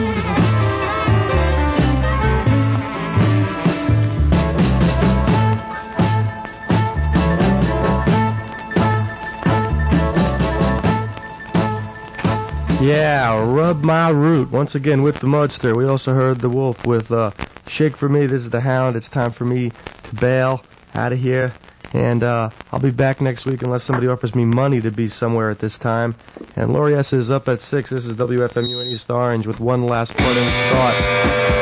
Yeah, Rub My Root. Once again with the Mudster. We also heard the Wolf with uh, Shake For Me. This is the Hound. It's time for me to bail out of here. And uh, I'll be back next week unless somebody offers me money to be somewhere at this time. And Laurie S. is up at six. This is W F M U in East Orange with one last parting thought.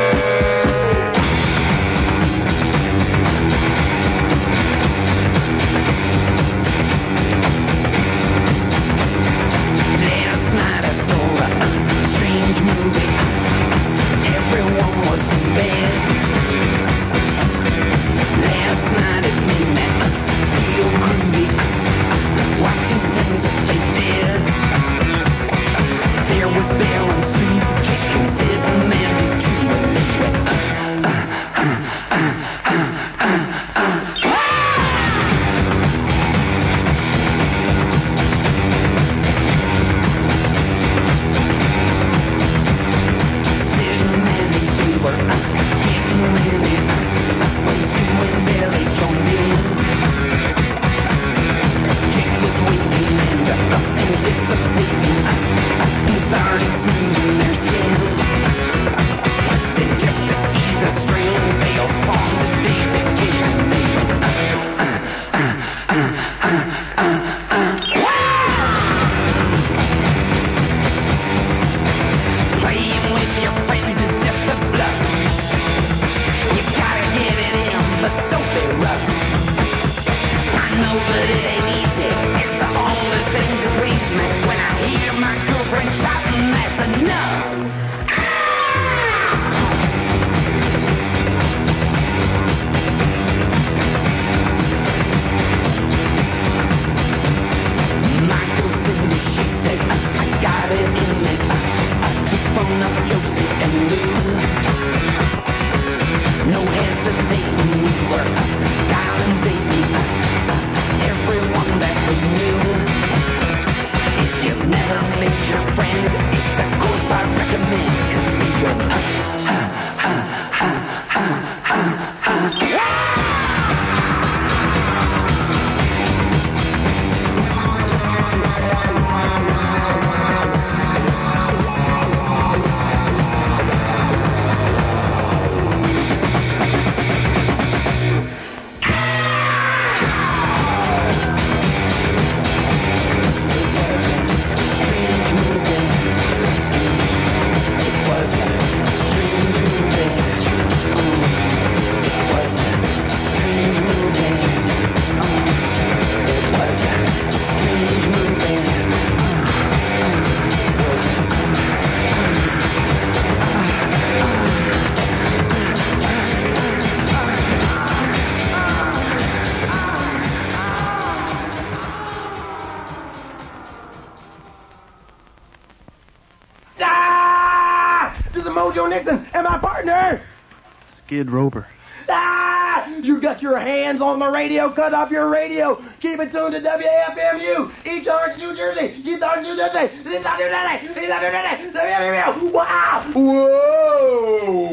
There was Bell and Steve, chicken, sitting and the Mojo Nixon, and my partner, Skid Roper. Ah! You got your hands on the radio. Cut off your radio. Keep it tuned to W F M U. East Orange, New Jersey. East Orange, New Jersey. East Orange, New Jersey. East Orange, New Jersey. W F M U. Wow! Whoa!